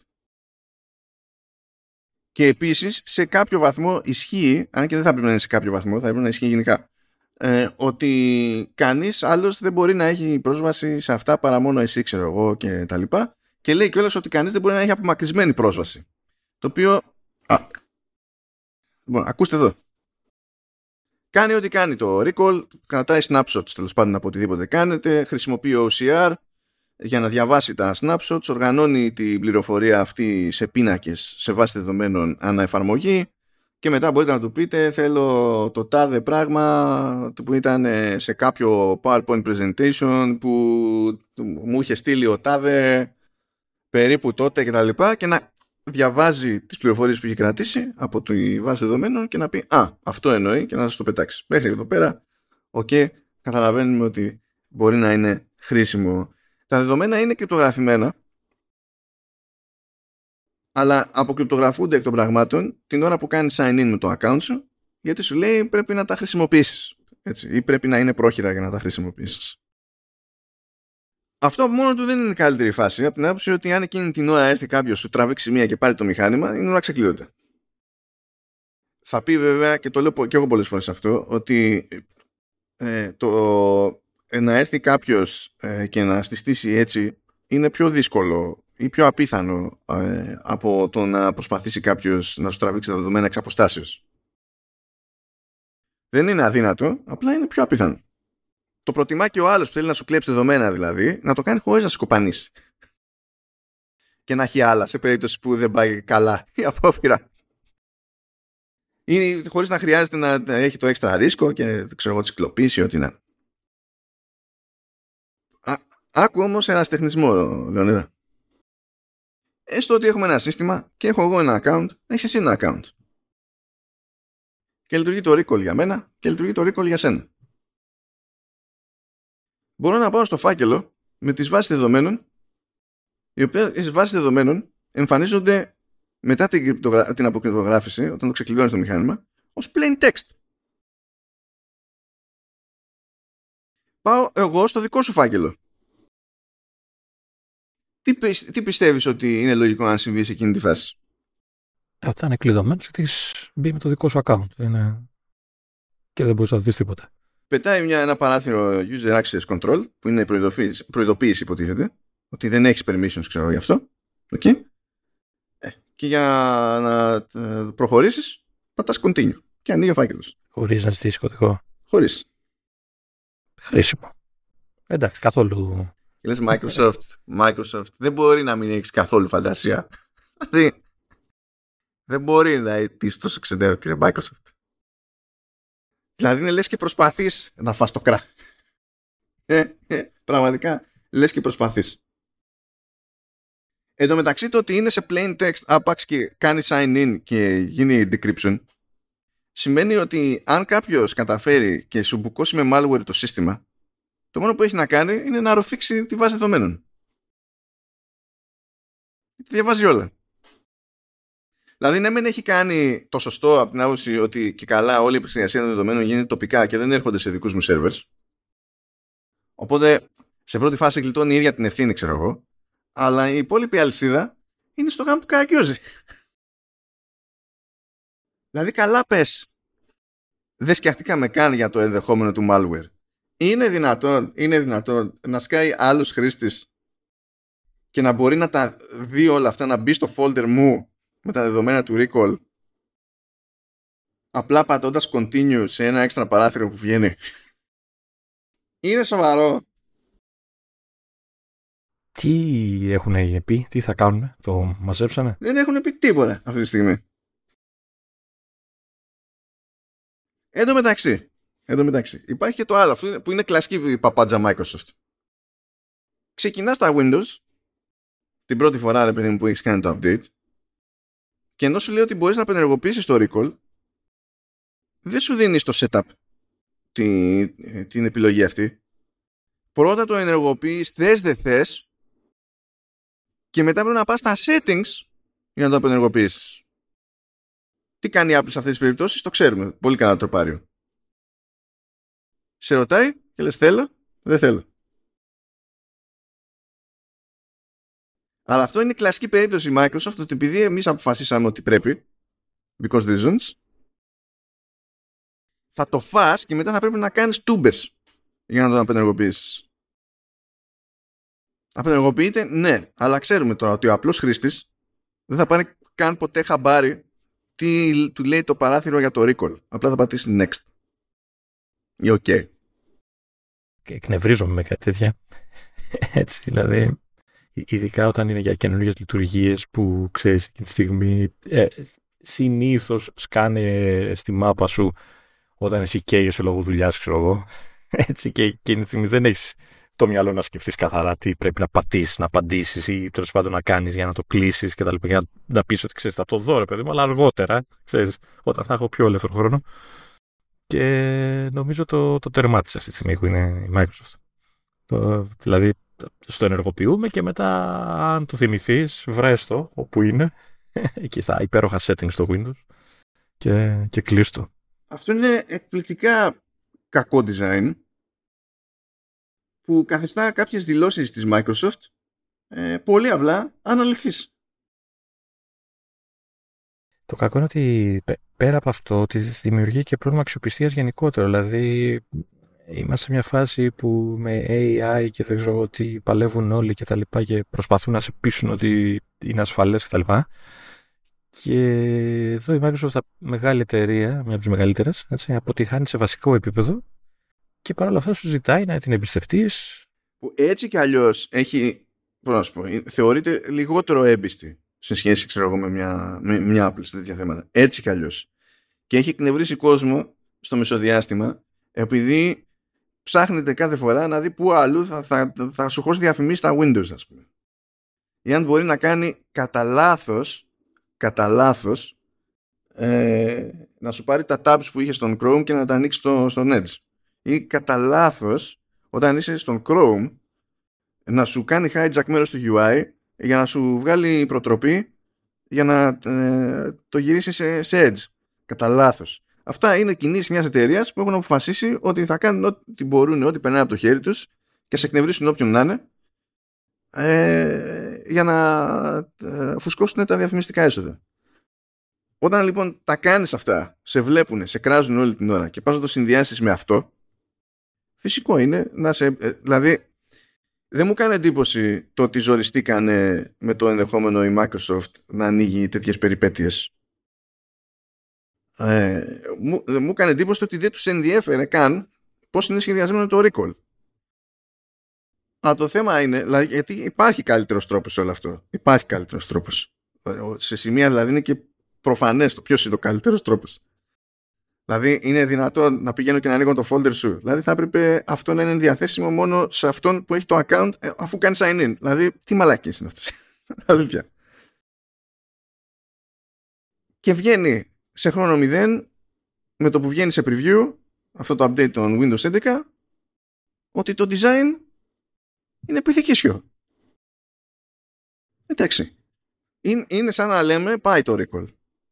Speaker 1: Και επίσης σε κάποιο βαθμό ισχύει, αν και δεν θα πρέπει να είναι σε κάποιο βαθμό, θα πρέπει να ισχύει γενικά, ε, ότι κανείς άλλος δεν μπορεί να έχει πρόσβαση σε αυτά παρά μόνο εσύ, ξέρω εγώ, και τα λοιπά. Και λέει κιόλας ότι κανείς δεν μπορεί να έχει απομακρυσμένη πρόσβαση. Το οποίο... Α, λοιπόν, ακούστε εδώ. Κάνει ό,τι κάνει το Recall, κρατάει snapshots τέλος πάντων από οτιδήποτε κάνετε, χρησιμοποιεί ο σι αρ για να διαβάσει τα snapshots, οργανώνει την πληροφορία αυτή σε πίνακες σε βάση δεδομένων ανά εφαρμογή και μετά μπορείτε να του πείτε θέλω το τάδε πράγμα που ήταν σε κάποιο PowerPoint presentation που μου είχε στείλει ο τάδε περίπου τότε και τα λοιπά, και να διαβάζει τις πληροφορίες που έχει κρατήσει από τη βάση δεδομένων και να πει «Α, αυτό εννοεί», και να σας το πετάξει. Μέχρι εδώ πέρα, οκ, okay, καταλαβαίνουμε ότι μπορεί να είναι χρήσιμο. Τα δεδομένα είναι κρυπτογραφημένα, αλλά αποκρυπτογραφούνται εκ των πραγμάτων την ώρα που κάνεις sign in με το account σου, γιατί σου λέει πρέπει να τα χρησιμοποιήσεις. Έτσι, ή πρέπει να είναι πρόχειρα για να τα χρησιμοποιήσεις. Αυτό από μόνο του δεν είναι η καλύτερη φάση, από την άποψη ότι αν εκείνη την ώρα έρθει κάποιος, σου τραβήξει μία και πάρει το μηχάνημα, είναι όλα ξεκλείδωτα. Θα πει βέβαια, και το λέω και εγώ πολλές φορές αυτό, ότι ε, το ε, να έρθει κάποιος ε, και να στήσει έτσι είναι πιο δύσκολο ή πιο απίθανο ε, από το να προσπαθήσει κάποιος να σου τραβήξει τα δεδομένα εξ αποστάσεως. Δεν είναι αδύνατο, απλά είναι πιο απίθανο. Το προτιμά και ο άλλος που θέλει να σου κλέψει δεδομένα, δηλαδή, να το κάνει χωρίς να σκοπανίσει. Και να έχει άλλα σε περίπτωση που δεν πάει καλά η απόφυρα. Ή χωρίς να χρειάζεται να έχει το έξτρα ρίσκο και ξέρω εγώ, τις κλοπήσει, ό,τι να. Α, άκου όμως ένα τεχνισμό, Λεωνίδα. Έστω ότι έχουμε ένα σύστημα και έχω εγώ ένα account, έχεις εσύ ένα account. Και λειτουργεί το recall για μένα και λειτουργεί το recall για σένα. Μπορώ να πάω στο φάκελο με τις βάσεις δεδομένων, οι οποίες βάσεις δεδομένων εμφανίζονται μετά την, κρυπτογρα... την αποκρυπτογράφηση, όταν το ξεκλειδώνεις το μηχάνημα, ως plain text. Πάω εγώ στο δικό σου φάκελο. Τι, πι... τι πιστεύεις ότι είναι λογικό να συμβεί σε εκείνη τη φάση?
Speaker 2: Ε, όταν είναι κλειδωμένος, έχεις μπει με το δικό σου account. Είναι... Και δεν μπορείς να δεις τίποτα.
Speaker 1: Πετάει μια, ένα παράθυρο user access control, που είναι προειδοποίηση, προειδοποίηση υποτίθεται, ότι δεν έχεις permissions, ξέρω γι' αυτό. Okay. Ε, και για να προχωρήσεις, πατάς continue και ανοίγει ο φάκελος.
Speaker 2: Χωρίς να ζητήσεις κωδικό.
Speaker 1: Χωρίς.
Speaker 2: Χρήσιμο. Εντάξει, καθόλου.
Speaker 1: Και λες Microsoft, Microsoft, δεν μπορεί να μην έχεις καθόλου φαντασία. Δηλαδή, δεν μπορεί να είσαι τόσο ξεντέρω, κύριε Microsoft. Δηλαδή, είναι λες και προσπαθείς να φας το κρά. Ε, ε, πραγματικά, λες και προσπαθείς. Εν τω μεταξύ, το ότι είναι σε plain text, άπαξ και κάνει sign in και γίνει decryption, σημαίνει ότι αν κάποιος καταφέρει και σου μπουκώσει με malware το σύστημα, το μόνο που έχει να κάνει είναι να ροφήξει τη βάση δεδομένων. Τη διαβάζει όλα. Δηλαδή, ναι, μεν έχει κάνει το σωστό από την άποψη ότι και καλά όλη η επεξεργασία των δεδομένων γίνεται τοπικά και δεν έρχονται σε δικούς μου servers. Οπότε, σε πρώτη φάση γλιτώνει η ίδια την ευθύνη, ξέρω εγώ, αλλά η υπόλοιπη αλυσίδα είναι στο γάμο του καρακιόζη. Δηλαδή, καλά πες. Δεν σκιαχτήκαμε καν για το ενδεχόμενο του malware. Είναι δυνατόν, είναι δυνατόν να σκάει άλλος χρήστης και να μπορεί να τα δει όλα αυτά, να μπει στο folder μου με τα δεδομένα του recall, απλά πατώντας continue σε ένα έξτρα παράθυρο που βγαίνει? Είναι σοβαρό?
Speaker 2: Τι έχουν πει, τι θα κάνουν, το μαζέψανε?
Speaker 1: Δεν έχουν πει τίποτα αυτή τη στιγμή. Εν τω μεταξύ, εν τω μεταξύ, υπάρχει και το άλλο, αυτό που είναι κλασική παπάντζα Microsoft. Ξεκινάς τα Windows την πρώτη φορά, ρε παιδί μου, που έχεις κάνει το update, και ενώ σου λέει ότι μπορείς να απενεργοποιήσεις το recall, δεν σου δίνει στο setup την, την επιλογή αυτή. Πρώτα το ενεργοποιείς θες δεν θες και μετά πρέπει να πας στα settings για να το απενεργοποιήσεις. Τι κάνει η Apple σε αυτές τις περιπτώσεις? Το ξέρουμε πολύ καλά, τροπάριο. Σε ρωτάει και λες θέλω, δεν θέλω. Αλλά αυτό είναι η κλασική περίπτωση Microsoft, ότι επειδή εμείς αποφασίσαμε ότι πρέπει, because reasons, θα το φας και μετά θα πρέπει να κάνεις τούμπες για να το απενεργοποιήσεις. Απενεργοποιείται, ναι, αλλά ξέρουμε τώρα ότι ο απλός χρήστης δεν θα πάρει καν ποτέ χαμπάρι τι του λέει το παράθυρο για το recall. Απλά θα πατήσει next ή ok.
Speaker 2: Και εκνευρίζομαι με κάτι τέτοια. Έτσι, δηλαδή, ειδικά όταν είναι για καινούργιες λειτουργίες που ξέρεις εκείνη τη στιγμή, ε, συνήθως σκάνε στη μάπα σου όταν εσύ καίγεσαι λόγω δουλειάς, ξέρω εγώ. Έτσι, και εκείνη τη στιγμή δεν έχεις το μυαλό να σκεφτείς καθαρά τι πρέπει να πατήσεις, να απαντήσεις ή τέλος πάντων να κάνεις για να το κλείσεις και τα λοιπά. Για να, να πεις ότι ξέρεις, θα το δω, ρε παιδί μου, αλλά αργότερα, ξέρεις, όταν θα έχω πιο ελεύθερο χρόνο. Και νομίζω το, το τερμάτισε αυτή τη στιγμή που είναι η Microsoft. Το, δηλαδή, στο ενεργοποιούμε και μετά, αν το θυμηθείς, βρες το όπου είναι, εκεί στα υπέροχα settings στο Windows και, και κλείστο.
Speaker 1: Αυτό είναι εκπληκτικά κακό design που καθιστά κάποιες δηλώσεις της Microsoft ε, πολύ απλά αναλυθείς. Το
Speaker 2: κακό είναι ότι πέρα από αυτό της δημιουργεί και πρόβλημα αξιοπιστίας γενικότερο. Δηλαδή είμαστε σε μια φάση που με έι άι και δεν ξέρω τι παλεύουν όλοι και τα λοιπά και προσπαθούν να σε πείσουν ότι είναι ασφαλές και τα λοιπά. Και εδώ η Microsoft, μεγάλη εταιρεία, μια από τις μεγαλύτερες, έτσι, αποτυχάνει σε βασικό επίπεδο και παρόλα αυτά σου ζητάει να την εμπιστευτείς.
Speaker 1: Που έτσι κι αλλιώς έχει, πώς να σου πω, θεωρείται λιγότερο έμπιστη σε σχέση, ξέρω εγώ, με μια, με μια Apple σε τέτοια θέματα. Έτσι κι αλλιώς. Και έχει εκνευρίσει κόσμο στο μεσοδιάστημα επειδή ψάχνεται κάθε φορά να δει πού αλλού θα, θα, θα, θα σου χώσει διαφημίσεις στα Windows, ας πούμε. Ή αν μπορεί να κάνει κατά λάθος, κατά λάθος ε, να σου πάρει τα tabs που είχε στον Chrome και να τα ανοίξει στο, στον Edge. Ή κατά λάθος, όταν είσαι στον Chrome, να σου κάνει hijack μέρος του γιου άι για να σου βγάλει προτροπή για να ε, το γυρίσει σε, σε Edge. Κατά λάθος. Αυτά είναι κινήσεις μιας εταιρείας που έχουν αποφασίσει ότι θα κάνουν ό,τι μπορούν, ό,τι περνάει από το χέρι τους και σε εκνευρίσουν όποιον να είναι, ε, για να ε, φουσκώσουν τα διαφημιστικά έσοδα. Όταν λοιπόν τα κάνεις αυτά, σε βλέπουν, σε κράζουν όλη την ώρα και πας να το συνδυάσεις με αυτό, φυσικό είναι να σε... Ε, δηλαδή, δεν μου κάνει εντύπωση το ότι ζοριστήκανε με το ενδεχόμενο η Microsoft να ανοίγει τέτοιες περιπέτειες. Ε, μου, μου κάνει εντύπωση το ότι δεν τους ενδιέφερε καν πώς είναι σχεδιασμένο το recall. Αλλά το θέμα είναι, δηλαδή, γιατί υπάρχει καλύτερος τρόπος σε όλο αυτό. Υπάρχει καλύτερος τρόπος. Σε σημεία δηλαδή είναι και προφανές το ποιος είναι ο καλύτερος τρόπος. Δηλαδή είναι δυνατόν να πηγαίνω και να ανοίγω το folder σου. Δηλαδή θα έπρεπε αυτό να είναι διαθέσιμο μόνο σε αυτόν που έχει το account αφού κάνει sign in. Δηλαδή τι μαλακίες είναι αυτές. Αλήθεια. Και βγαίνει σε χρόνο μηδέν με το που βγαίνει σε preview αυτό το update των Windows έντεκα ότι το design είναι πυθικίσιο. Εντάξει. Είναι, είναι σαν να λέμε πάει το recall.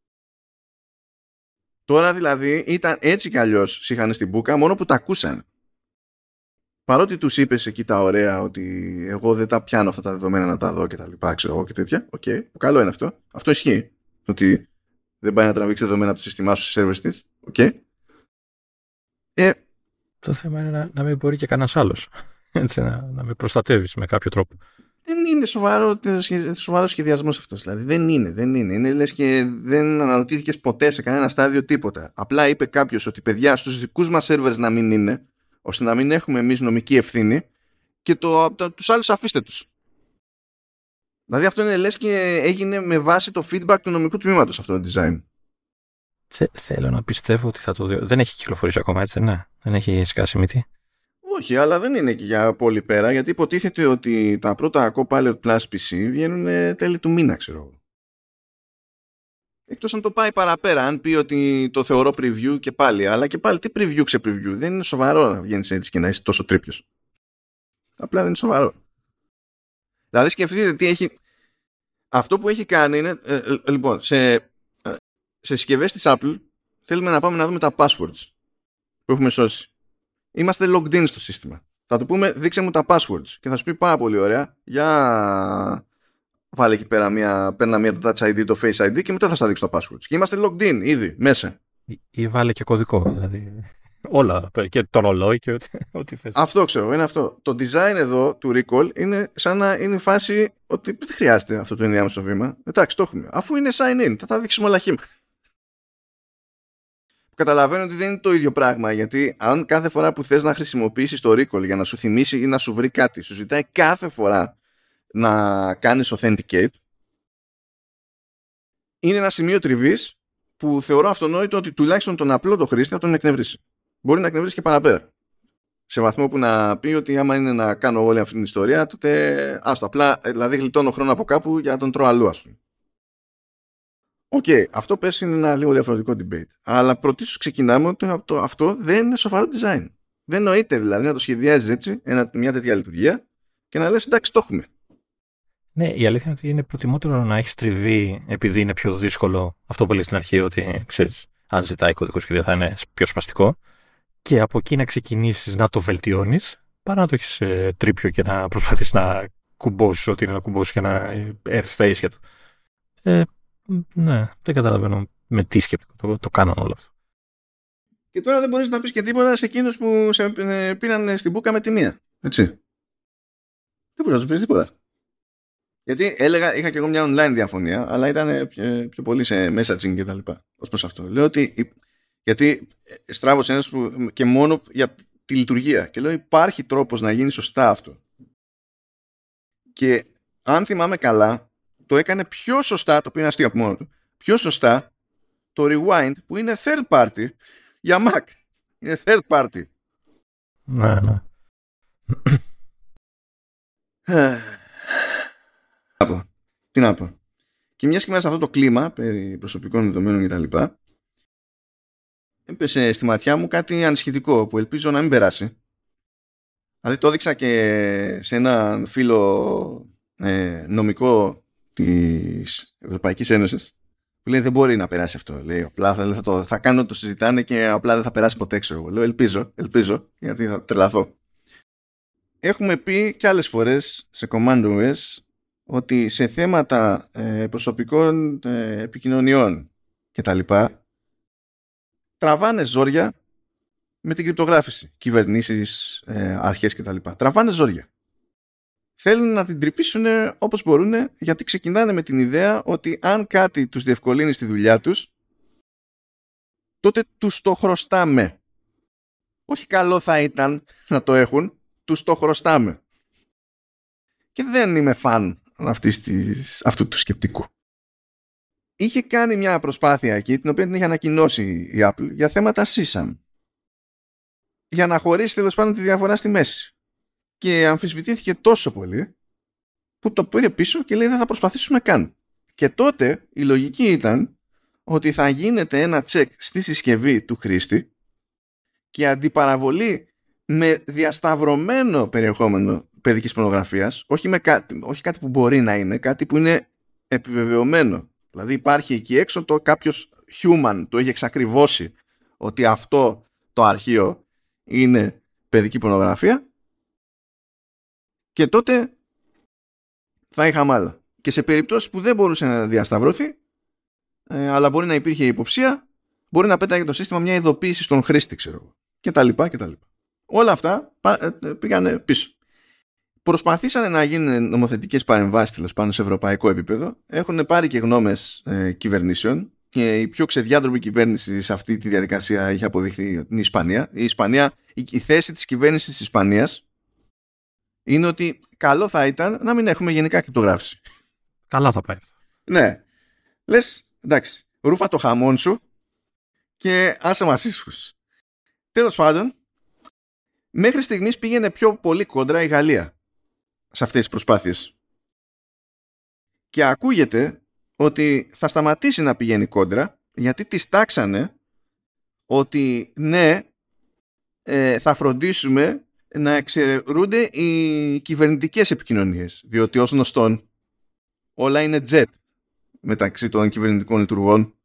Speaker 1: Τώρα δηλαδή ήταν έτσι κι αλλιώς είχαν στην μπούκα μόνο που τα ακούσαν. Παρότι τους είπες εκεί τα ωραία ότι εγώ δεν τα πιάνω αυτά τα δεδομένα να τα δω και τα λοιπά, ξέρω εγώ και τέτοια. Οκ, okay. Καλό είναι αυτό. Αυτό ισχύει. Ότι δεν πάει να τραβήξει δεδομένα από το σύστημά σου στις servers της. Οκ. Okay. Ε,
Speaker 2: το θέμα είναι να, να μην μπορεί και κανένας άλλος. Έτσι, να, να με προστατεύεις με κάποιο τρόπο.
Speaker 1: Δεν είναι σοβαρό, σοβαρό σχεδιασμός αυτός. Δηλαδή δεν είναι, δεν είναι. Είναι λες και δεν αναρωτήθηκες ποτέ σε κανένα στάδιο τίποτα. Απλά είπε κάποιος ότι παιδιά στους δικούς μας servers να μην είναι, ώστε να μην έχουμε εμείς νομική ευθύνη και το, το, τους άλλους αφήστε τους. Δηλαδή αυτό είναι λες και έγινε με βάση το feedback του νομικού τμήματος αυτό το design.
Speaker 2: Θε, θέλω να πιστεύω ότι θα το δει. Δεν έχει κυκλοφορήσει ακόμα, έτσι, ναι. Δεν έχει σκάσει μύτη.
Speaker 1: Όχι, αλλά δεν είναι και για πολύ πέρα, γιατί υποτίθεται ότι τα πρώτα Copilot Plus πι σι βγαίνουν τέλη του μήνα, ξέρω εγώ. Εκτός αν το πάει παραπέρα, αν πει ότι το θεωρώ preview και πάλι, αλλά και πάλι τι preview ξε preview, δεν είναι σοβαρό να βγαίνεις έτσι και να είσαι τόσο τρίπιος. Απλά δεν είναι σοβαρό. Δηλαδή σκεφτείτε τι έχει... Αυτό που έχει κάνει είναι, ε, ε, λοιπόν, σε, ε, σε συσκευές της Apple θέλουμε να πάμε να δούμε τα passwords που έχουμε σώσει. Είμαστε logged in στο σύστημα. Θα του πούμε δείξε μου τα passwords και θα σου πει πάρα πολύ ωραία, για βάλε εκεί πέρα μια, παίρνα μια το Touch άι ντι, το Face άι ντι και μετά θα σας δείξω τα passwords. Και είμαστε logged in ήδη μέσα.
Speaker 2: Ή, ή βάλε και κωδικό, δηλαδή όλα, και το ρολόι και ό,τι, ό,τι θες.
Speaker 1: Αυτό ξέρω, είναι αυτό. Το design εδώ του recall είναι σαν να είναι η φάση ότι δεν χρειάζεται αυτό το ενδιάμεσο βήμα. Εντάξει, το έχουμε. Αφού είναι sign in, θα τα δείξουμε όλα χύμα. Καταλαβαίνω ότι δεν είναι το ίδιο πράγμα, γιατί αν κάθε φορά που θες να χρησιμοποιήσεις το recall για να σου θυμίσει ή να σου βρει κάτι, σου ζητάει κάθε φορά να κάνεις authenticate, είναι ένα σημείο τριβής που θεωρώ αυτονόητο ότι τουλάχιστον τον απλό το χρήστη να τον εκνευρίσει. Μπορεί να εκνευρίσει και παραπέρα. Σε βαθμό που να πει ότι άμα είναι να κάνω όλη αυτή την ιστορία, τότε άστο, απλά δηλαδή γλιτώνω χρόνο από κάπου για να τον τρώω αλλού, ας πούμε. Οκ, okay, αυτό πες είναι ένα λίγο διαφορετικό debate. Αλλά πρωτίστως ξεκινάμε ότι αυτό, αυτό δεν είναι σοβαρό design. Δεν νοείται δηλαδή να το σχεδιάζεις έτσι, ένα, μια τέτοια λειτουργία και να λες εντάξει το έχουμε.
Speaker 2: Ναι, η αλήθεια είναι ότι είναι προτιμότερο να έχεις τριβή επειδή είναι πιο δύσκολο αυτό που λέει στην αρχή, ότι ξέρεις, αν ζητάει κωδικό σχεδίο θα είναι πιο σπαστικό, και από εκεί να ξεκινήσεις να το βελτιώνεις, παρά να το έχεις ε, τρίπιο και να προσπαθείς να κουμπώσεις ό,τι είναι να κουμπώσεις και να έρθεις στα ίσια του. Ε, ναι, δεν καταλαβαίνω με τι σκεπτικό το, το κάναν όλο αυτό.
Speaker 1: Και τώρα δεν μπορείς να πεις και τίποτα σε εκείνους που σε πήραν στην μπούκα με τη μία. Έτσι. Δεν μπορείς να τους πεις τίποτα. Γιατί έλεγα, είχα και εγώ μια online διαφωνία, αλλά ήταν πιο, πιο πολύ σε messaging και τα λοιπά. Ως προς αυτό. Λέω ότι, γιατί στράβωσε ένας που, και μόνο για τη λειτουργία. Και λέω υπάρχει τρόπος να γίνει σωστά αυτό. Και αν θυμάμαι καλά, το έκανε πιο σωστά, το οποίο είναι αστείο από μόνο του, πιο σωστά το Rewind που είναι third party για Mac. Είναι third party.
Speaker 2: Ναι, ναι.
Speaker 1: Τι να πω. Τι να πω. Και μια και μέσα σε αυτό το κλίμα περί προσωπικών δεδομένων κτλ., έπεσε στη ματιά μου κάτι ανησυχητικό που ελπίζω να μην περάσει. Δηλαδή το έδειξα και σε έναν φίλο ε, νομικό της Ευρωπαϊκής Ένωσης που λέει δεν μπορεί να περάσει αυτό. Λέει απλά θα, θα, το, θα κάνω το συζητάνε και απλά δεν θα περάσει ποτέ, ξέρω. Λέω ελπίζω, ελπίζω γιατί θα τρελαθώ. Έχουμε πει και άλλες φορές σε CommandOS ότι σε θέματα ε, προσωπικών ε, επικοινωνιών και τα λοιπά τραβάνε ζόρια με την κρυπτογράφηση, κυβερνήσεις, ε, αρχές και τα λοιπά. Τραβάνε ζόρια. Θέλουν να την τρυπήσουν όπως μπορούν, γιατί ξεκινάνε με την ιδέα ότι αν κάτι τους διευκολύνει στη δουλειά τους, τότε τους το χρωστάμε. Όχι καλό θα ήταν να το έχουν, τους το χρωστάμε. Και δεν είμαι φαν αυτής της, αυτού του σκεπτικού. Είχε κάνει μια προσπάθεια εκεί, την οποία την είχε ανακοινώσει η Apple, για θέματα σίσαμ. Για να χωρίσει τέλος πάντων τη διαφορά στη μέση. Και αμφισβητήθηκε τόσο πολύ που το πήρε πίσω και λέει δεν θα προσπαθήσουμε καν. Και τότε η λογική ήταν ότι θα γίνεται ένα check στη συσκευή του χρήστη και αντιπαραβολή με διασταυρωμένο περιεχόμενο παιδικής πορνογραφίας, όχι, με κάτι, όχι κάτι που μπορεί να είναι, κάτι που είναι επιβεβαιωμένο. Δηλαδή υπάρχει εκεί έξω το κάποιος human το έχει εξακριβώσει ότι αυτό το αρχείο είναι παιδική πορνογραφία και τότε θα είχαμε άλλα. Και σε περιπτώσεις που δεν μπορούσε να διασταυρωθεί ε, αλλά μπορεί να υπήρχε υποψία, μπορεί να πέταγε το σύστημα μια ειδοποίηση στον χρήστη, ξέρω, και τα λοιπά και τα λοιπά. Όλα αυτά πήγανε πίσω. Προσπαθήσανε να γίνουν νομοθετικές παρεμβάσεις τέλος πάντων σε ευρωπαϊκό επίπεδο. Έχουν πάρει και γνώμες ε, κυβερνήσεων και η πιο ξεδιάντροπη κυβέρνηση σε αυτή τη διαδικασία είχε αποδειχθεί η Ισπανία. Η Ισπανία, η, η θέση της κυβέρνησης της Ισπανίας είναι ότι καλό θα ήταν να μην έχουμε γενικά κρυπτογράφηση.
Speaker 2: Καλά θα πάει.
Speaker 1: Ναι. Λες, εντάξει, ρούφα το χαμόν σου και άσε μας ήσυχους. Τέλος πάντων, μέχρι στιγμής πήγαινε πιο πολύ κόντρα η Γαλλία σε αυτές τις προσπάθειες. Και ακούγεται ότι θα σταματήσει να πηγαίνει κόντρα γιατί τις τάξανε ότι ναι, ε, θα φροντίσουμε να εξαιρούνται οι κυβερνητικές επικοινωνίες, διότι ως γνωστόν όλα είναι jet μεταξύ των κυβερνητικών λειτουργών.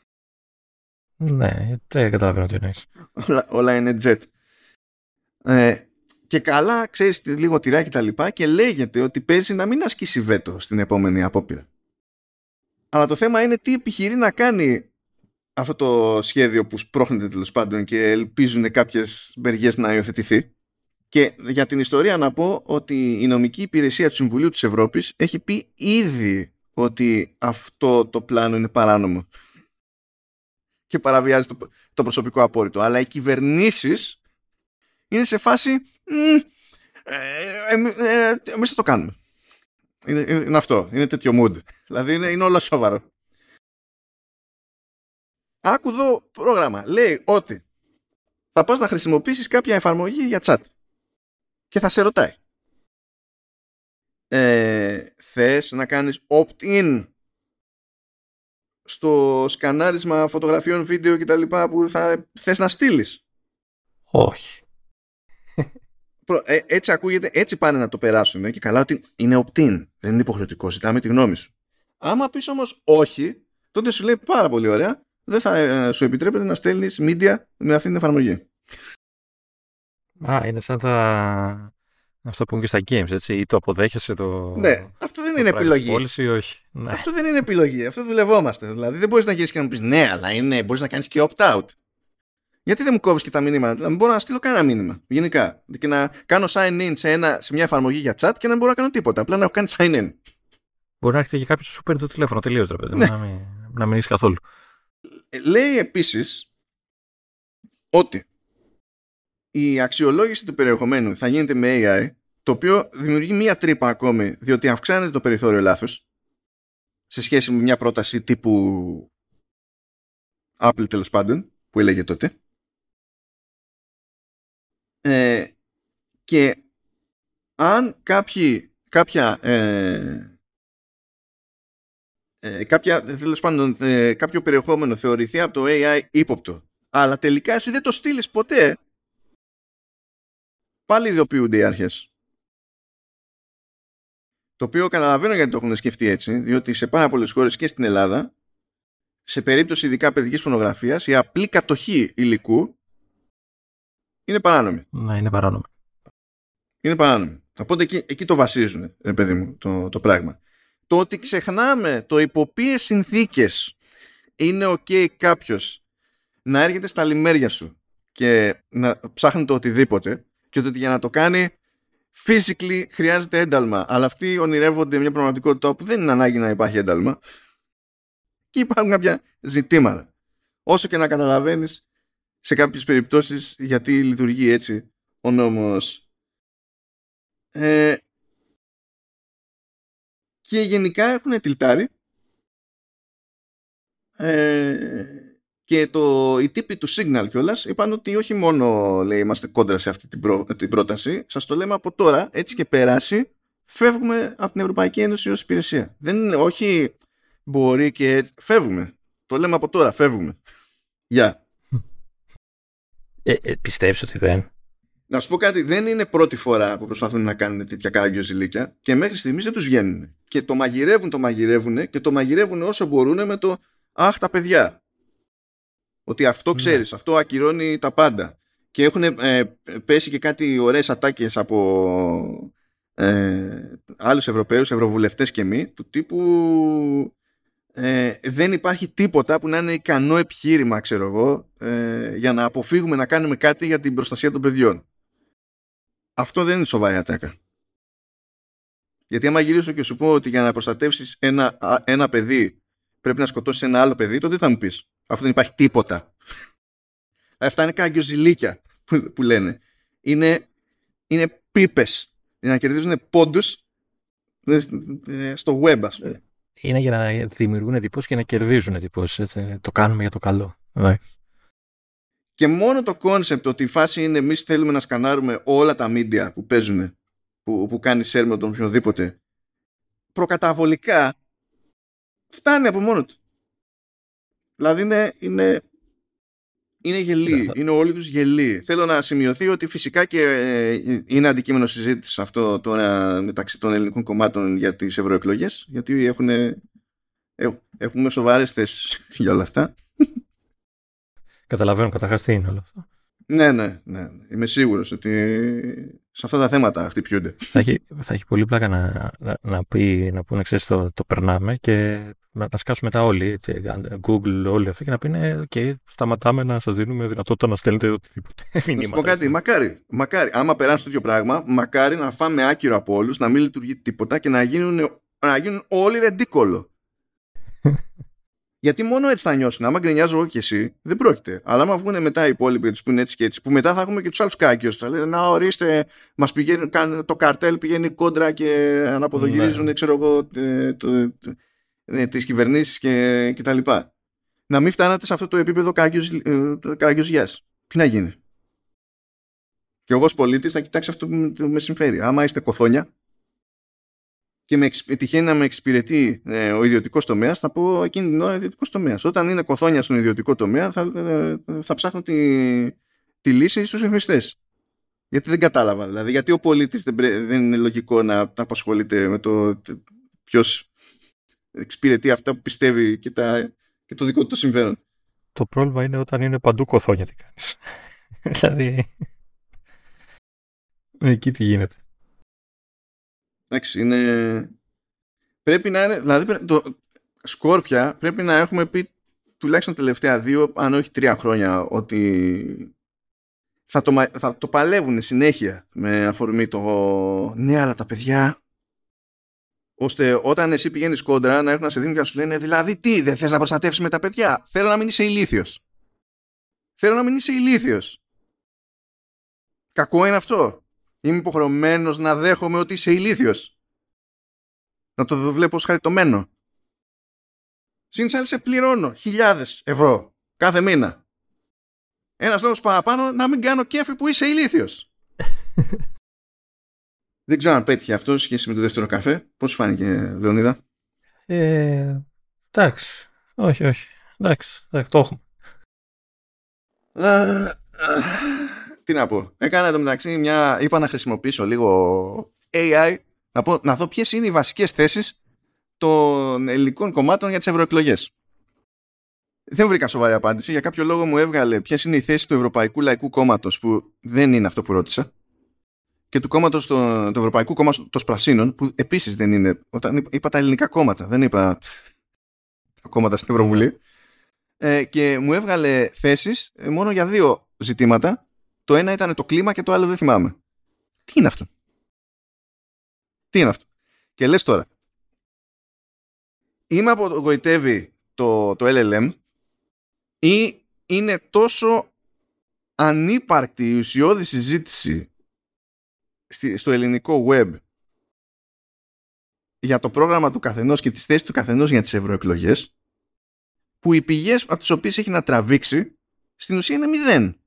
Speaker 2: Ναι, δεν καταλαβαίνω τι εννοείς.
Speaker 1: όλα, όλα είναι jet. Ε, και καλά, ξέρεις, λίγο τυράκι τα λοιπά, και λέγεται ότι παίζει να μην ασκήσει βέτο στην επόμενη απόπειρα. Αλλά το θέμα είναι τι επιχειρεί να κάνει αυτό το σχέδιο που σπρώχνεται τέλος πάντων και ελπίζουν κάποιες μεριές να υιοθετηθεί. Και για την ιστορία να πω ότι η νομική υπηρεσία του Συμβουλίου της Ευρώπης έχει πει ήδη ότι αυτό το πλάνο είναι παράνομο και παραβιάζει το, το προσωπικό απόρριτο. Αλλά οι κυβερνήσεις είναι σε φάση ε, ε, ε, εμείς θα το κάνουμε. Είναι, είναι αυτό, είναι τέτοιο mood. Δηλαδή είναι, είναι όλο σοβαρό. Άκου εδώ πρόγραμμα. Λέει ότι θα πας να χρησιμοποιήσεις κάποια εφαρμογή για chat και θα σε ρωτάει ε, θες να κάνεις opt-in στο σκανάρισμα φωτογραφιών, βίντεο και τα λοιπά που θα θες να στείλεις?
Speaker 2: Όχι.
Speaker 1: Ε, έτσι ακούγεται, έτσι πάνε να το περάσουν και καλά ότι είναι opt-in, δεν είναι υποχρεωτικό, ζητάμε τη γνώμη σου. Άμα πεις όμως όχι, τότε σου λέει πάρα πολύ ωραία, δεν θα ε, σου επιτρέπεται να στέλνεις media με αυτή την εφαρμογή.
Speaker 2: Α, είναι σαν τα... αυτό που είναι και στα games, έτσι, ή το αποδέχεσαι το...
Speaker 1: Ναι, αυτό δεν είναι επιλογή.
Speaker 2: Πώληση, ή όχι. Ναι.
Speaker 1: Αυτό δεν είναι επιλογή, αυτό δουλευόμαστε. Δηλαδή δεν μπορείς να γυρίσεις και να μου πεις ναι, αλλά είναι, μπορείς να κάνεις και opt-out. Γιατί δεν μου κόβεις και τα μηνύματα? Δεν μπορώ να στείλω κανένα μήνυμα. Γενικά. Και να κάνω sign-in σε, ένα, σε μια εφαρμογή για chat και να μην μπορώ να κάνω τίποτα. Απλά να έχω κάνει sign-in.
Speaker 2: Μπορεί να έρχεται και κάποιος σου παίρνει το τηλέφωνο τελείως, ρε παιδί, ναι. να, μην, να μην έχεις καθόλου.
Speaker 1: Λέει επίσης ότι η αξιολόγηση του περιεχομένου θα γίνεται με έι άι, το οποίο δημιουργεί μία τρύπα ακόμη, διότι αυξάνεται το περιθώριο λάθος σε σχέση με μια πρόταση τύπου Apple, τέλος πάντων, που έλεγε τότε. Ε, και αν κάποιοι, κάποια ε, ε, κάποια, τέλος πάντων, ε, κάποιο περιεχόμενο θεωρηθεί από το έι άι ύποπτο, αλλά τελικά εσύ δεν το στείλεις ποτέ, πάλι ειδοποιούνται οι αρχές. Το οποίο καταλαβαίνω γιατί το έχουν σκεφτεί έτσι, διότι σε πάρα πολλές χώρες και στην Ελλάδα, σε περίπτωση ειδικά παιδικής πορνογραφίας, η απλή κατοχή υλικού είναι παράνομη.
Speaker 2: Ναι, είναι παράνομη.
Speaker 1: Είναι παράνομη. Οπότε εκεί, εκεί το βασίζουν, ρε παιδί μου, το, το πράγμα. Το ότι ξεχνάμε το υπό ποιες συνθήκες είναι ok κάποιος να έρχεται στα λιμέρια σου και να ψάχνει το οτιδήποτε, και ότι για να το κάνει physically χρειάζεται ένταλμα, αλλά αυτοί ονειρεύονται μια πραγματικότητα που δεν είναι ανάγκη να υπάρχει ένταλμα, και υπάρχουν κάποια ζητήματα. Όσο και να καταλαβαίνεις σε κάποιες περιπτώσεις γιατί λειτουργεί έτσι ο νόμος. Ε, και γενικά έχουν τιλτάρει, ε, και το, οι τύποι του Signal κιόλας είπαν ότι όχι μόνο, λέει, είμαστε κόντρα σε αυτή την, προ, την πρόταση, σας το λέμε από τώρα, έτσι και περάσει φεύγουμε από την Ευρωπαϊκή Ένωση ως υπηρεσία. Δεν είναι, όχι μπορεί και φεύγουμε, το λέμε από τώρα, φεύγουμε. Γεια. Yeah.
Speaker 2: Ε, ε, πιστεύεις ότι δεν?
Speaker 1: Να σου πω κάτι, δεν είναι πρώτη φορά που προσπαθούν να κάνουν τέτοια καραγκιόζηλίκια και μέχρι στιγμής δεν τους βγαίνουν. Και το μαγειρεύουν, το μαγειρεύουν και το μαγειρεύουν όσο μπορούν με το αχ, τα παιδιά. Ότι αυτό ξέρεις, ναι, αυτό ακυρώνει τα πάντα. Και έχουν ε, πέσει και κάτι ωραίες ατάκες από ε, άλλους Ευρωπαίους, Ευρωβουλευτές και μη, του τύπου ε, δεν υπάρχει τίποτα που να είναι ικανό επιχείρημα, ξέρω εγώ, ε, για να αποφύγουμε να κάνουμε κάτι για την προστασία των παιδιών. Αυτό δεν είναι σοβαρή ατάκα. Γιατί άμα γυρίσω και σου πω ότι για να προστατεύσεις ένα, ένα παιδί πρέπει να σκοτώσεις ένα άλλο παιδί, τότε θα μου πεις, αφού δεν υπάρχει τίποτα. Αυτά είναι καγκιοζηλίκια που, που λένε. Είναι, είναι πίπες για να κερδίζουν πόντους στο web, ας πούμε.
Speaker 2: Είναι για να δημιουργούν εντυπώσεις και να κερδίζουν εντυπώσεις. Το κάνουμε για το καλό. Ναι.
Speaker 1: Και μόνο το κόνσεπτ ότι η φάση είναι εμείς θέλουμε να σκανάρουμε όλα τα media που παίζουν, που, που κάνει share με τον οποιοδήποτε, προκαταβολικά φτάνει από μόνο του. Δηλαδή είναι, είναι, είναι γελοί, είναι όλοι τους γελοί. Θέλω να σημειωθεί ότι φυσικά και είναι αντικείμενο συζήτηση αυτό τώρα μεταξύ των ελληνικών κομμάτων για τις ευρωεκλογές, γιατί έχουν, έχουμε σοβαρές θέσεις για όλα αυτά.
Speaker 2: Καταλαβαίνω καταρχάς τι είναι όλο αυτό.
Speaker 1: Ναι, ναι, ναι. Είμαι σίγουρος ότι σε αυτά τα θέματα χτυπιούνται.
Speaker 2: Θα έχει, θα έχει πολύ πλάκα να, να, να, πει, να πούνε, ξέρεις, το, το περνάμε και να τα σκάσουμε μετά όλοι, Google, όλοι αυτοί, και να πούνε OK, σταματάμε να σας δίνουμε δυνατότητα να στέλνετε οτιδήποτε.
Speaker 1: Να σου πω κάτι, μακάρι, μακάρι. Άμα περάσει τέτοιο πράγμα, μακάρι να φάμε άκυρο από όλους, να μην λειτουργεί τίποτα και να γίνουν, να γίνουν όλοι ρεντίκολο. Γιατί μόνο έτσι θα νιώσουν. Άμα γκρινιάζω εγώ και εσύ, δεν πρόκειται. Αλλά άμα βγουν μετά οι υπόλοιποι τους που είναι έτσι και έτσι, που μετά θα έχουμε και τους άλλους κάκιους. Θα λένε, να ορίστε, μας πηγαίνει, το καρτέλ πηγαίνει κόντρα και αναποδογυρίζουν, ναι, ξέρω εγώ, τις κυβερνήσεις και, και τα λοιπά. Να μην φτάνατε σε αυτό το επίπεδο καραγκιόζιας. Τι να γίνει. Και εγώ ως πολίτης θα κοιτάξω αυτό που με συμφέρει. Άμα είστε κοθόνια και με τυχαίνει να με εξυπηρετεί ε, ο ιδιωτικός τομέας, θα πω εκείνη την ώρα ιδιωτικός τομέας. Όταν είναι κοθόνια στον ιδιωτικό τομέα, θα, ε, θα ψάχνω τη, τη λύση στους ρυθμιστές. Γιατί δεν κατάλαβα. Δηλαδή, γιατί ο πολίτης δεν, δεν είναι λογικό να απασχολείται με το ποιος εξυπηρετεί αυτά που πιστεύει και, τα, και το δικό του το συμφέρον.
Speaker 2: Το πρόβλημα είναι όταν είναι παντού κοθόνια τι κάνεις. Δηλαδή, εκεί τι γίνεται.
Speaker 1: Εντάξει, είναι... Πρέπει να είναι... Δηλαδή, το Σκόρπια πρέπει να έχουμε πει τουλάχιστον τελευταία δύο, αν όχι τρία χρόνια, ότι θα το, θα το παλεύουν συνέχεια με αφορμή το ναι, αλλά τα παιδιά, ώστε όταν εσύ πηγαίνεις κόντρα να έχουν να σε δίνουν και να σου λένε, δηλαδή τι, δεν θες να προστατεύσεις με τα παιδιά? Θέλω να μην είσαι ηλίθιος. Θέλω να μην είσαι ηλίθιος. Κακό είναι αυτό. Είμαι υποχρεωμένος να δέχομαι ότι είσαι ηλίθιος. Να το βλέπω ως χαριτωμένο. Συνήθως σε πληρώνω χιλιάδες ευρώ κάθε μήνα. Ένας λόγος παραπάνω να μην κάνω κέφι που είσαι ηλίθιος. Δεν ξέρω αν πέτυχε αυτό σχέση με το δεύτερο καφέ. Πώς σου φάνηκε, Λεωνίδα?
Speaker 2: Ε, Εντάξει. Όχι, όχι. Εντάξει, εντάξει, το έχουμε.
Speaker 1: Τι να πω. Έκανα εντωμεταξύ μια. Είπα να χρησιμοποιήσω λίγο έι άι να, πω, να δω ποιες είναι οι βασικές θέσεις των ελληνικών κομμάτων για τις ευρωεκλογές. Δεν βρήκα σοβαρή απάντηση. Για κάποιο λόγο μου έβγαλε ποιες είναι οι θέσεις του Ευρωπαϊκού Λαϊκού Κόμματος, που δεν είναι αυτό που ρώτησα, και του κόμματος, του Ευρωπαϊκού Κόμματος Πρασίνων, που επίσης δεν είναι. Όταν είπα τα ελληνικά κόμματα, δεν είπα τα κόμματα στην Ευρωβουλή. Ε, και μου έβγαλε θέσεις μόνο για δύο ζητήματα. Το ένα ήταν το κλίμα και το άλλο δεν θυμάμαι. Τι είναι αυτό? Τι είναι αυτό? Και λες τώρα, ή με απογοητεύει το, το ελ ελ εμ, ή είναι τόσο ανύπαρκτη η ουσιώδη συζήτηση στη, στο ελληνικό web για το πρόγραμμα του καθενός και τις θέσεις του καθενός για τις ευρωεκλογές, που οι πηγές από τις οποίες έχει να τραβήξει στην ουσία είναι μηδέν.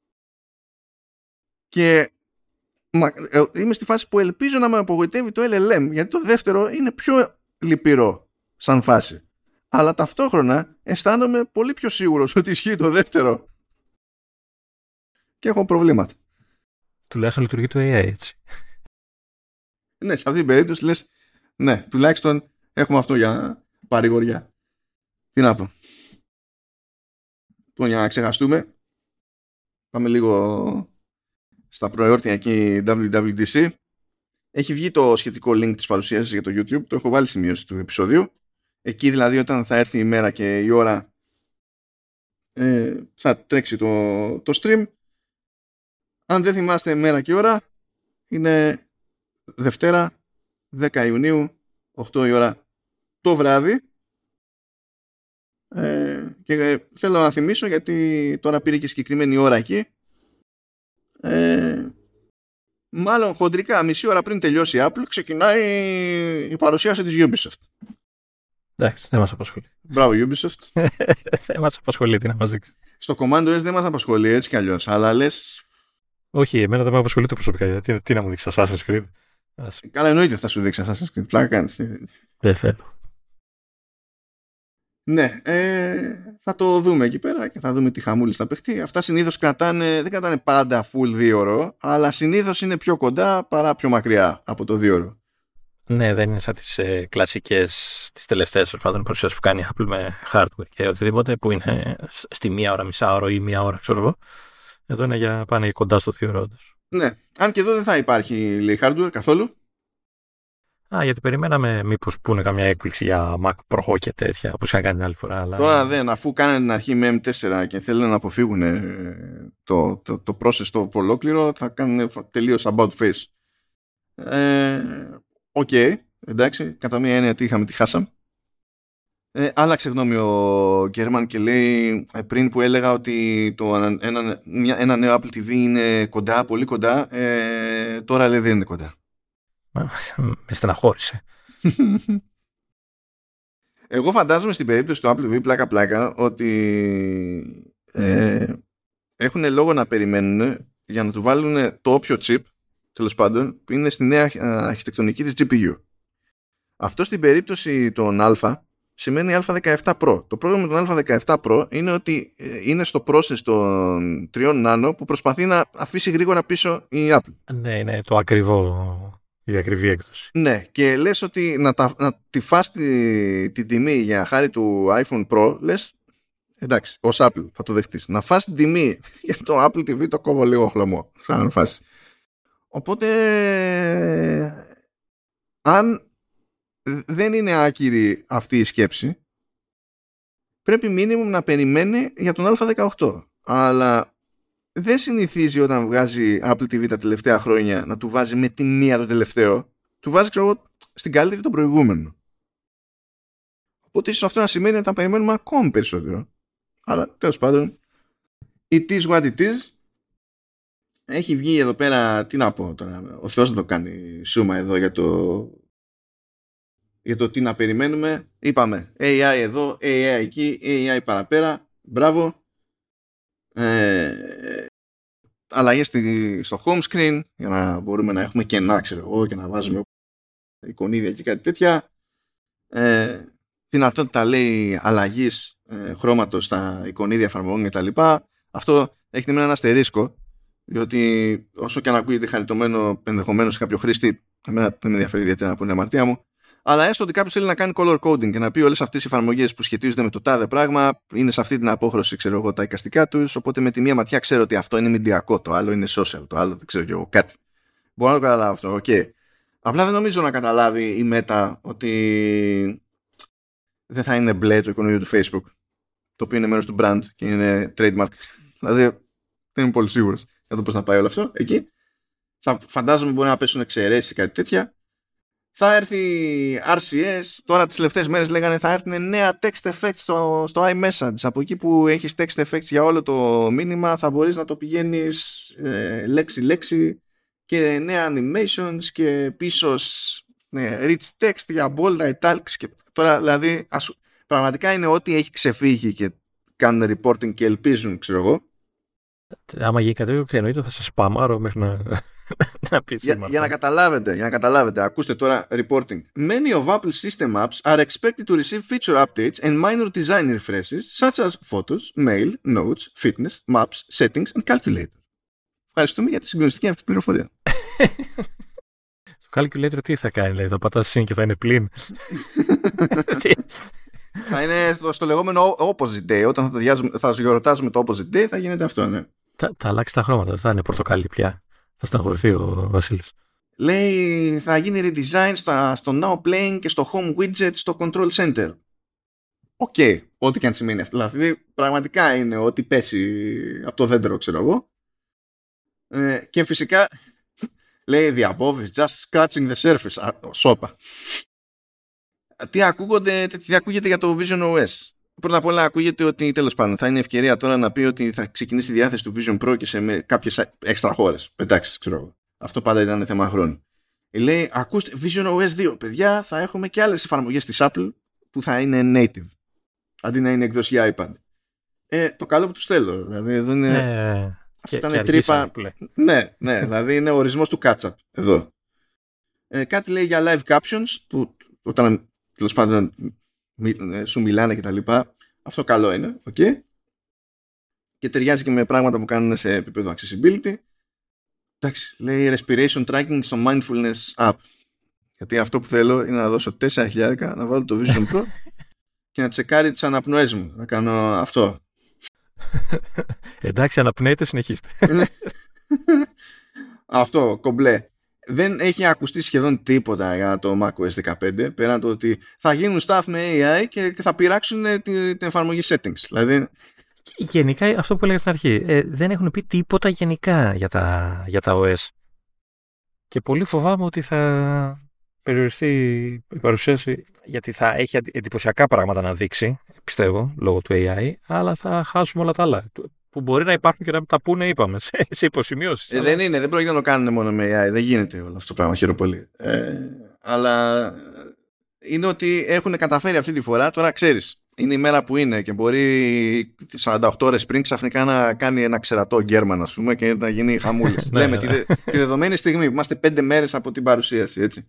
Speaker 1: Και μα, ε, είμαι στη φάση που ελπίζω να με απογοητεύει το ελ ελ εμ, γιατί το δεύτερο είναι πιο λυπηρό σαν φάση. Αλλά ταυτόχρονα αισθάνομαι πολύ πιο σίγουρος ότι ισχύει το δεύτερο και έχω προβλήματα.
Speaker 2: Τουλάχιστον λειτουργεί το έι άι έτσι.
Speaker 1: Ναι, σε αυτή την περίπτωση λες, ναι, τουλάχιστον έχουμε αυτό για παρηγοριά. Τι να πω. Λοιπόν, για να ξεχαστούμε, πάμε λίγο στα προεόρτια εκεί ντάμπλιου ντάμπλιου ντι σι. Έχει βγει το σχετικό link της παρουσίασης για το YouTube, το έχω βάλει σημείωση του επεισοδίου. Εκεί δηλαδή όταν θα έρθει η μέρα και η ώρα ε, θα τρέξει το, το stream. Αν δεν θυμάστε μέρα και ώρα, είναι Δευτέρα δέκα Ιουνίου οκτώ η ώρα το βράδυ. Ε, και ε, θέλω να θυμίσω, γιατί τώρα πήρε και συγκεκριμένη ώρα εκεί, ε, μάλλον χοντρικά μισή ώρα πριν τελειώσει η Apple ξεκινάει η παρουσίαση της Ubisoft.
Speaker 2: Εντάξει, δεν μας απασχολεί.
Speaker 1: Μπράβο Ubisoft.
Speaker 2: Δεν μας απασχολεί, τι να μας δείξει.
Speaker 1: Στο Commando S δεν μας απασχολεί έτσι κι αλλιώς, αλλά λες...
Speaker 2: Όχι, εμένα δεν με απασχολεί το προσωπικά. Τι, τι να μου δείξει Assassin's Creed.
Speaker 1: Καλά, εννοείται θα σου δείξει Assassin's Creed. Πλάκα κάνεις.
Speaker 2: Δεν θέλω.
Speaker 1: Ναι, ε, θα το δούμε εκεί πέρα και θα δούμε τι χαμούλη θα παιχτεί. Αυτά συνήθως κρατάνε, δεν κρατάνε πάντα full δύο ώρο, αλλά συνήθως είναι πιο κοντά παρά πιο μακριά από το δύο ώρο.
Speaker 2: Ναι, δεν είναι σαν τις ε, κλασικές, τις τελευταίες παρουσιάσεις που κάνει η Apple με hardware και οτιδήποτε, που είναι στη μία ώρα, μισά ώρα ή μία ώρα, ξέρω εγώ. Εδώ είναι για πάνε κοντά στο δύο ώρο.
Speaker 1: Ναι, αν και εδώ δεν θα υπάρχει λέει, hardware καθόλου.
Speaker 2: Α, γιατί περιμέναμε μήπως πούνε καμιά έκπληξη για Mac Pro και τέτοια, όπως είχαν κάνει την άλλη φορά. Αλλά...
Speaker 1: Τώρα δεν, αφού κάνανε την αρχή με εμ φορ και θέλουν να αποφύγουν ε, το, το, το process το ολόκληρο, θα κάνουν τελείως about face. Οκ, ε, okay, εντάξει, κατά μία έννοια τι είχαμε, τη χάσαμε. Ε, άλλαξε γνώμη ο Γκέρμαν και λέει ε, πριν που έλεγα ότι το, ένα, μια, ένα νέο Apple τι βι είναι κοντά, πολύ κοντά, ε, τώρα λέει δεν είναι κοντά.
Speaker 2: Με στεναχώρησε.
Speaker 1: Εγώ φαντάζομαι στην περίπτωση του Apple τι βι πλάκα πλάκα ότι ε, έχουν λόγο να περιμένουν για να του βάλουν το όποιο chip, τέλος πάντων, που είναι στη νέα αρχιτεκτονική της τζι πι γιου. Αυτό στην περίπτωση των Α σημαίνει Α δεκαεπτά Pro. Το πρόβλημα με τον Α δεκαεπτά Pro είναι ότι είναι στο process των τριών νάνο που προσπαθεί να αφήσει γρήγορα πίσω η Apple.
Speaker 2: Ναι, ναι, το ακριβό, η ακριβή έκδοση.
Speaker 1: Ναι, και λες ότι να, τα, να τη φας τη, την τιμή για χάρη του iPhone Pro, λες, εντάξει, ως Apple θα το δεχτείς. Να φας την τιμή για το Apple τι βι το κόβω λίγο χλωμό, σαν φάση. Οπότε, αν δεν είναι άκυρη αυτή η σκέψη, πρέπει minimum να περιμένει για τον Α δεκαοκτώ. Αλλά δεν συνηθίζει όταν βγάζει Apple τι βι τα τελευταία χρόνια να του βάζει με τη μία το τελευταίο. Του βάζει, ξέρω, στην καλύτερη τον προηγούμενο. Οπότε ίσως αυτό να σημαίνει ότι θα περιμένουμε ακόμη περισσότερο. Αλλά τέλος πάντων, it is what it is. Έχει βγει εδώ πέρα, τι να πω τώρα, ο Θεός να το κάνει σούμα εδώ για το, για το τι να περιμένουμε. Είπαμε έι άι εδώ, έι άι εκεί, έι άι παραπέρα. Μπράβο. Ε, αλλαγές στο home screen για να μπορούμε να έχουμε κενά, ξέρω εγώ, και να βάζουμε εικονίδια και κάτι τέτοια. Ε, δυνατότητα λέει αλλαγής ε, χρώματος στα εικονίδια εφαρμογών και τα λοιπά. Αυτό έχει μείνει ένα αστερίσκο, διότι όσο και αν ακούγεται χαριτωμένο ενδεχομένως σε κάποιο χρήστη, εμένα δεν με ενδιαφέρει ιδιαίτερα από την αμαρτία μου, αλλά έστω ότι κάποιος θέλει να κάνει color coding και να πει όλες αυτές οι εφαρμογές που σχετίζονται με το τάδε πράγμα είναι σε αυτή την απόχρωση, ξέρω εγώ, τα εικαστικά τους, οπότε με τη μία ματιά ξέρω ότι αυτό είναι μηντιακό, το άλλο είναι social, το άλλο δεν ξέρω και εγώ κάτι. Μπορώ να το καταλάβω αυτό, okay. Απλά δεν νομίζω να καταλάβει η Meta ότι δεν θα είναι μπλε το εικονίδιο του Facebook, το οποίο είναι μέρος του brand και είναι trademark. Δηλαδή δεν είμαι πολύ σίγουρος για το πώς θα πάει όλο αυτό εκεί. Θα φαντάζομαι μπορεί να πέσουν εξαιρέσεις ή κάτι τέτοια. Θα έρθει αρ σι ες, τώρα τις τελευταίες μέρες λέγανε θα έρθουν νέα text effects στο, στο iMessage. Από εκεί που έχεις text effects για όλο το μήνυμα θα μπορείς να το πηγαίνεις ε, λέξη-λέξη και νέα animations και πίσω ναι, rich text για bold italics και τώρα δηλαδή ας, πραγματικά είναι ό,τι έχει ξεφύγει και κάνουν reporting και ελπίζουν, ξέρω εγώ.
Speaker 2: Άμα γίνει κάτι τέτοιο, εννοείται θα σας σπαμάρω μέχρι να, να πεις.
Speaker 1: Για, για να καταλάβετε, για να καταλάβετε, ακούστε τώρα reporting. Many of Apple's system apps are expected to receive feature updates and minor design refreshes such as photos, mail, notes, fitness, maps, settings and calculator. Ευχαριστούμε για τη συγκλονιστική αυτή πληροφορία.
Speaker 2: Το calculator τι θα κάνει, δηλαδή, θα πατάς συν και θα είναι πλην.
Speaker 1: Θα είναι στο, στο λεγόμενο opposite day. Όταν θα, διάζουμε, θα γιορτάζουμε το opposite day θα γίνεται αυτό, ναι.
Speaker 2: Θα, θα αλλάξει τα χρώματα, δεν θα είναι πορτοκάλι πια. Θα στεναχωρηθεί ο Βασίλης.
Speaker 1: Λέει θα γίνει redesign στα, στο Now Playing και στο Home Widget στο Control Center. Οκ, okay, ό,τι και αν σημαίνει αυτό. Δηλαδή πραγματικά είναι ό,τι πέσει από το δέντρο, ξέρω εγώ. Ε, και φυσικά λέει the above is just scratching the surface. Α, σώπα. Τι ακούγονται, τι ακούγεται για το Vision ο ες. Πρώτα απ' όλα ακούγεται ότι τέλος πάντων θα είναι ευκαιρία τώρα να πει ότι θα ξεκινήσει η διάθεση του Vision Pro και σε κάποιες έξτρα χώρες. Εντάξει, ξέρω εγώ. Αυτό πάντα ήταν θέμα χρόνου. Λέει, ακούστε, Vision ο ες δύο, παιδιά, θα έχουμε και άλλες εφαρμογές της Apple που θα είναι native. Αντί να είναι εκδόση για iPad. Ε, το καλό που τους θέλω. Δηλαδή, εδώ είναι...
Speaker 2: Ε,
Speaker 1: αυτή ήταν τρύπα... Ναι, ναι, δηλαδή είναι ο ορισμός του catch-up εδώ. Ε, κάτι λέει για live captions που όταν τέλος πάντων σου μιλάνε και τα λοιπά, αυτό καλό είναι, okay. Και ταιριάζει και με πράγματα που κάνουν σε επίπεδο accessibility. Εντάξει, λέει respiration tracking στο mindfulness app. Γιατί αυτό που θέλω είναι να δώσω τέσσερα χιλιάρικα, να βάλω το Vision Pro και να τσεκάρει τις αναπνοές μου. Να κάνω αυτό.
Speaker 2: Εντάξει, αναπνέετε, συνεχίστε.
Speaker 1: Αυτό, κομπλέ. Δεν έχει ακουστεί σχεδόν τίποτα για το macOS δεκαπέντε πέραν το ότι θα γίνουν stuff με έι άι και θα πειράξουν την, την εφαρμογή settings. Δηλαδή...
Speaker 2: Γενικά αυτό που έλεγα στην αρχή, ε, δεν έχουν πει τίποτα γενικά για τα, για τα ο ες. Και πολύ φοβάμαι ότι θα περιοριστεί η παρουσίαση, γιατί θα έχει εντυπωσιακά πράγματα να δείξει, πιστεύω, λόγω του έι άι, αλλά θα χάσουμε όλα τα άλλα. Που μπορεί να υπάρχουν και να τα πούνε, είπαμε, σε, σε υποσημειώσεις.
Speaker 1: Ε, αλλά... Δεν είναι, δεν πρόκειται να το κάνουν μόνο με έι άι, δεν γίνεται όλο αυτό το πράγμα, χαίρομαι πολύ. Ε, αλλά είναι ότι έχουν καταφέρει αυτή τη φορά, τώρα ξέρεις, είναι η μέρα που είναι και μπορεί σαράντα οκτώ ώρες πριν ξαφνικά να κάνει ένα ξερατό Γκέρμαν, ας πούμε, και να γίνει χαμούλης. Λέμε τη, τη δεδομένη στιγμή που είμαστε πέντε μέρες από την παρουσίαση, έτσι.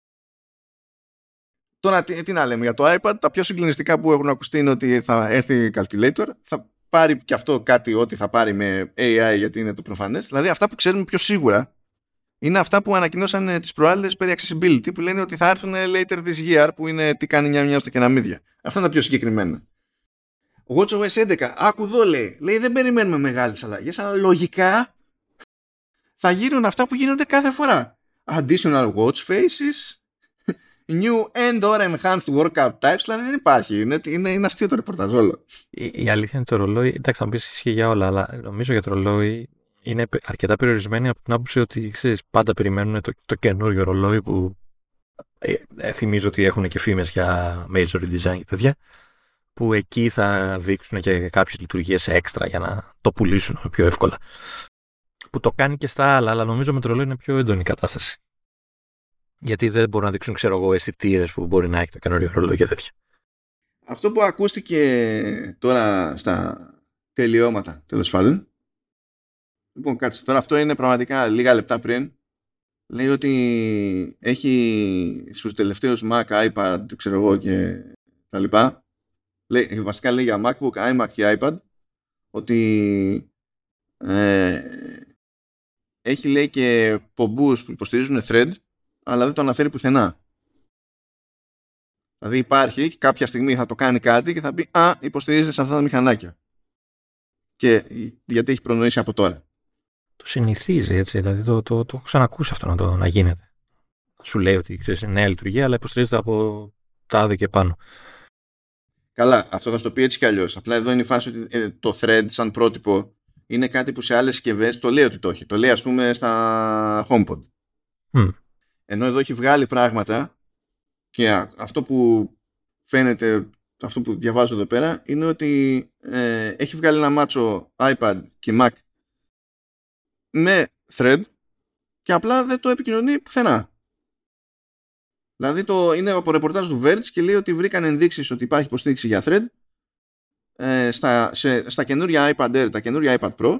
Speaker 1: Τώρα τι, τι να λέμε για το iPad, τα πιο συγκλονιστικά που έχουν ακουστεί είναι ότι θα έρθει calculator, θα πάρει και αυτό κάτι ό,τι θα πάρει με έι άι γιατί είναι το προφανές. Δηλαδή αυτά που ξέρουμε πιο σίγουρα είναι αυτά που ανακοινώσαν τις προάλλες περί accessibility που λένε ότι θα έρθουν later this year που είναι τι κάνει μια μια στο κεναμίδια. Αυτά είναι τα πιο συγκεκριμένα. watchOS έντεκα, άκου εδώ λέει, λέει δεν περιμένουμε μεγάλες αλλαγές αλλά λογικά θα γίνουν αυτά που γίνονται κάθε φορά. Additional watch faces, new and or enhanced workout types, δηλαδή δεν υπάρχει. Είναι, είναι, είναι αστείο το ρεπορτάζ όλο.
Speaker 2: Η, η αλήθεια είναι το ρολόι, εντάξει θα μου πεις ισχύει για όλα, αλλά νομίζω για το ρολόι είναι αρκετά περιορισμένη από την άποψη ότι ξέρεις, πάντα περιμένουν το, το καινούριο ρολόι που ε, ε, θυμίζω ότι έχουν και φήμες για major redesign και τέτοια, που εκεί θα δείξουν και κάποιες λειτουργίες έξτρα για να το πουλήσουν πιο εύκολα. Που το κάνει και στα άλλα, αλλά νομίζω με το ρολόι είναι πιο έντονη η κατάσταση. Γιατί δεν μπορούν να δείξουν, ξέρω εγώ, αισθητήρες που μπορεί να έχει το καινούριο ρολόι και τέτοια.
Speaker 1: Αυτό που ακούστηκε τώρα στα τελειώματα, τέλος πάντων. Λοιπόν, κάτσε. Τώρα αυτό είναι πραγματικά λίγα λεπτά πριν. Λέει ότι έχει στους τελευταίους Mac, iPad, ξέρω εγώ και τα λοιπά. Λέει, βασικά λέει για MacBook, iMac και iPad ότι ε, έχει λέει και πομπούς που υποστηρίζουν thread, αλλά δεν το αναφέρει πουθενά. Δηλαδή υπάρχει και κάποια στιγμή θα το κάνει κάτι και θα πει «Α, υποστηρίζεται σε αυτά τα μηχανάκια». Και γιατί έχει προνοήσει από τώρα.
Speaker 2: Το συνηθίζει έτσι, δηλαδή το, το, το, το έχω ξανακούσει αυτό να, το, να γίνεται. Σου λέει ότι ξέρεις, είναι νέα λειτουργία, αλλά υποστηρίζεται από τάδε και πάνω.
Speaker 1: Καλά, αυτό θα στο πει έτσι κι αλλιώς. Απλά εδώ είναι η φάση ότι ε, το thread σαν πρότυπο είναι κάτι που σε άλλες συσκευές το λέει ότι το έχει. Το λέει ας πούμε στα HomePod.
Speaker 2: Mm.
Speaker 1: Ενώ εδώ έχει βγάλει πράγματα και αυτό που φαίνεται, αυτό που διαβάζω εδώ πέρα είναι ότι ε, έχει βγάλει ένα μάτσο iPad και Mac με thread και απλά δεν το επικοινωνεί πουθενά. Δηλαδή το, είναι από ρεπορτάζ του Verge και λέει ότι βρήκαν ενδείξεις ότι υπάρχει υποστήριξη για thread ε, στα, σε, στα καινούρια iPad Air, τα καινούρια iPad Pro,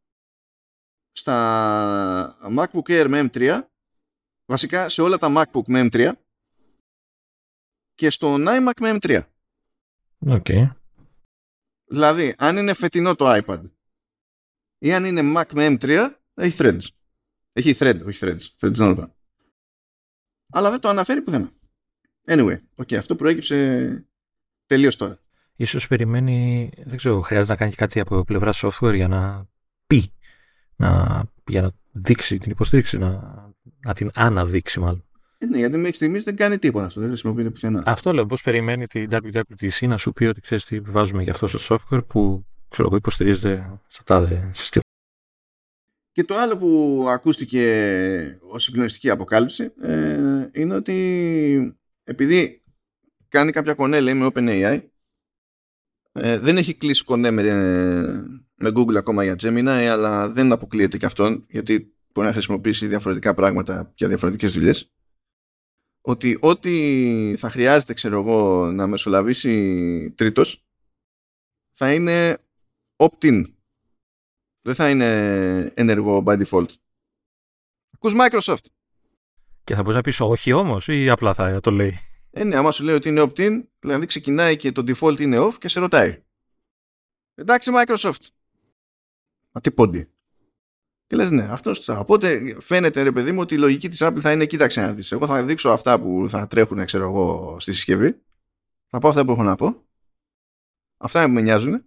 Speaker 1: στα MacBook Air με εμ θρι, βασικά σε όλα τα MacBook με εμ θρι και στον iMac με εμ θρι.
Speaker 2: Okay.
Speaker 1: Δηλαδή, αν είναι φετινό το iPad ή αν είναι Mac με εμ θρι, έχει threads. Έχει thread, όχι threads. Threads δεν το αλλά δεν το αναφέρει πουθενά. Anyway, okay, αυτό προέκυψε τελείως τώρα.
Speaker 2: Ίσως περιμένει, δεν ξέρω, χρειάζεται να κάνει κάτι από πλευρά software για να πει, να, για να δείξει την υποστήριξη, να, να την αναδείξει μάλλον.
Speaker 1: Ε, ναι, γιατί μέχρι στιγμής δεν κάνει τίποτα αυτό, δεν χρησιμοποιείται πουθενά.
Speaker 2: Αυτό λέω, πώς περιμένει την ντάμπλιου ντάμπλιου ντι σι να σου πει ότι ξέρεις τι βάζουμε για αυτό στο software που ξέρω εγώ υποστηρίζεται στα τάδε συστήματα.
Speaker 1: Και το άλλο που ακούστηκε ως συγκλονιστική αποκάλυψη ε, είναι ότι επειδή κάνει κάποια κονέ λέει με OpenAI, ε, δεν έχει κλείσει κονέ με, με Google ακόμα για Gemini, αλλά δεν αποκλείεται και αυτόν γιατί μπορεί να χρησιμοποιήσει διαφορετικά πράγματα για διαφορετικές δουλειές, ότι ό,τι θα χρειάζεται ξέρω εγώ να μεσολαβήσει τρίτος θα είναι opt-in. Δεν θα είναι ενεργό by default. Ακούς Microsoft.
Speaker 2: Και θα μπορείς να πεις όχι όμως ή απλά θα το λέει.
Speaker 1: Ε, ναι, άμα σου λέει ότι είναι opt-in, δηλαδή ξεκινάει και το default είναι off και σε ρωτάει. Εντάξει Microsoft. Μα τι πόντι. Και λες ναι, αυτός θα. Οπότε φαίνεται ρε παιδί μου ότι η λογική της Apple θα είναι κοίταξε να δεις. Εγώ θα δείξω αυτά που θα τρέχουν ξέρω εγώ στη συσκευή. Θα πω αυτά που έχω να πω. Αυτά που με νοιάζουν.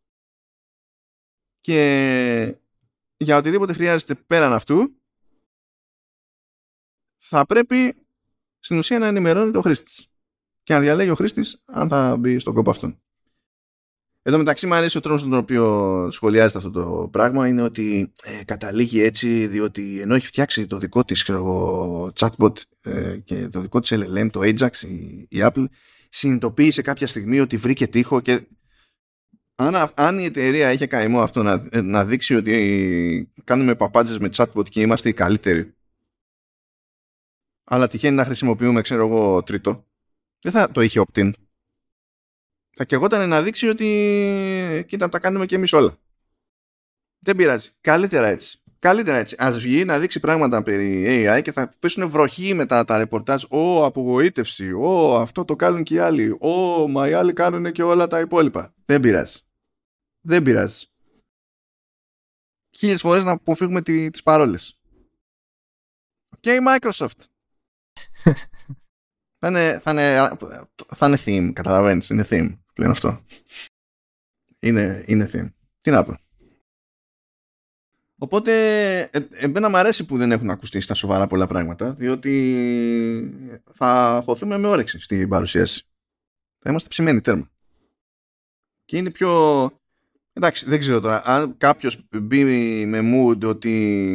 Speaker 1: Και για οτιδήποτε χρειάζεται πέραν αυτού θα πρέπει στην ουσία να ενημερώνει το χρήστης και να διαλέγει ο χρήστης αν θα μπει στον κόπο αυτόν. Εδώ μεταξύ μου αρέσει ο τρόπος στον οποίο σχολιάζεται αυτό το πράγμα είναι ότι ε, καταλήγει έτσι διότι ενώ έχει φτιάξει το δικό της ξέρω, chatbot ε, και το δικό της ελ ελ εμ, το Ajax, η, η Apple συνειδητοποίησε κάποια στιγμή ότι βρήκε τοίχο και Αν, αν η εταιρεία είχε καημό αυτό να, να δείξει ότι κάνουμε παπάντζες με chatbot και είμαστε οι καλύτεροι, αλλά τυχαίνει να χρησιμοποιούμε, ξέρω εγώ, τρίτο, δεν θα το είχε opt-in. Θα καιγόταν να δείξει ότι κοίτα, τα κάνουμε και εμείς όλα. Δεν πειράζει. Καλύτερα έτσι. Καλύτερα έτσι. Ας βγει να δείξει πράγματα περί έι άι και θα πέσουν βροχή μετά τα ρεπορτάζ. Ω, απογοήτευση. Ω, αυτό το κάνουν και οι άλλοι. Ω, μα οι άλλοι κάνουν και όλα τα υπόλοιπα. Δεν πειράζει. Δεν πειράζει. Χίλιες φορές να αποφύγουμε τις παρόλες. Και η Microsoft. θα, είναι, θα, είναι, θα είναι theme, καταλαβαίνεις. Είναι theme πλέον αυτό. Είναι, είναι theme. Τι να πω. Οπότε ε, εμένα μου αρέσει που δεν έχουν ακουστεί στα σοβαρά πολλά πράγματα, διότι θα χωθούμε με όρεξη στην παρουσίαση. Θα είμαστε ψημένοι τέρμα. Και είναι πιο... Εντάξει, δεν ξέρω τώρα. Αν κάποιος μπει με mood ότι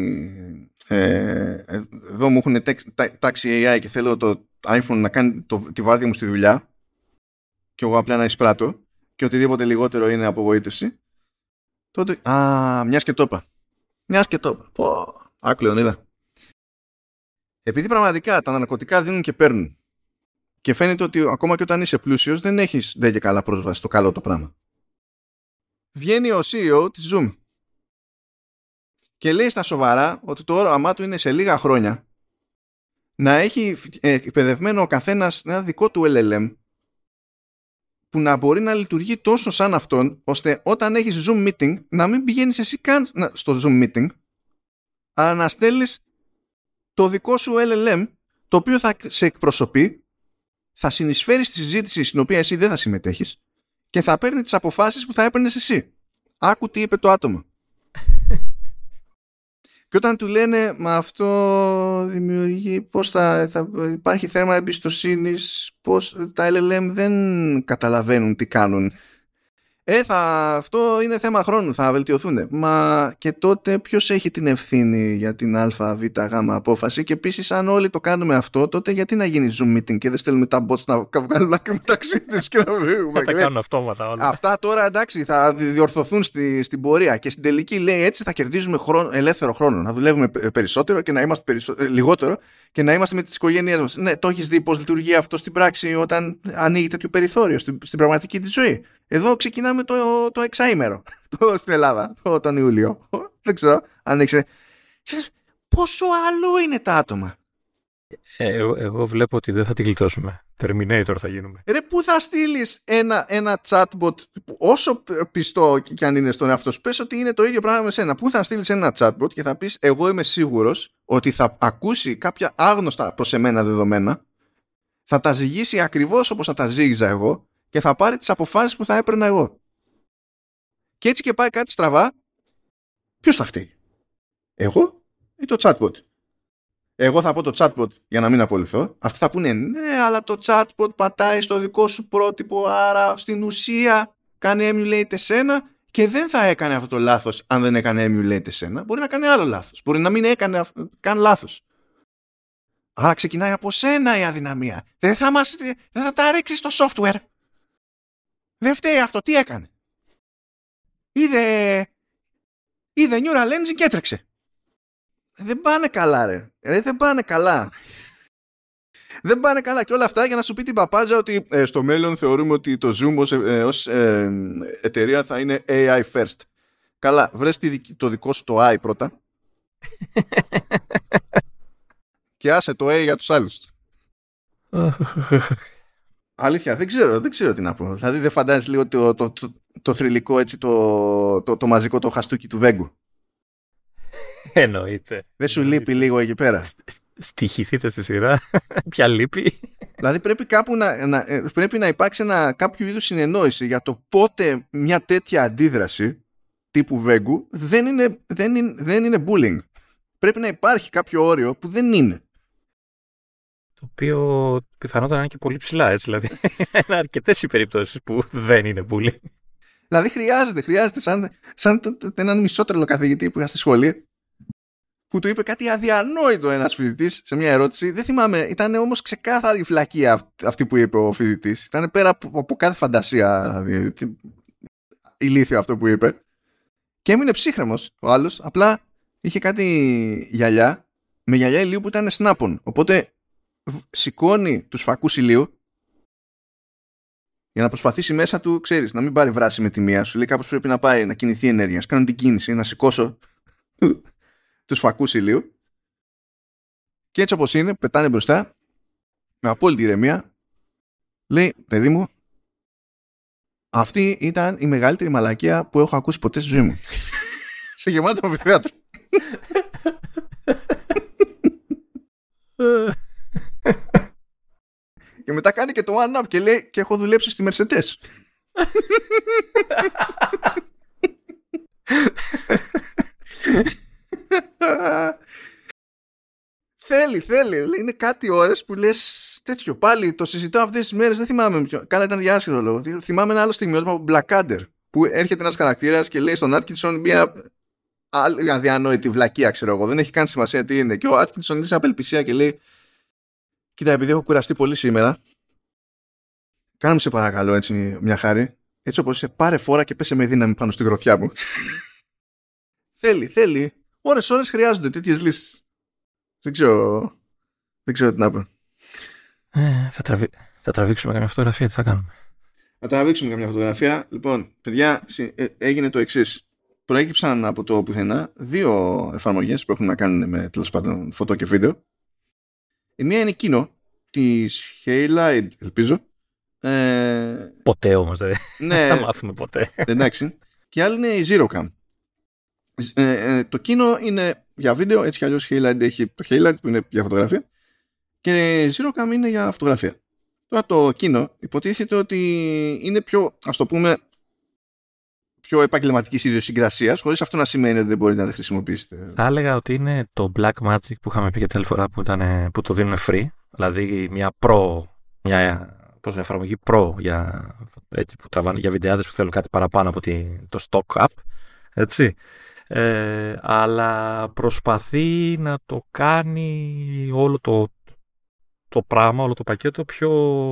Speaker 1: ε, εδώ μου έχουν τάξει έι άι και θέλω το iPhone να κάνει το, τη βάρδια μου στη δουλειά και εγώ απλά να εισπράττω και οτιδήποτε λιγότερο είναι απογοήτευση, τότε... Α, μιας και το είπα. Μιας και το είπα. Πω, άκου Λεωνίδα. Επειδή πραγματικά τα ναρκωτικά δίνουν και παίρνουν και φαίνεται ότι ακόμα και όταν είσαι πλούσιος δεν έχεις δεν και καλά πρόσβαση στο καλό το πράγμα. Βγαίνει ο σι ι ο της Zoom και λέει στα σοβαρά ότι το όραμά του είναι σε λίγα χρόνια να έχει εκπαιδευμένο ο καθένας ένα δικό του ελ ελ εμ που να μπορεί να λειτουργεί τόσο σαν αυτόν, ώστε όταν έχεις Zoom meeting να μην πηγαίνεις εσύ καν στο Zoom meeting, αλλά να στέλνεις το δικό σου ελ ελ εμ, το οποίο θα σε εκπροσωπεί, θα συνεισφέρει στη συζήτηση στην οποία εσύ δεν θα συμμετέχεις και θα παίρνει τις αποφάσεις που θα έπαιρνες εσύ. Άκου τι είπε το άτομο. Και όταν του λένε, μα αυτό δημιουργεί, πώς θα, θα υπάρχει θέμα εμπιστοσύνης, πώς τα ελ ελ εμ δεν καταλαβαίνουν τι κάνουν. Ε, θα, αυτό είναι θέμα χρόνου, θα βελτιωθούν. Μα και τότε ποιος έχει την ευθύνη για την α, β, γ απόφαση, και επίσης αν όλοι το κάνουμε αυτό, τότε γιατί να γίνει Zoom meeting και δεν στέλνουμε τα bots να βγάλουν άκρη μεταξύ τους και να βγούμε.
Speaker 2: Θα τα κάνουν αυτόματα όλα.
Speaker 1: Αυτά τώρα εντάξει θα διορθωθούν στη, στην πορεία και στην τελική λέει έτσι θα κερδίζουμε χρόνο, ελεύθερο χρόνο, να δουλεύουμε περισσότερο και να είμαστε περισσο... λιγότερο και να είμαστε με τις οικογένειές μας. Ναι, το έχεις δει πώς λειτουργεί αυτό στην πράξη όταν ανοίγει τέτοιο περιθώριο στην, στην πραγματική της ζωή. Εδώ ξεκινάμε το, το εξαήμερο το, στην Ελλάδα το, τον Ιούλιο. Δεν ξέρω αν ήξερε. Πόσο άλλο είναι τα άτομα.
Speaker 2: Ε, εγώ, εγώ βλέπω ότι δεν θα τη γλιτώσουμε. Terminator θα γίνουμε.
Speaker 1: Ρε, πού θα στείλεις ένα, ένα chatbot, όσο πιστό κι αν είναι στον εαυτό σου, πες ότι είναι το ίδιο πράγμα με σένα. Πού θα στείλεις ένα chatbot και θα πεις εγώ είμαι σίγουρος ότι θα ακούσει κάποια άγνωστα προς εμένα δεδομένα, θα τα ζυγίσει ακριβώς όπως θα τα ζύγιζα εγώ και θα πάρει τις αποφάσεις που θα έπαιρνα εγώ. Και έτσι και πάει κάτι στραβά, ποιος θα φταίει? Εγώ ή το chatbot? Εγώ θα πω το chatbot για να μην απολυθώ. Αυτοί θα πούνε ναι, αλλά το chatbot πατάει στο δικό σου πρότυπο, άρα στην ουσία κάνει emulate εσένα και δεν θα έκανε αυτό το λάθος αν δεν έκανε emulate εσένα. Μπορεί να κάνει άλλο λάθος. Μπορεί να μην έκανε καν λάθος. Άρα ξεκινάει από σένα η αδυναμία. Δεν θα, μας, δεν θα τα ρίξεις στο software. Δεν φταίει αυτό. Τι έκανε? Είδε, είδε neural engine και έτρεξε. Δεν πάνε καλά ρε. ρε. Δεν πάνε καλά. Δεν πάνε καλά και όλα αυτά για να σου πει την παπάζα ότι ε, στο μέλλον θεωρούμε ότι το Zoom ως, ε, ως ε, εταιρεία θα είναι έι άι first. Καλά, βρες το δικό σου το I πρώτα και άσε το A για τους άλλους. Αλήθεια, δεν ξέρω, δεν ξέρω τι να πω. Δηλαδή δεν φαντάζεσαι λίγο το, το, το, το θρυλικό έτσι, το, το, το μαζικό το χαστούκι του Βέγκου?
Speaker 2: Εννοείται.
Speaker 1: Δεν σου λείπει λίγο εκεί πέρα?
Speaker 2: Στοιχηθείτε στη σειρά. Ποια λείπει?
Speaker 1: Δηλαδή πρέπει κάπου να, να, πρέπει να υπάρξει ένα, κάποιο είδους συνεννόηση για το πότε μια τέτοια αντίδραση τύπου Βέγκου δεν είναι, δεν είναι, δεν είναι bullying. Πρέπει να υπάρχει κάποιο όριο που δεν είναι.
Speaker 2: Το οποίο πιθανότατα να είναι και πολύ ψηλά, έτσι. Δηλαδή, είναι αρκετές οι περιπτώσεις που δεν είναι bullying.
Speaker 1: Δηλαδή χρειάζεται, χρειάζεται σαν, σαν το, το, έναν μισότρελο καθηγητή που είχα στη σχολή, που του είπε κάτι αδιανόητο ένας φοιτητής σε μια ερώτηση. Δεν θυμάμαι, ήταν όμως ξεκάθαρη η φλακία αυτή που είπε ο φοιτητής. Ήταν πέρα από, από κάθε φαντασία, δηλαδή, ηλίθιο αυτό που είπε. Και έμεινε ψύχρεμος ο άλλος, απλά είχε κάτι γυαλιά, με γυαλιά ηλίου που ήταν snap-on. Οπότε σηκώνει τους φακούς ηλίου για να προσπαθήσει μέσα του, ξέρεις, να μην πάρει βράση με τη μία. Σου λέει κάπως πρέπει να πάει, να κινηθεί ενέργεια. Κάνω την κίνηση, να σηκώσω τους φακούς ηλίου. Και έτσι όπως είναι, πετάνε μπροστά, με απόλυτη ηρεμία, λέει, παιδί μου, αυτή ήταν η μεγαλύτερη μαλακία που έχω ακούσει ποτέ στη ζωή μου. Σε γεμάτο αμφιθέατρο. Και μετά κάνει και το one up και λέει και έχω δουλέψει στη Mercedes. Θέλει, θέλει. Είναι κάτι ώρες που λες τέτοιο. Πάλι το συζητάω αυτές τις μέρες. Δεν θυμάμαι ποιο. Καλά, ήταν για άσχετο λόγο. Θυμάμαι ένα άλλο στιγμιότυπο από Blackadder που έρχεται ένας χαρακτήρας και λέει στον Atkinson μια αδιανόητη βλακεία, ξέρω εγώ. Δεν έχει καν σημασία τι είναι. Και ο Atkinson είναι σε απελπισία και λέει: κοίτα, επειδή έχω κουραστεί πολύ σήμερα, κάνε μου σε παρακαλώ έτσι μια χάρη. Έτσι όπως είσαι, πάρε φόρα και πέσε με δύναμη πάνω στη γροθιά μου. Θέλει, θέλει. Ώρες, ώρες χρειάζονται τέτοιες λύσεις. Δεν ξέρω, δεν ξέρω τι να πω.
Speaker 2: Ε, θα, τραβή... θα τραβήξουμε καμιά φωτογραφία, τι θα κάνουμε?
Speaker 1: Θα τραβήξουμε καμιά φωτογραφία. Λοιπόν, παιδιά, έγινε το εξής. Προέκυψαν από το πουθενά δύο εφαρμογές που έχουν να κάνουν με τέλος πάντων φωτό και βίντεο. Η μία είναι εκείνο της Halide, ελπίζω, Ε,
Speaker 2: ποτέ όμως δεν
Speaker 1: ναι,
Speaker 2: θα μάθουμε ποτέ.
Speaker 1: Εντάξει. Και άλλη είναι η ZeroCam. Ε, ε, το Kino είναι για βίντεο, έτσι κι αλλιώς Highlight έχει το Highlight που είναι για φωτογραφία και η ZeroCam είναι για φωτογραφία. Τώρα το Kino υποτίθεται ότι είναι πιο, ας το πούμε, πιο επαγγελματικής ιδιοσυγκρασίας, χωρίς αυτό να σημαίνει ότι δεν μπορείτε να τα χρησιμοποιήσετε.
Speaker 2: Θα έλεγα ότι είναι το Black Magic που είχαμε πει και την άλλη φορά που, ήταν, που το δίνουν free, δηλαδή μια pro, μια πώς είναι, εφαρμογή pro για, έτσι, που τραβάνε για βιντεάδες που θέλουν κάτι παραπάνω από τη, το stock app, έτσι. Ε, αλλά προσπαθεί να το κάνει όλο το, το πράγμα, όλο το πακέτο πιο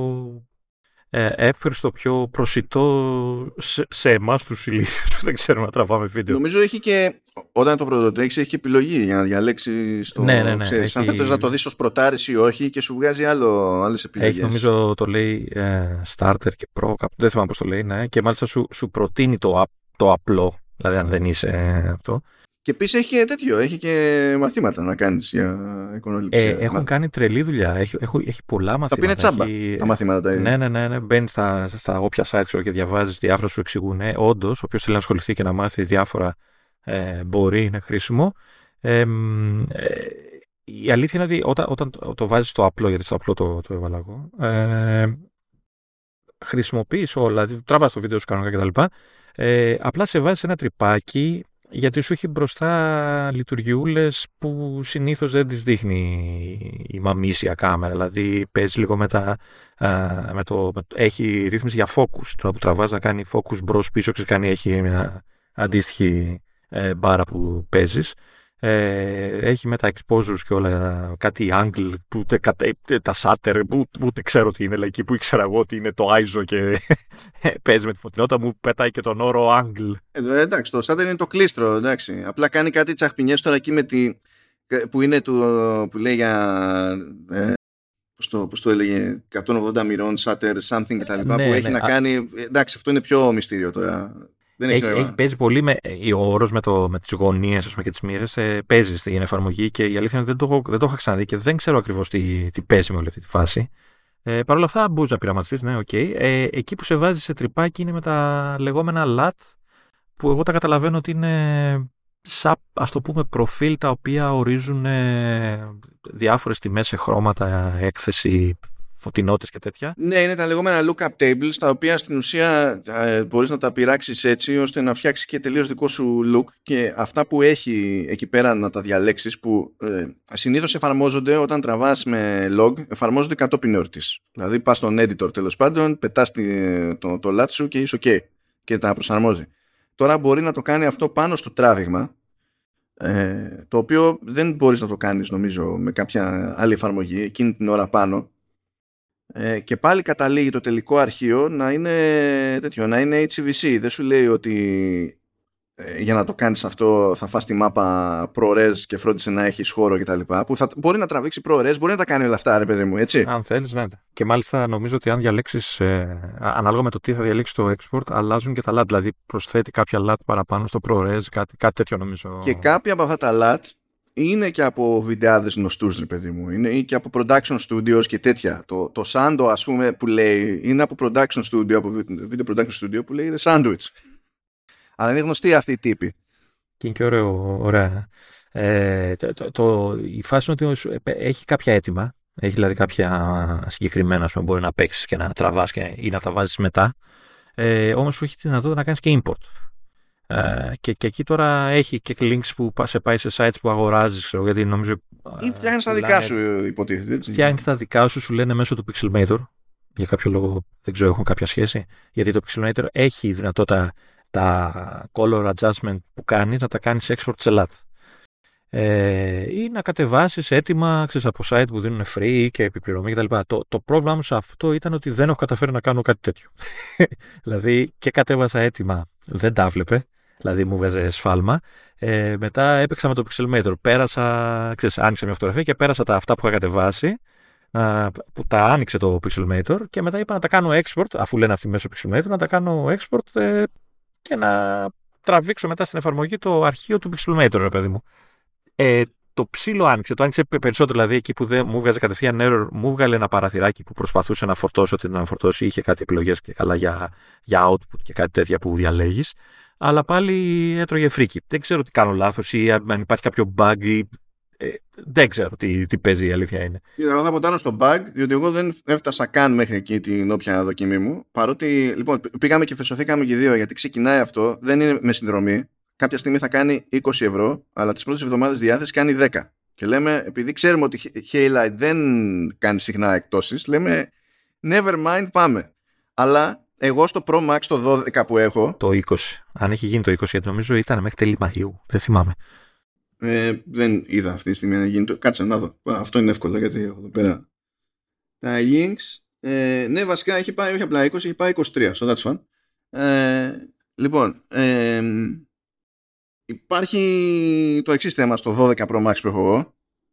Speaker 2: ε, εύχριστο, πιο προσιτό σε, σε εμάς τους ηλίθιους που δεν ξέρουμε να τραβάμε βίντεο.
Speaker 1: Νομίζω έχει και, όταν το πρωτοτρέξεις, έχει και επιλογή για να διαλέξεις το,
Speaker 2: ναι, ναι, ναι,
Speaker 1: ξέρεις,
Speaker 2: έχει...
Speaker 1: αν θες να το δεις ως προτάρηση ή όχι και σου βγάζει άλλο, άλλες επιλογές.
Speaker 2: Έχει, νομίζω το λέει ε, Starter και Pro, δεν θυμάμαι πώς το λέει, ναι, και μάλιστα σου, σου προτείνει το, το απλό, δηλαδή αν δεν είσαι ε, αυτό.
Speaker 1: Και επίσης έχει και τέτοιο, έχει και μαθήματα να κάνεις για εικονοληψία.
Speaker 2: Ε, έχουν Μα... κάνει τρελή δουλειά, έχει, έχει, έχει πολλά μαθήματα.
Speaker 1: Τα οποία είναι τσάμπα,
Speaker 2: έχει...
Speaker 1: τα μαθήματα τα ίδια.
Speaker 2: Ναι, ναι, ναι, ναι. Μπαίνεις στα, στα όποια site ξέρω, και διαβάζεις διάφορα, σου εξηγούν. Ε, όντως, όποιος θέλει να ασχοληθεί και να μάθει διάφορα ε, μπορεί, είναι χρήσιμο. Ε, ε, η αλήθεια είναι ότι όταν, όταν το, το βάζεις στο απλό, γιατί στο απλό το, το έβαλα εγώ, ε, χρησιμοποιείς όλα, δηλαδή τραβάς το βίντεο σου κανονικά κτλ. Ε, απλά σε βάζεις ένα τρυπάκι, γιατί σου έχει μπροστά λειτουργιούλες που συνήθως δεν τις δείχνει η μαμίσια κάμερα. Δηλαδή παίζει λίγο με τα... Α, με το, με το, έχει ρύθμιση για focus. Τώρα που τραβάς να κάνει focus μπρος πίσω, ξεκάνει, έχει μια αντίστοιχη ε, μπάρα που παίζεις. Ε, έχει με τα exposures και όλα κάτι angle που ούτε, τα shutter που ούτε ξέρω τι είναι, εκεί που ήξερα εγώ ότι είναι το άι ες ο και παίζει με τη φωτεινότητα, μου πέτάει και τον όρο angle.
Speaker 1: Ε, εντάξει, το shutter είναι το κλίστρο, εντάξει. Απλά κάνει κάτι τσαχπινιές τώρα εκεί με τη, που είναι του, που λέει για ε, πώς, το, πώς το έλεγε, εκατόν ογδόντα μοιρών shutter something κτλ. Ναι, που έχει ναι, να α... κάνει, εντάξει, αυτό είναι πιο μυστήριο τώρα. Δεν έχει, έχει,
Speaker 2: έχει παίζει πολύ με, ο όρος με, το, με τις γωνίες και τις μοίρες ε, παίζει στην εφαρμογή και η αλήθεια είναι ότι δεν το, δεν το είχα ξαναδεί και δεν ξέρω ακριβώς τι, τι παίζει με όλη αυτή τη φάση. Ε, Παρ' όλα αυτά μπορείς να πειραματιστείς, ναι, οκ. Okay. Ε, εκεί που σε βάζει σε τρυπάκι είναι με τα λεγόμενα λατ που εγώ τα καταλαβαίνω ότι είναι σαν, ας το πούμε, προφίλ τα οποία ορίζουν ε, διάφορες τιμές σε χρώματα, έκθεση, φωτεινότητες και τέτοια.
Speaker 1: Ναι, είναι τα λεγόμενα lookup tables, τα οποία στην ουσία ε, μπορείς να τα πειράξεις έτσι ώστε να φτιάξεις και τελείως δικό σου look και αυτά που έχει εκεί πέρα να τα διαλέξεις που ε, συνήθως εφαρμόζονται όταν τραβάς με log, εφαρμόζονται κατόπιν εορτής. Δηλαδή πας στον editor τέλος πάντων, πετάς τη, το, το λάτ σου και είσαι ok και τα προσαρμόζει. Τώρα μπορεί να το κάνει αυτό πάνω στο τράβηγμα, ε, το οποίο δεν μπορείς να το κάνεις νομίζω με κάποια άλλη εφαρμογή εκείνη την ώρα πάνω. Ε, και πάλι καταλήγει το τελικό αρχείο να είναι τέτοιο, να είναι έιτς σι βι σι. Δεν σου λέει ότι ε, για να το κάνεις αυτό θα φας τη μάπα ProRes και φρόντισε να έχεις χώρο κτλ. Που θα, μπορεί να τραβήξει ProRes, μπορεί να τα κάνει όλα αυτά, ρε παιδί μου, έτσι.
Speaker 2: Αν θέλεις, ναι. Και μάλιστα νομίζω ότι αν διαλέξεις, ε, ανάλογα με το τι θα διαλέξεις το export, αλλάζουν και τα λατ. Δηλαδή προσθέτει κάποια λατ παραπάνω στο ProRes, κάτι, κάτι τέτοιο νομίζω.
Speaker 1: Και κάποια από αυτά τα λατ είναι και από βιντεάδες γνωστούς, ρε παιδί μου. Είναι και από production studios και τέτοια. Το, το Sando, ας πούμε, που λέει, είναι από production studio, από video production studio που λέει The Sandwich. Αλλά είναι γνωστή αυτή η τύπη.
Speaker 2: Και είναι και ωραίο, ωραία. Ε, το, το, το, η φάση είναι ότι έχει κάποια έτοιμα. Έχει δηλαδή κάποια συγκεκριμένα που μπορεί να παίξεις και να τραβάς και, ή να τα βάζεις μετά. Ε, όμως σου έχει τη δυνατότητα να κάνεις και import. Uh, και, και εκεί τώρα έχει και links που σε πάει σε sites που αγοράζεις, ξέρω, γιατί νομίζω.
Speaker 1: Ή φτιάχνεις τα δικά σου, υποτίθεται.
Speaker 2: Φτιάχνεις τα δικά σου, σου λένε μέσω του Pixelmator. Για κάποιο λόγο δεν ξέρω, έχουν κάποια σχέση. Γιατί το Pixelmator έχει δυνατότητα τα color adjustment που κάνεις να τα κάνεις export σε λατ. Ε, ή να κατεβάσεις έτοιμα, ξέρεις, από site που δίνουν free και επιπληρωμή κτλ. Το, το πρόβλημα μου σε αυτό ήταν ότι δεν έχω καταφέρει να κάνω κάτι τέτοιο. Δηλαδή και κατέβασα έτοιμα, δεν τα βλέπε. Δηλαδή μου βέζε σφάλμα. Ε, μετά έπαιξα με το Pixelmator. Πέρασα, ξέρεις, άνοιξα μια φωτογραφία και πέρασα τα αυτά που είχα κατεβάσει, α, που τα άνοιξε το Pixelmator και μετά είπα να τα κάνω export, αφού λένε αυτοί μέσω Pixelmator, να τα κάνω export ε, και να τραβήξω μετά στην εφαρμογή το αρχείο του Pixelmator, ρε παιδί μου. Ε, το ψήλο άνοιξε. Το άνοιξε περισσότερο, δηλαδή εκεί που δεν μου βγάζει κατευθείαν error, μου βγάλε ένα παραθυράκι που προσπαθούσε να φορτώσει ό,τι να φορτώσει. Είχε κάτι επιλογές και καλά για, για output και κάτι τέτοια που διαλέγεις. Αλλά πάλι έτρωγε φρίκι. Δεν ξέρω τι κάνω λάθος ή αν υπάρχει κάποιο bug ή. Ε, δεν ξέρω τι, τι παίζει, η αλήθεια είναι.
Speaker 1: Εγώ θα αποτάνω στο bug, διότι εγώ δεν έφτασα καν μέχρι εκεί την όποια δοκιμή μου. Παρότι, λοιπόν, πήγαμε και φεσωθήκαμε και δύο, γιατί ξεκινάει αυτό, δεν είναι με συνδρομή. Κάποια στιγμή θα κάνει είκοσι ευρώ, αλλά τις πρώτες εβδομάδες διάθεση κάνει δέκα. Και λέμε, επειδή ξέρουμε ότι Halide δεν κάνει συχνά εκτόσεις, λέμε never mind, πάμε. Αλλά εγώ στο Pro Max το δώδεκα που έχω.
Speaker 2: Το είκοσι. Αν έχει γίνει το είκοσι, γιατί νομίζω ήταν μέχρι τέλη Μαΐου. Δεν θυμάμαι.
Speaker 1: Ε, δεν είδα αυτή τη στιγμή να γίνει το. Κάτσε να δω. Αυτό είναι εύκολο γιατί έχω εδώ πέρα τα links. Ε, ναι, βασικά έχει πάει όχι απλά είκοσι, έχει πάει είκοσι τρία. So that's fun. Ε, λοιπόν, ε, υπάρχει το εξής θέμα στο δώδεκα Pro Max που έχω εγώ.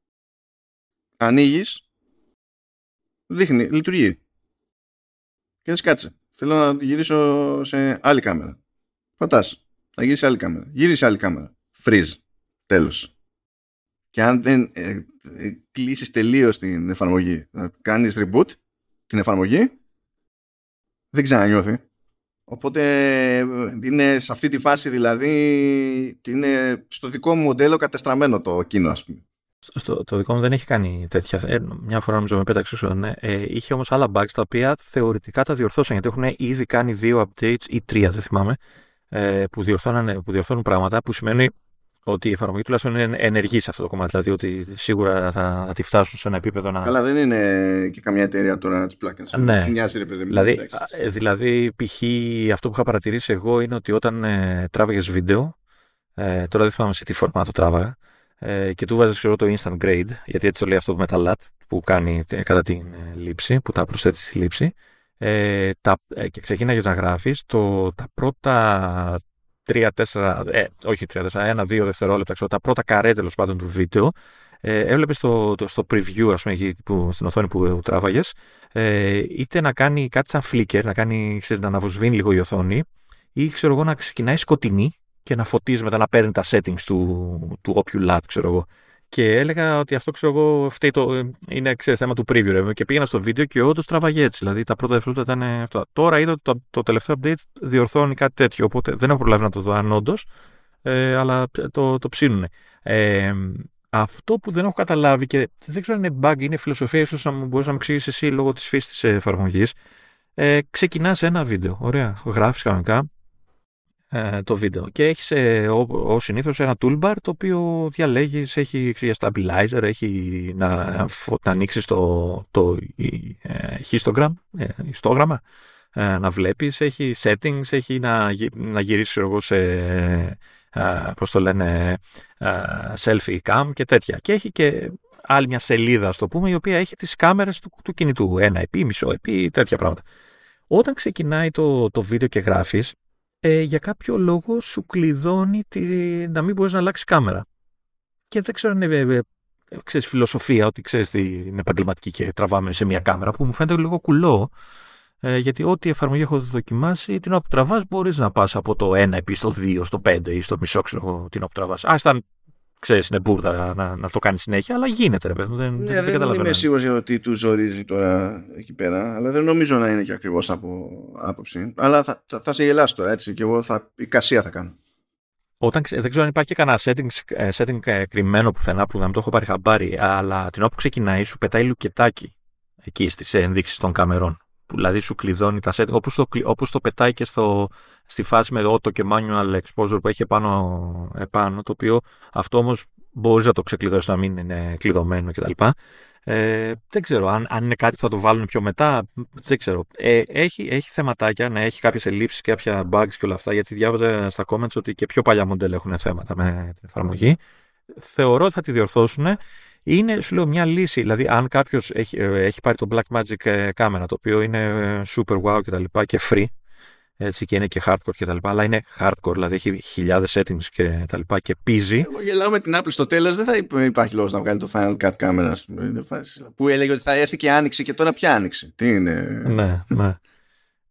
Speaker 1: Ανοίγεις, δείχνει, λειτουργεί. Και λες κάτσε. Θέλω να γυρίσω σε άλλη κάμερα. Πατάς. Να γυρίσει σε άλλη κάμερα. Γύρισε σε άλλη κάμερα. Freeze. Τέλος. Και αν δεν ε, ε, κλείσεις τελείως την εφαρμογή, να κάνεις reboot την εφαρμογή, δεν ξανανιώθει. Οπότε είναι σε αυτή τη φάση, δηλαδή είναι στο δικό μου μοντέλο κατεστραμμένο το κοινό, ας πούμε.
Speaker 2: Στο, το δικό μου δεν έχει κάνει τέτοια. Ε, μια φορά νομίζω με πέταξε. Ναι. Ε, είχε όμως άλλα bugs τα οποία θεωρητικά τα διορθώσαν, γιατί έχουν ήδη κάνει δύο updates ή τρία, δεν θυμάμαι, ε, που, που διορθώνουν πράγματα, που σημαίνει ότι η εφαρμογή τουλάχιστον είναι ενεργή σε αυτό το κομμάτι. Δηλαδή ότι σίγουρα θα, θα τη φτάσουν σε ένα επίπεδο να.
Speaker 1: Αλλά δεν είναι και καμιά εταιρεία τώρα τη πλάκα.
Speaker 2: Ναι. Δηλαδή, δηλαδή, π.χ. αυτό που είχα παρατηρήσει εγώ είναι ότι όταν ε, τράβαγες βίντεο, ε, τώρα δεν θυμάμαι σε τι φορμάτο τράβαγα, ε, και του βάζεις το instant grade, γιατί έτσι το λέει αυτό με τα λατ που κάνει ε, κατά την ε, λήψη, που τα προσθέτει στη λήψη, ε, τα, ε, και ξεκίναγες να γράφεις, το, τα πρώτα τρία τέσσερα, ε, όχι τρία τέσσερα, ένα δύο δευτερόλεπτα, ξέρω, τα πρώτα καρέ τέλος πάντων του βίντεο, ε, έβλεπες στο, το, στο preview, ας πούμε, εκεί που, στην οθόνη που, που τράβαγες, ε, είτε να κάνει κάτι σαν flicker, να, κάνει, ξέρεις, να αναβοσβήνει λίγο η οθόνη, ή ξέρω εγώ να ξεκινάει σκοτεινή και να φωτίζει μετά, να παίρνει τα settings του, του όποιου λατ, ξέρω εγώ. Και έλεγα ότι αυτό, ξέρω εγώ, φταίει το, είναι, ξέρεις, θέμα του preview. Ρε. Και πήγαινα στο βίντεο και όντως τραβαγε έτσι. Δηλαδή τα πρώτα δευτερόλεπτα ήταν αυτό. Τώρα είδα ότι το, το τελευταίο update διορθώνει κάτι τέτοιο. Οπότε δεν έχω προλάβει να το δω αν όντως, ε, αλλά το, το ψήνουνε. Ε, αυτό που δεν έχω καταλάβει και δεν ξέρω αν είναι bug, είναι φιλοσοφία, ίσως να μπορείς να μου εξηγήσεις εσύ λόγω της φύσης της εφαρμογής. Ε, ξεκινάς ένα βίντεο. Ωραία. Γράφεις κανονικά το βίντεο και έχεις ε, ως συνήθως ένα toolbar το οποίο διαλέγεις, έχει για stabilizer, έχει να, να, να ανοίξεις το, το ε, histogram, ε, histόγραμμα, ε, να βλέπεις, έχει settings, έχει να, να γυρίσεις εγώ σε ε, πώς το λένε, ε, selfie cam και τέτοια, και έχει και άλλη μια σελίδα, ας το πούμε, η οποία έχει τις κάμερες του, του κινητού, ένα επί, μισό επί, τέτοια πράγματα. Όταν ξεκινάει το, το βίντεο και γράφεις, Ε, για κάποιο λόγο σου κλειδώνει τη, να μην μπορείς να αλλάξεις κάμερα. Και δεν ξέρω αν είναι ε, ε, ξέρεις, φιλοσοφία, ότι ξέρεις την επαγγελματική και τραβάμε σε μια κάμερα, που μου φαίνεται λίγο κουλό, ε, γιατί ό,τι εφαρμογή έχω δοκιμάσει, την ώρα που τραβάς μπορείς να πας από το ένα επί στο δύο, στο πέντε ή στο μισό, ξέρω, την ώρα που τραβάς. Ας ήταν, ξέρεις, είναι μπουρδα να, να το κάνει συνέχεια, αλλά γίνεται, ρε παιδί. Δεν,
Speaker 1: ναι,
Speaker 2: δεν,
Speaker 1: δεν,
Speaker 2: δεν καταλαβαίνω.
Speaker 1: Δεν είμαι σίγουρος για το τι του ζορίζει τώρα εκεί πέρα, αλλά δεν νομίζω να είναι και ακριβώς από άποψη. Αλλά θα, θα, θα σε γελάσω τώρα, έτσι, και εγώ θα, η κασία θα κάνω.
Speaker 2: Όταν, δεν ξέρω αν υπάρχει και κανένα setting, setting κρυμμένο πουθενά που να μην το έχω πάρει χαμπάρι, αλλά την ώρα που ξεκινάει σου πετάει λουκετάκι εκεί στις ενδείξεις των καμερών. Που δηλαδή σου κλειδώνει τα setting, όπως το, όπως το πετάει και στο, στη φάση με auto και manual exposure που έχει επάνω, επάνω, το οποίο αυτό όμως μπορείς να το ξεκλειδώσεις να μην είναι κλειδωμένο κτλ. Ε, δεν ξέρω αν, αν είναι κάτι που θα το βάλουν πιο μετά, δεν ξέρω. Ε, έχει, έχει θεματάκια, ναι, έχει κάποιες ελλείψεις, κάποια bugs και όλα αυτά, γιατί διάβαζα στα comments ότι και πιο παλιά μοντέλα έχουν θέματα με την εφαρμογή. Θεωρώ ότι θα τη διορθώσουν. Είναι, σου λέω, μια λύση. Δηλαδή, αν κάποιος έχει, έχει πάρει το Blackmagic κάμερα, το οποίο είναι super wow και τα λοιπά και free, έτσι, και είναι και hardcore και τα λοιπά, αλλά είναι hardcore, δηλαδή έχει χιλιάδες settings και τα λοιπά και πίζει.
Speaker 1: Εγώ γελάω με την Apple στο τέλος, δεν θα υπάρχει λόγος να βγάλει το Final Cut κάμερα, που έλεγε ότι θα έρθει και άνοιξη, και τώρα πια άνοιξη. Τι είναι?
Speaker 2: Ναι, ναι.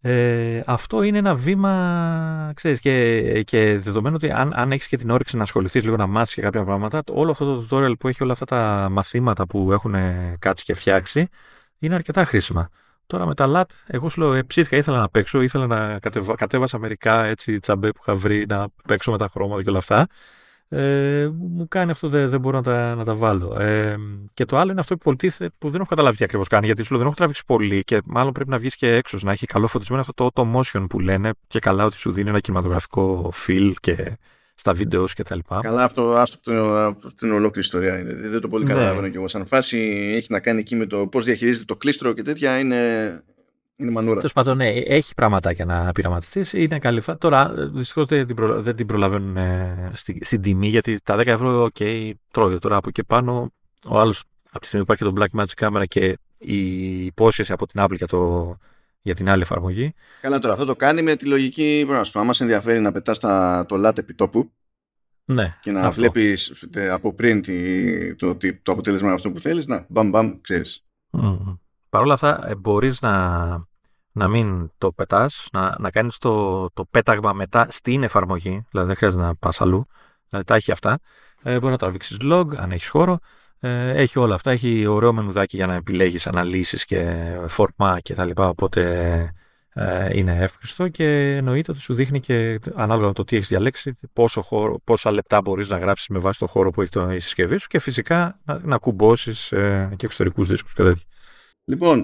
Speaker 2: Ε, αυτό είναι ένα βήμα, ξέρεις, και, και δεδομένου ότι αν, αν έχεις και την όρεξη να ασχοληθείς λίγο να μάθεις και κάποια πράγματα, όλο αυτό το tutorial που έχει όλα αυτά τα μαθήματα που έχουν κάτσει και φτιάξει, είναι αρκετά χρήσιμα. Τώρα με τα λατ, εγώ σου λέω, ε, ψήθηκα, ήθελα να παίξω, ήθελα να κατεβα... κατέβασα μερικά έτσι τσαμπέ που είχα βρει να παίξω με τα χρώματα και όλα αυτά. Ε, μου κάνει αυτό, δεν, δεν μπορώ να τα, να τα βάλω. Ε, και το άλλο είναι αυτό που υποτίθεται που δεν έχω καταλάβει τι ακριβώς κάνει, γιατί σου λέω δεν έχω τραβήξει πολύ και μάλλον πρέπει να βγεις και έξω, να έχει καλό φωτισμένο αυτό το auto motion που λένε και καλά ότι σου δίνει ένα κινηματογραφικό feel και στα βίντεο και τα λοιπά.
Speaker 1: Καλά, αυτό, αυτό, αυτό είναι ολόκληρη ιστορία. Είναι. Δεν το πολύ
Speaker 2: Ναι.
Speaker 1: καταλαβαίνω κι εγώ. Σαν φάση έχει να κάνει εκεί με το πώς διαχειρίζεται το κλίστρο και τέτοια, είναι, είναι μανούρα.
Speaker 2: Τέλος πάντων, ναι, έχει πραγματάκια να πειραματιστεί. Είναι καλή φάση. Τώρα, δυστυχώς δεν την, προ... δεν την προλαβαίνουν ε, στη... στην τιμή, γιατί τα δέκα ευρώ, οκ, okay, τρώει. Τώρα από εκεί πάνω, ο άλλος, από τη στιγμή που υπάρχει το Blackmagic Camera και η υπόσχεση από την Apple για, το... για την άλλη εφαρμογή.
Speaker 1: Καλά, τώρα αυτό το κάνει με τη λογική. Πρέπει να σου πω, άμα σε ενδιαφέρει να πετάς τα... το λάτ επί τόπου.
Speaker 2: Ναι,
Speaker 1: και να βλέπεις από πριν τη, το, το, το αποτέλεσμα αυτό που θέλεις, να μπαμ μπαμ, ξέρεις.
Speaker 2: Mm. Παρ' όλα αυτά μπορείς να, να μην το πετάς, να, να κάνεις το, το πέταγμα μετά στην εφαρμογή, δηλαδή δεν χρειάζεται να πας αλλού, δηλαδή τα έχει αυτά. Ε, μπορείς να τραβήξεις log αν έχεις χώρο, ε, έχει όλα αυτά, έχει ωραίο μενουδάκι για να επιλέγεις αναλύσεις και φορμά και τα λοιπά, οπότε ε, είναι εύκριστο και εννοείται ότι σου δείχνει και ανάλογα με το τι έχεις διαλέξει πόσο χώρο, πόσα λεπτά μπορείς να γράψεις με βάση το χώρο που έχει το, η συσκευή σου και φυσικά να, να κουμπώσεις ε, και εξωτερικούς δίσκους και τέτοια.
Speaker 1: Λοιπόν,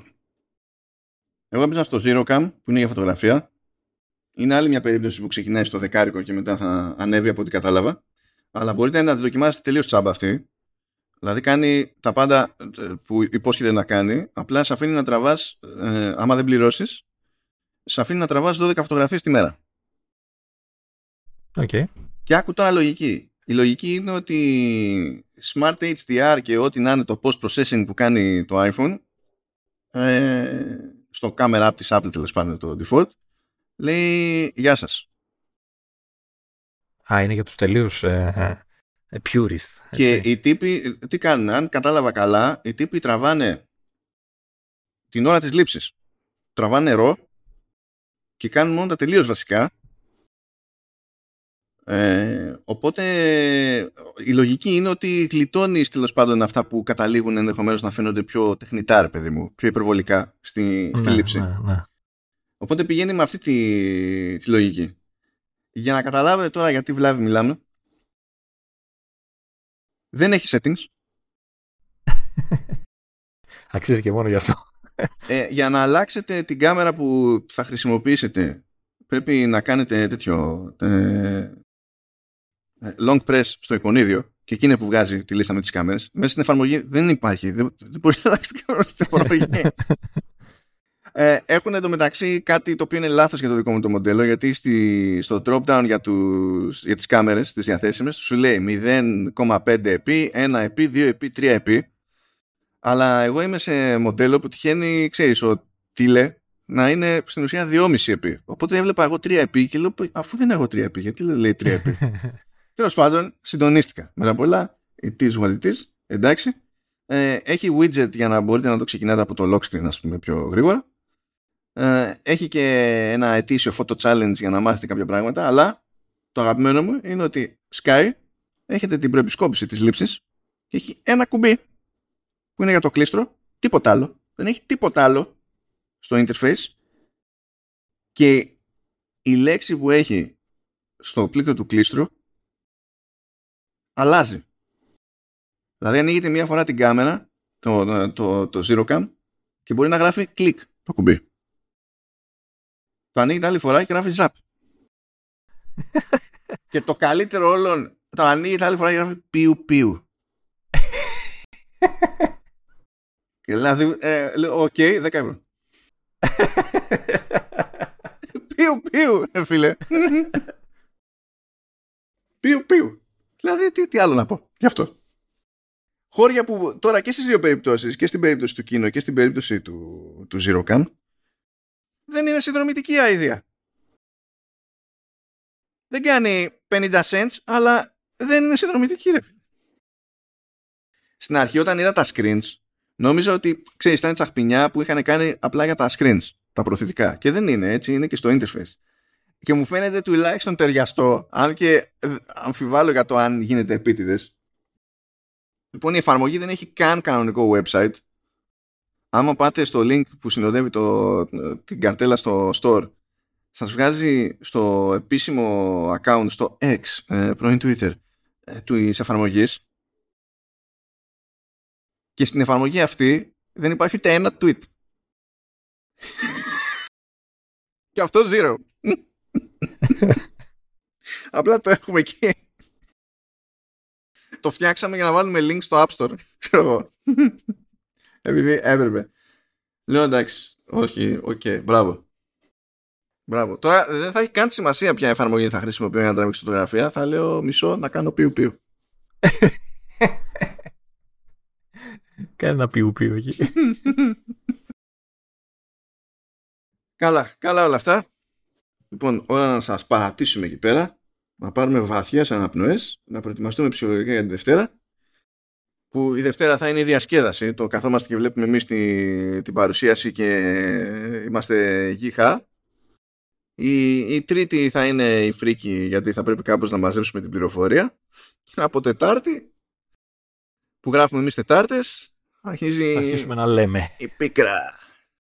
Speaker 1: εγώ έπαιζα στο ZeroCam που είναι για φωτογραφία. Είναι άλλη μια περίπτωση που ξεκινάει στο δεκάρικο και μετά θα ανέβει από ό,τι κατάλαβα. Αλλά μπορείτε να τη δοκιμάσετε τελείως τσάμπα αυτή. Δηλαδή κάνει τα πάντα που υπόσχεται να κάνει. Απλά σε αφήνει να τραβάς, ε, άμα δεν πληρώσεις, σε αφήνει να τραβάς δώδεκα φωτογραφίες τη μέρα.
Speaker 2: Okay.
Speaker 1: Και άκου τώρα λογική. Η λογική είναι ότι Smart έιτς ντι αρ και ό,τι να είναι το post-processing που κάνει το iPhone, ε, στο camera app της Apple, τέλος πάντων το default, λέει γεια σας.
Speaker 2: Α, είναι για τους τελείους ε, ε, purist. Έτσι.
Speaker 1: Και οι τύποι τι κάνουν, αν κατάλαβα καλά, οι τύποι τραβάνε την ώρα της λήψης, τραβάνε ρο και κάνουν μόνο τα τελείως βασικά. Ε, οπότε η λογική είναι ότι γλιτώνεις τέλος πάντων αυτά που καταλήγουν ενδεχομένως να φαίνονται πιο τεχνητά, ρε παιδί μου, πιο υπερβολικά στη, στη
Speaker 2: ναι,
Speaker 1: λήψη.
Speaker 2: Ναι, ναι.
Speaker 1: Οπότε πηγαίνει με αυτή τη, τη λογική. Για να καταλάβετε τώρα γιατί βλάβη μιλάμε, δεν έχει settings.
Speaker 2: Αξίζει και μόνο γι' αυτό.
Speaker 1: Ε, για να αλλάξετε την κάμερα που θα χρησιμοποιήσετε, πρέπει να κάνετε τέτοιο ε, long press στο εικονίδιο και εκείνη που βγάζει τη λίστα με τις κάμερες. Μέσα στην εφαρμογή δεν υπάρχει. Δεν, δεν μπορεί να αλλάξει την κάμερα στην εφαρμογή. ε, έχουν εντωμεταξύ κάτι το οποίο είναι λάθος για το δικό μου το μοντέλο, γιατί στη, στο drop down για, τους, για τις κάμερες, τις διαθέσιμες, σου λέει μηδέν κόμμα πέντε επί, ένα επί, δύο επί, τρία επί. Αλλά εγώ είμαι σε μοντέλο που τυχαίνει, ξέρεις, ο τίλε να είναι στην ουσία δυόμισι επί. Οπότε έβλεπα εγώ τρία επί και λέω, αφού δεν έχω τρία επί, γιατί λέει τρία επί. Τέλος πάντων, συντονίστηκα. Μετά απ' όλα, it is what it is, εντάξει. Ε, έχει widget για να μπορείτε να το ξεκινάτε από το lock screen, ας πούμε, πιο γρήγορα. Ε, έχει και ένα ετήσιο photo challenge για να μάθετε κάποια πράγματα, αλλά το αγαπημένο μου είναι ότι Sky έχετε την προεπισκόπηση της λήψης και έχει ένα κουμπί που είναι για το κλίστρο, τίποτα άλλο. Δεν έχει τίποτα άλλο στο interface και η λέξη που έχει στο πλήκτρο του κλίστρου αλλάζει. Δηλαδή ανοίγεται μία φορά την κάμερα, το, το, το, το ZeroCam, και μπορεί να γράφει κλικ το κουμπί. Το ανοίγει άλλη φορά και γράφει zap. Και το καλύτερο όλων, το ανοίγει άλλη φορά και γράφει πιου πιου. Και δηλαδή, ε, λέω, οκ, okay, δέκα ευρώ. Πιου πιου, ρε φίλε. Πιου πιου. Δηλαδή, τι, τι άλλο να πω γι' αυτό. Χώρια που τώρα και στις δύο περιπτώσεις, και στην περίπτωση του Kino και στην περίπτωση του, του ZeroCam, δεν είναι συνδρομητική idea. Δεν κάνει πενήντα cents, αλλά δεν είναι συνδρομητική, ρε. Στην αρχή όταν είδα τα screens, νόμιζα ότι, ξέρεις, ήταν τσαχπινιά που είχαν κάνει απλά για τα screens. τα προωθητικά. Και δεν είναι έτσι, είναι και στο interface. Και μου φαίνεται τουλάχιστον ταιριαστό, αν και αμφιβάλλω για το αν γίνεται επίτηδες. Λοιπόν, η εφαρμογή δεν έχει καν κανονικό website. Άμα πάτε στο link που συνοδεύει το, την καρτέλα στο store, σας βγάζει στο επίσημο account, στο X, ε, πρώην Twitter, ε, της εφαρμογής. Και στην εφαρμογή αυτή δεν υπάρχει ούτε ένα tweet. Και αυτό zero. Απλά το έχουμε εκεί. Το φτιάξαμε για να βάλουμε link στο App Store. Ξέρω εγώ. Επειδή έπρεπε. Λέω εντάξει. Όχι, οκ. Okay, μπράβο. Μπράβο. Τώρα δεν θα έχει καν σημασία ποια εφαρμογή θα χρησιμοποιώ για να τραβήξω φωτογραφία. Θα λέω μισό να κάνω πιου πιου.
Speaker 2: Κάνε ένα πιου πιου εκεί.
Speaker 1: Καλά, καλά όλα αυτά. Λοιπόν, ώρα να σας παρατήσουμε εκεί πέρα, να πάρουμε βαθιές αναπνοές, να προετοιμαστούμε ψυχολογικά για τη Δευτέρα, που η Δευτέρα θα είναι η διασκέδαση. Το καθόμαστε και βλέπουμε εμείς τη, την παρουσίαση και είμαστε γήχα. Η, η Τρίτη θα είναι η φρίκη, γιατί θα πρέπει κάπως να μαζέψουμε την πληροφορία. Και από Τετάρτη, που γράφουμε εμείς Τετάρτες, αρχίζει
Speaker 2: θα αρχίσουμε να λέμε
Speaker 1: η πίκρα.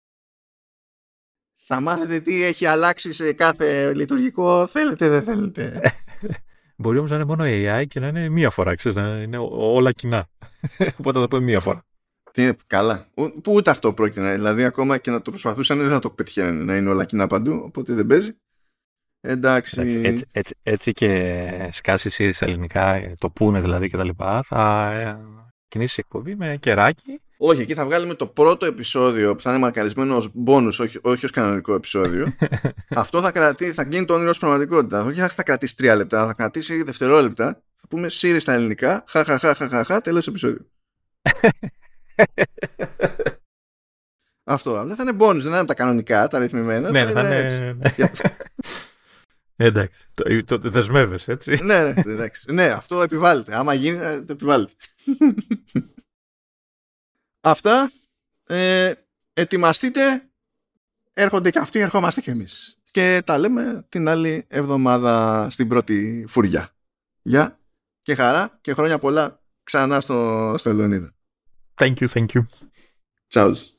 Speaker 1: Θα μάθετε τι έχει αλλάξει σε κάθε λειτουργικό, θέλετε δεν θέλετε.
Speaker 2: Μπορεί όμως να είναι μόνο έι άι και να είναι μία φορά, ξέρεις, να είναι όλα κοινά. Οπότε θα το πούμε μία φορά.
Speaker 1: Τι είναι, καλά. Που ούτε αυτό πρόκειται. Δηλαδή, ακόμα και να το προσπαθούσαν, δεν θα το πετυχαίνουν να είναι όλα κοινά παντού. Οπότε δεν παίζει. Εντάξει.
Speaker 2: Έτσι, έτσι, έτσι, έτσι και σκάσει η στα ελληνικά, το πούνε δηλαδή κτλ. Θα ε, κινήσει εκπομπή με κεράκι.
Speaker 1: Όχι, εκεί θα βγάλουμε το πρώτο επεισόδιο που θα είναι μαρκαρισμένο ως bonus, όχι, όχι ως κανονικό επεισόδιο. Αυτό θα, κρατεί, θα γίνει το όνειρο ως πραγματικότητα. Όχι θα κρατήσει τρία λεπτά, θα κρατήσει δευτερόλεπτα. Θα πούμε Siri στα ελληνικά. Χαχαχαχαχαχα, τέλος επεισόδιο. Αυτό. Δεν θα είναι bonus, δεν είναι τα κανονικά, τα ρυθμισμένα.
Speaker 2: Ναι,
Speaker 1: θα
Speaker 2: θα
Speaker 1: είναι
Speaker 2: είναι
Speaker 1: έτσι.
Speaker 2: Εντάξει. Το, το, το δεσμεύεσαι, έτσι.
Speaker 1: ναι, ναι, εντάξει. Ναι, αυτό επιβάλλεται. Άμα γίνει, το επιβάλλεται. Αυτά. Ε, ετοιμαστείτε. Έρχονται και αυτοί, ερχόμαστε και εμείς. Και τα λέμε την άλλη εβδομάδα στην πρώτη φουριά. Γεια και χαρά και χρόνια πολλά ξανά στο, στο Ελαιονίδα.
Speaker 2: Thank you, thank you.
Speaker 1: Ciao.